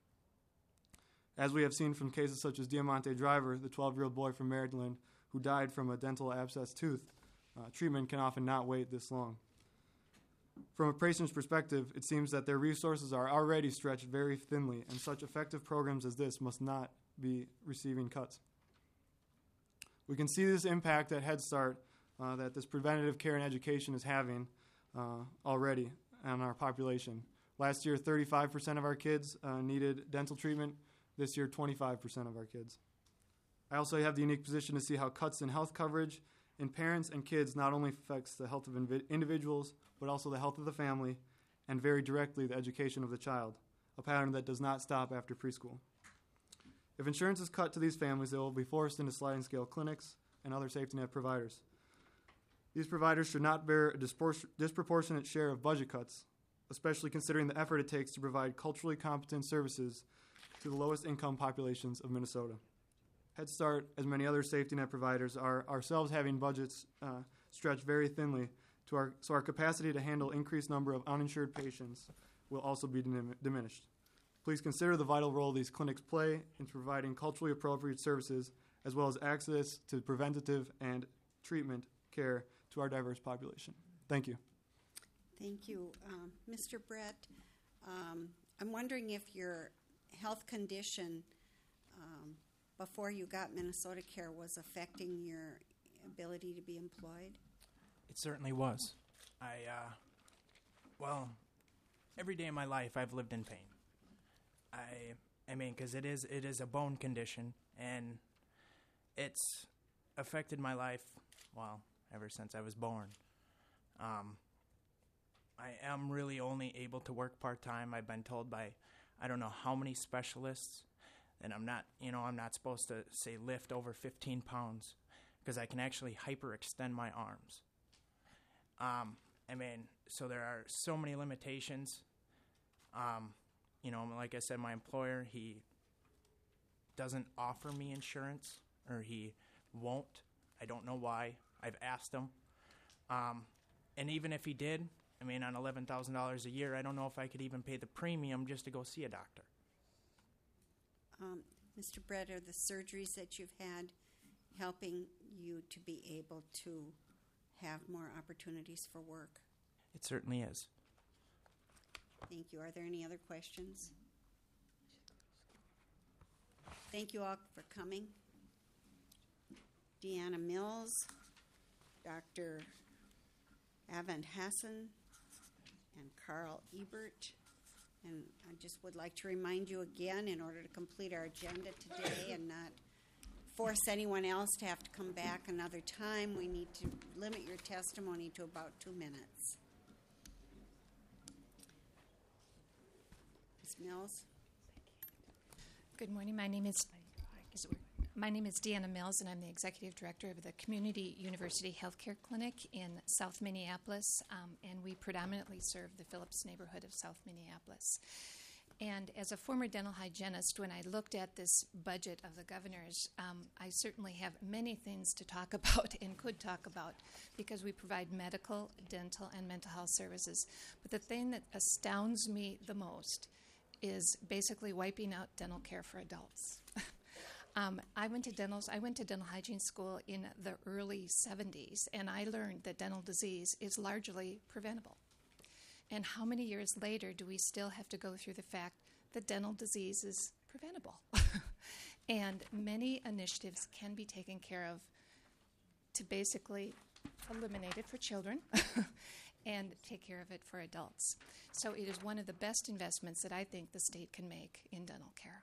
As we have seen from cases such as Diamante Driver, the 12-year-old boy from Maryland who died from a dental abscess tooth, treatment can often not wait this long. From a patient's perspective, it seems that their resources are already stretched very thinly, and such effective programs as this must not be receiving cuts. We can see this impact at Head Start that this preventative care and education is having already on our population. Last year, 35% of our kids needed dental treatment. This year, 25% of our kids. I also have the unique position to see how cuts in health coverage in parents and kids not only affects the health of individuals, but also the health of the family, and very directly the education of the child, a pattern that does not stop after preschool. If insurance is cut to these families, they will be forced into sliding scale clinics and other safety net providers. These providers should not bear a disproportionate share of budget cuts, especially considering the effort it takes to provide culturally competent services to the lowest income populations of Minnesota. Head Start, as many other safety net providers, are ourselves having budgets stretched very thinly, so our capacity to handle increased number of uninsured patients will also be diminished. Please consider the vital role these clinics play in providing culturally appropriate services, as well as access to preventative and treatment care to our diverse population. Thank you. Thank you. Mr. Brett, I'm wondering if your health condition before you got Minnesota Care was affecting your ability to be employed? It certainly was. Well, every day of my life I've lived in pain. I mean, because it is a bone condition, and it's affected my life, well, ever since I was born. I am really only able to work part-time. I've been told by I don't know how many specialists, and I'm not supposed to say lift over 15 pounds because I can actually hyperextend my arms. I mean, so there are so many limitations. Like I said, my employer, he doesn't offer me insurance, or he won't. I don't know why. I've asked him. And even if he did, I mean, on $11,000 a year, I don't know if I could even pay the premium just to go see a doctor. Mr. Brett, are the surgeries that you've had helping you to be able to have more opportunities for work? It certainly is. Thank you. Are there any other questions? Thank you all for coming. Deanna Mills, Dr. Avent Hassan, and Carl Ebert. And I just would like to remind you again, in order to complete our agenda today and not force anyone else to have to come back another time, we need to limit your testimony to about 2 minutes. Ms. Mills? Good morning. My name is Deanna Mills, and I'm the Executive Director of the Community University Healthcare Clinic in South Minneapolis, and we predominantly serve the Phillips neighborhood of South Minneapolis. And as a former dental hygienist, when I looked at this budget of the governor's, I certainly have many things to talk about and could talk about because we provide medical, dental, and mental health services. But the thing that astounds me the most is basically wiping out dental care for adults. I went to dental hygiene school in the early 70s, and I learned that dental disease is largely preventable. And how many years later do we still have to go through the fact that dental disease is preventable? And many initiatives can be taken care of to basically eliminate it for children and take care of it for adults. So it is one of the best investments that I think the state can make in dental care.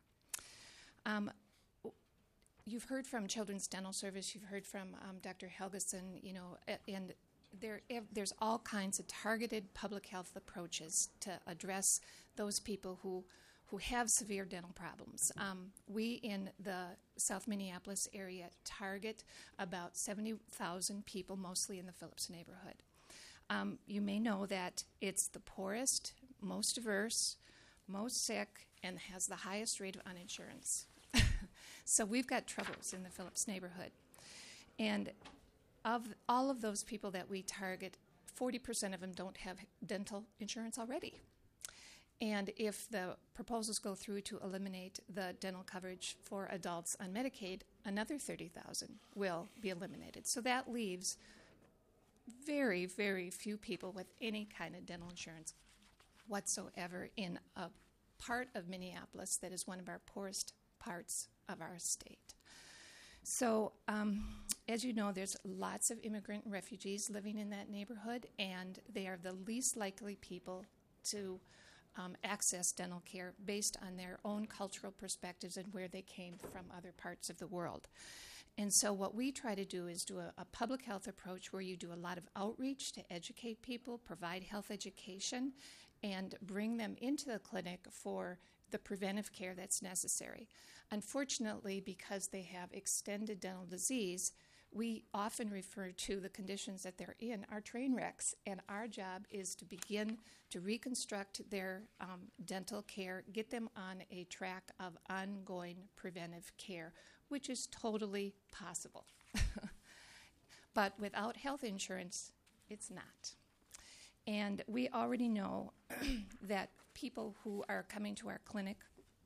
You've heard from Children's Dental Service, you've heard from Dr. Helgeson, and there's all kinds of targeted public health approaches to address those people who who have severe dental problems. We in the South Minneapolis area target about 70,000 people, mostly in the Phillips neighborhood. You may know that it's the poorest, most diverse, most sick, and has the highest rate of uninsurance. So we've got troubles in the Phillips neighborhood. And of all of those people that we target, 40% of them don't have dental insurance already. And if the proposals go through to eliminate the dental coverage for adults on Medicaid, another 30,000 will be eliminated. So that leaves very, very few people with any kind of dental insurance whatsoever in a part of Minneapolis that is one of our poorest parts of our state. So, as you know, there's lots of immigrant and refugees living in that neighborhood, and they are the least likely people to access dental care based on their own cultural perspectives and where they came from other parts of the world. And so what we try to do is do a public health approach where you do a lot of outreach to educate people, provide health education, and bring them into the clinic for the preventive care that's necessary. Unfortunately, because they have extended dental disease, we often refer to the conditions that they're in are train wrecks, and our job is to begin to reconstruct their dental care, get them on a track of ongoing preventive care, which is totally possible. But without health insurance, it's not. And we already know that people who are coming to our clinic,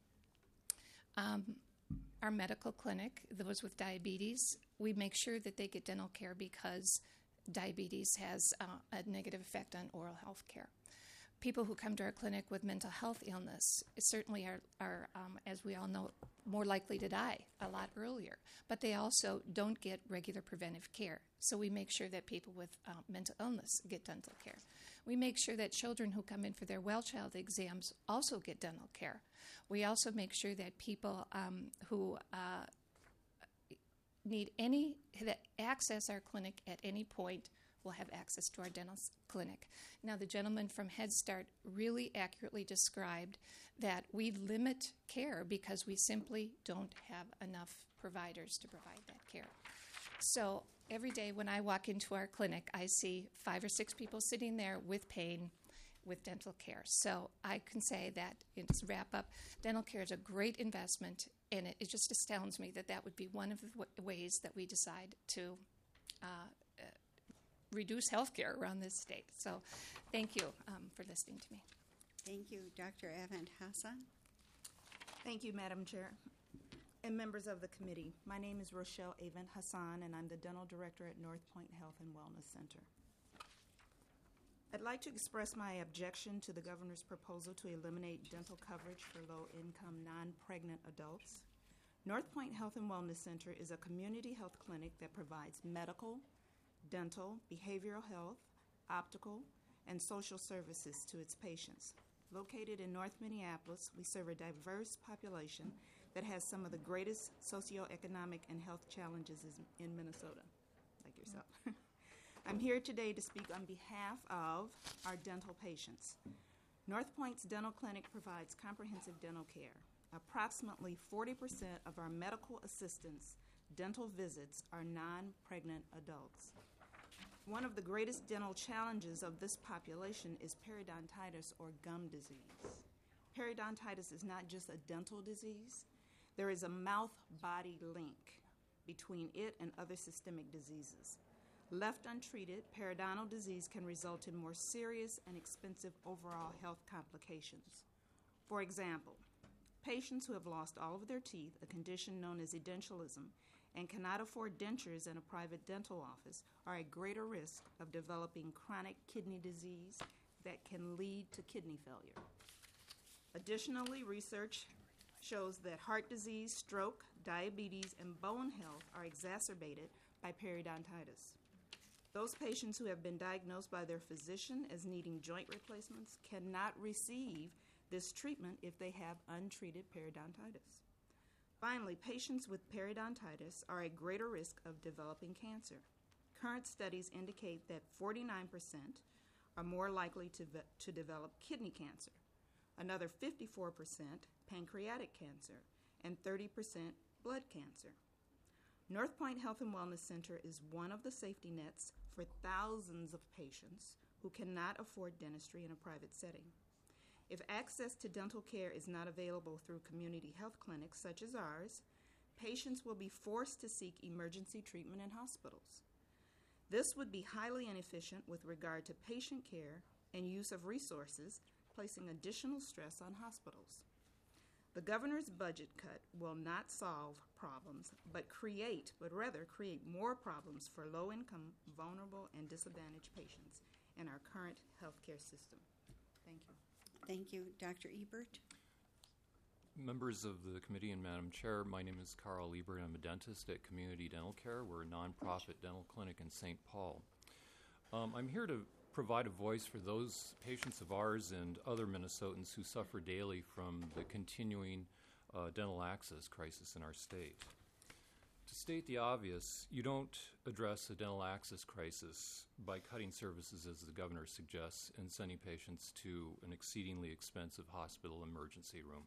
our medical clinic, those with diabetes, we make sure that they get dental care because diabetes has a negative effect on oral health care. People who come to our clinic with mental health illness certainly are as we all know, more likely to die a lot earlier, but they also don't get regular preventive care. So we make sure that people with mental illness get dental care. We make sure that children who come in for their well child exams also get dental care. We also make sure that people who that access our clinic at any point will have access to our dental clinic. Now, the gentleman from Head Start really accurately described that we limit care because we simply don't have enough providers to provide that care. So every day when I walk into our clinic, I see 5 or 6 people sitting there with pain, with dental care. So I can say that, to wrap up, dental care is a great investment, and it just astounds me that that would be one of the ways that we decide to reduce health care around this state. So thank you for listening to me. Thank you. Dr. Avant Hassan. Thank you, Madam Chair and members of the committee. My name is Rochelle Avant Hassan, and I'm the Dental Director at North Point Health and Wellness Center. I'd like to express my objection to the governor's proposal to eliminate dental coverage for low-income, non-pregnant adults. North Point Health and Wellness Center is a community health clinic that provides medical, dental, behavioral health, optical, and social services to its patients. Located in North Minneapolis, we serve a diverse population that has some of the greatest socioeconomic and health challenges in Minnesota, like yourself. I'm here today to speak on behalf of our dental patients. North Point's dental clinic provides comprehensive dental care. Approximately 40% of our medical assistants' dental visits are non-pregnant adults. One of the greatest dental challenges of this population is periodontitis or gum disease. Periodontitis is not just a dental disease. There is a mouth-body link between it and other systemic diseases. Left untreated, periodontal disease can result in more serious and expensive overall health complications. For example, patients who have lost all of their teeth, a condition known as edentulosum, and cannot afford dentures in a private dental office are at greater risk of developing chronic kidney disease that can lead to kidney failure. Additionally, research shows that heart disease, stroke, diabetes, and bone health are exacerbated by periodontitis. Those patients who have been diagnosed by their physician as needing joint replacements cannot receive this treatment if they have untreated periodontitis. Finally, patients with periodontitis are at greater risk of developing cancer. Current studies indicate that 49% are more likely to develop kidney cancer. another 54% pancreatic cancer, and 30% blood cancer. North Point Health and Wellness Center is one of the safety nets for thousands of patients who cannot afford dentistry in a private setting. If access to dental care is not available through community health clinics such as ours, patients will be forced to seek emergency treatment in hospitals. This would be highly inefficient with regard to patient care and use of resources, placing additional stress on hospitals. The governor's budget cut will not solve problems, but rather create more problems for low-income, vulnerable, and disadvantaged patients in our current healthcare system. Thank you. Thank you. Dr. Ebert? Members of the committee and Madam Chair, my name is Carl Ebert. I'm a dentist at Community Dental Care. We're a nonprofit dental clinic in St. Paul. I'm here to provide a voice for those patients of ours and other Minnesotans who suffer daily from the continuing dental access crisis in our state. To state the obvious, you don't address a dental access crisis by cutting services as the governor suggests and sending patients to an exceedingly expensive hospital emergency room.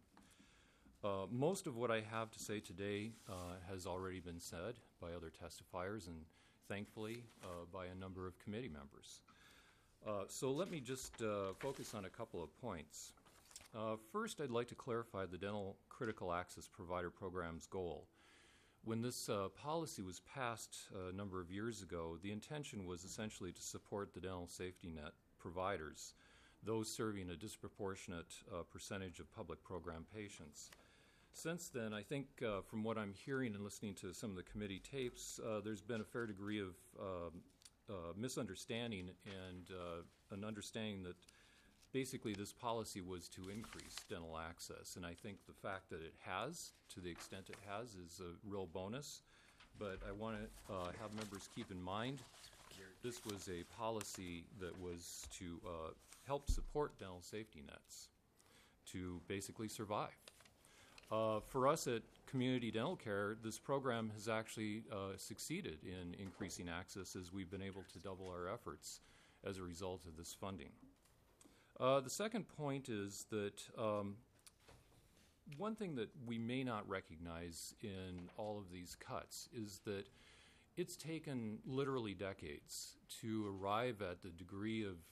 Most of what I have to say today has already been said by other testifiers and thankfully by a number of committee members. So let me just focus on a couple of points. First, I'd like to clarify the Dental Critical Access Provider Program's goal. When this policy was passed a number of years ago, the intention was essentially to support the dental safety net providers, those serving a disproportionate percentage of public program patients. Since then, I think from what I'm hearing and listening to some of the committee tapes, there's been a fair degree of misunderstanding and an understanding that basically this policy was to increase dental access. And I think the fact that it has, to the extent it has, is a real bonus. But I want to have members keep in mind this was a policy that was to help support dental safety nets to basically survive. For us at Community Dental Care, this program has actually succeeded in increasing access as we've been able to double our efforts as a result of this funding. The second point is that one thing that we may not recognize in all of these cuts is that it's taken literally decades to arrive at the degree of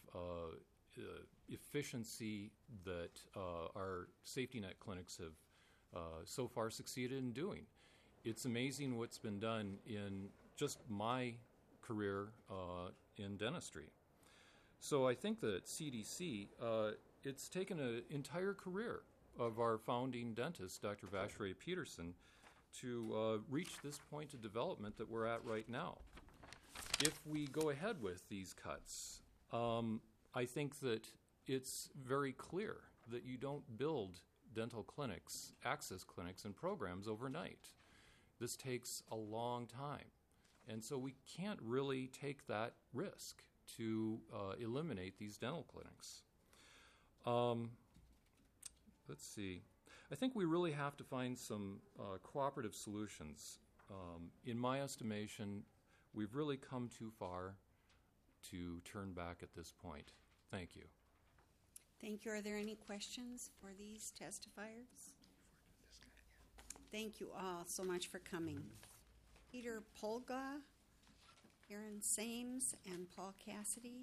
efficiency that our safety net clinics have so far succeeded in doing. It's amazing what's been done in just my career in dentistry. So I think that CDC, it's taken an entire career of our founding dentist, Dr. Vashray Peterson, to reach this point of development that we're at right now. If we go ahead with these cuts, I think that it's very clear that you don't build dental clinics, access clinics, and programs overnight. This takes a long time. And so we can't really take that risk to eliminate these dental clinics. Let's see. I think we really have to find some cooperative solutions. In my estimation, we've really come too far to turn back at this point. Thank you. Thank you. Are there any questions for these testifiers? Thank you all so much for coming. Peter Polga, Aaron Sames, and Paul Cassidy.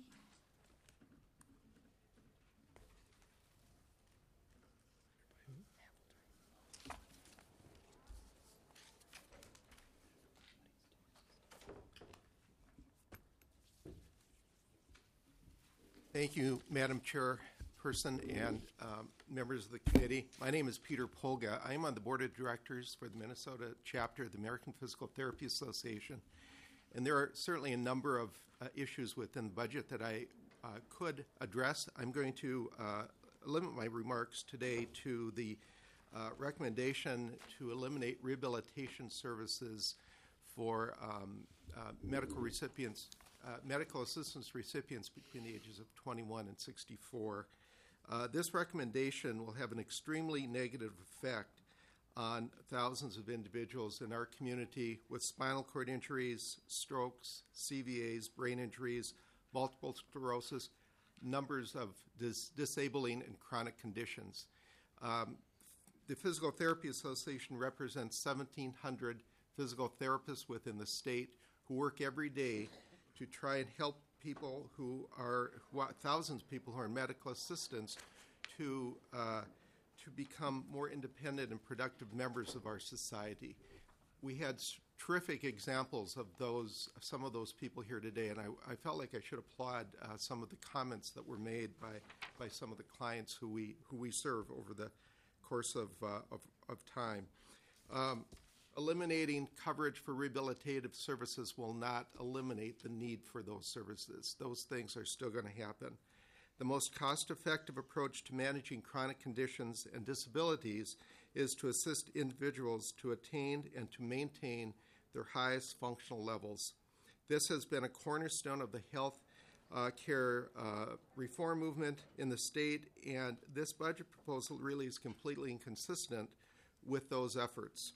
Thank you, Madam Chairperson and members of the committee. My name is Peter Polga. I am on the board of directors for the Minnesota chapter of the American Physical Therapy Association. And there are certainly a number of issues within the budget that I could address. I'm going to limit my remarks today to the recommendation to eliminate rehabilitation services for medical recipients, medical assistance recipients between the ages of 21 and 64. This recommendation will have an extremely negative effect on thousands of individuals in our community with spinal cord injuries, strokes, CVAs, brain injuries, multiple sclerosis, numbers of disabling and chronic conditions. The Physical Therapy Association represents 1,700 physical therapists within the state who work every day to try and help people thousands of people who are medical assistants to become more independent and productive members of our society. We had terrific examples of some of those people here today, and I felt like I should applaud some of the comments that were made by some of the clients who we serve over the course of time. Eliminating coverage for rehabilitative services will not eliminate the need for those services. Those things are still going to happen. The most cost-effective approach to managing chronic conditions and disabilities is to assist individuals to attain and to maintain their highest functional levels. This has been a cornerstone of the health care reform movement in the state, and this budget proposal really is completely inconsistent with those efforts.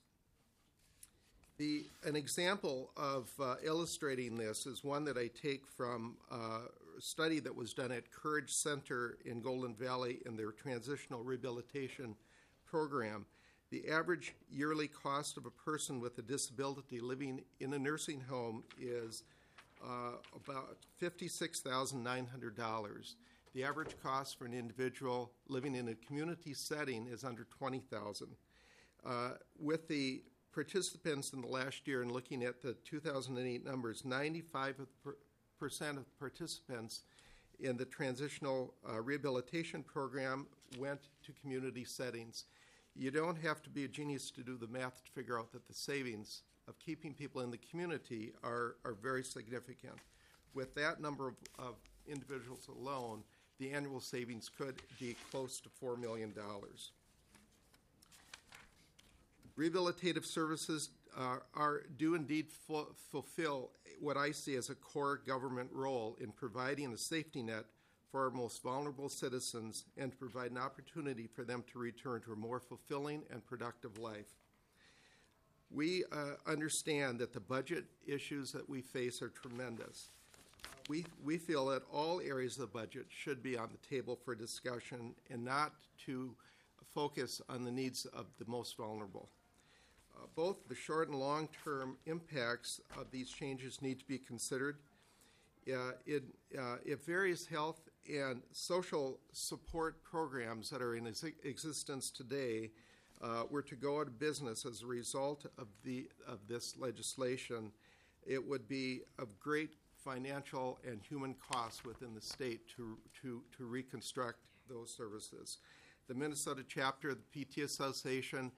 An example of illustrating this is one that I take from a study that was done at Courage Center in Golden Valley in their transitional rehabilitation program. The average yearly cost of a person with a disability living in a nursing home is about $56,900. The average cost for an individual living in a community setting is under $20,000. With the participants in the last year and looking at the 2008 numbers, 95% of participants in the transitional rehabilitation program went to community settings. You don't have to be a genius to do the math to figure out that the savings of keeping people in the community are very significant. With that number of individuals alone, the annual savings could be close to $4 million. Rehabilitative services do indeed fulfill what I see as a core government role in providing a safety net for our most vulnerable citizens and to provide an opportunity for them to return to a more fulfilling and productive life. We understand that the budget issues that we face are tremendous. We feel that all areas of the budget should be on the table for discussion and not to focus on the needs of the most vulnerable. Both the short and long-term impacts of these changes need to be considered. If various health and social support programs that are in existence today were to go out of business as a result of this legislation, it would be of great financial and human costs within the state to reconstruct those services. The Minnesota chapter of the PT Association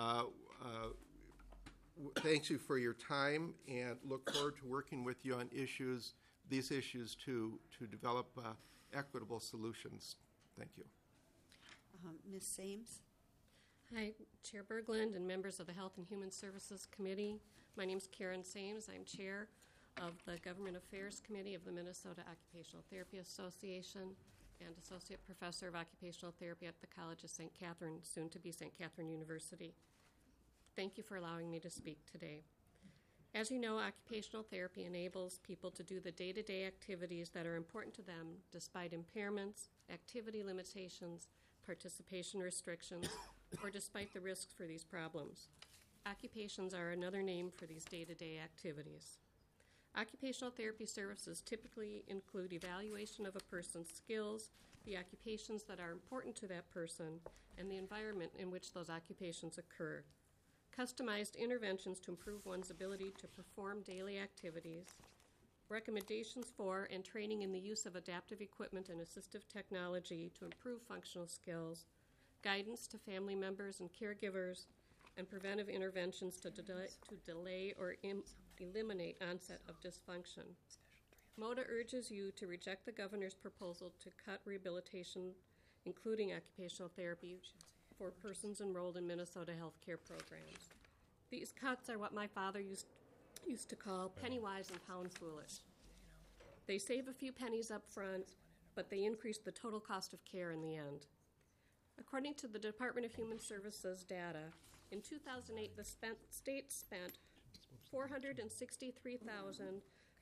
thanks you for your time and look forward to working with you on these issues to develop equitable solutions. Thank you. Ms. Sames? Hi, Chair Berglund and members of the Health and Human Services Committee. My name is Karen Sames. I'm chair of the Government Affairs Committee of the Minnesota Occupational Therapy Association and associate professor of occupational therapy at the College of St. Catherine, soon to be St. Catherine University. Thank you for allowing me to speak today. As you know, occupational therapy enables people to do the day-to-day activities that are important to them despite impairments, activity limitations, participation restrictions, or despite the risks for these problems. Occupations are another name for these day-to-day activities. Occupational therapy services typically include evaluation of a person's skills, the occupations that are important to that person, and the environment in which those occupations occur. Customized interventions to improve one's ability to perform daily activities, recommendations for and training in the use of adaptive equipment and assistive technology to improve functional skills, guidance to family members and caregivers, and preventive interventions to delay or eliminate onset of dysfunction. MOTA urges you to reject the governor's proposal to cut rehabilitation, including occupational therapy, for persons enrolled in Minnesota healthcare programs. These cuts are what my father used to call penny wise and pound foolish. They save a few pennies up front, but they increase the total cost of care in the end. According to the Department of Human Services data, in 2008, the state spent $463,000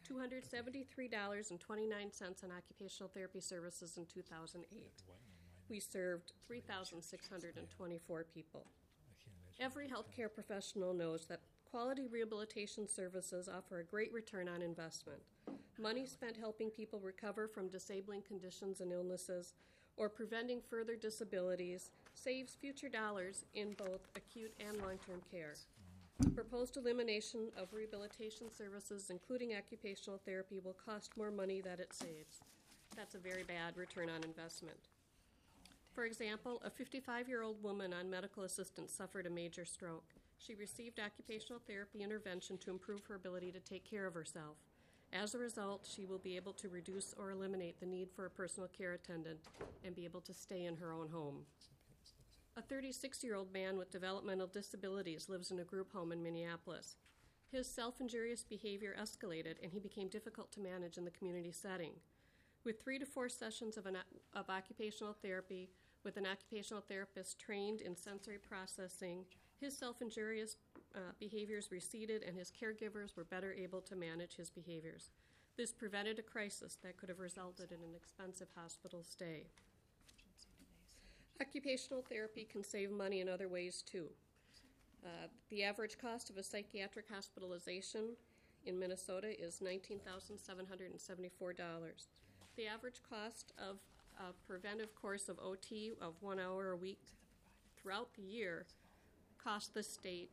$273.29 on occupational therapy services in 2008. We served 3,624 people. Every healthcare professional knows that quality rehabilitation services offer a great return on investment. Money spent helping people recover from disabling conditions and illnesses or preventing further disabilities saves future dollars in both acute and long-term care. The proposed elimination of rehabilitation services, including occupational therapy, will cost more money than it saves. That's a very bad return on investment. For example, a 55-year-old woman on medical assistance suffered a major stroke. She received occupational therapy intervention to improve her ability to take care of herself. As a result, she will be able to reduce or eliminate the need for a personal care attendant and be able to stay in her own home. A 36-year-old man with developmental disabilities lives in a group home in Minneapolis. His self-injurious behavior escalated, and he became difficult to manage in the community setting. With 3 to 4 sessions of occupational therapy, with an occupational therapist trained in sensory processing, his self-injurious behaviors receded, and his caregivers were better able to manage his behaviors. This prevented a crisis that could have resulted in an expensive hospital stay. Occupational therapy can save money in other ways, too. The average cost of a psychiatric hospitalization in Minnesota is $19,774. The average cost of a preventive course of OT of 1 hour a week throughout the year cost the state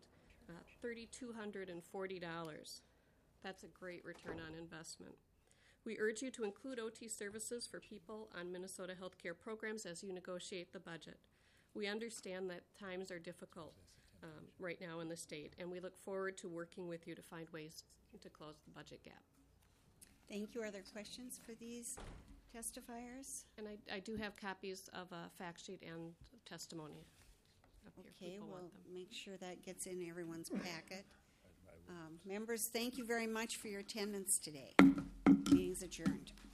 $3,240. That's a great return on investment. We urge you to include OT services for people on Minnesota healthcare programs as you negotiate the budget. We understand that times are difficult right now in the state, and we look forward to working with you to find ways to close the budget gap. Thank you. Are there questions for these testifiers? And I do have copies of a fact sheet and testimony up here. Okay, People we'll want them. make sure that gets in everyone's packet. Members, thank you very much for your attendance today. Meeting's adjourned.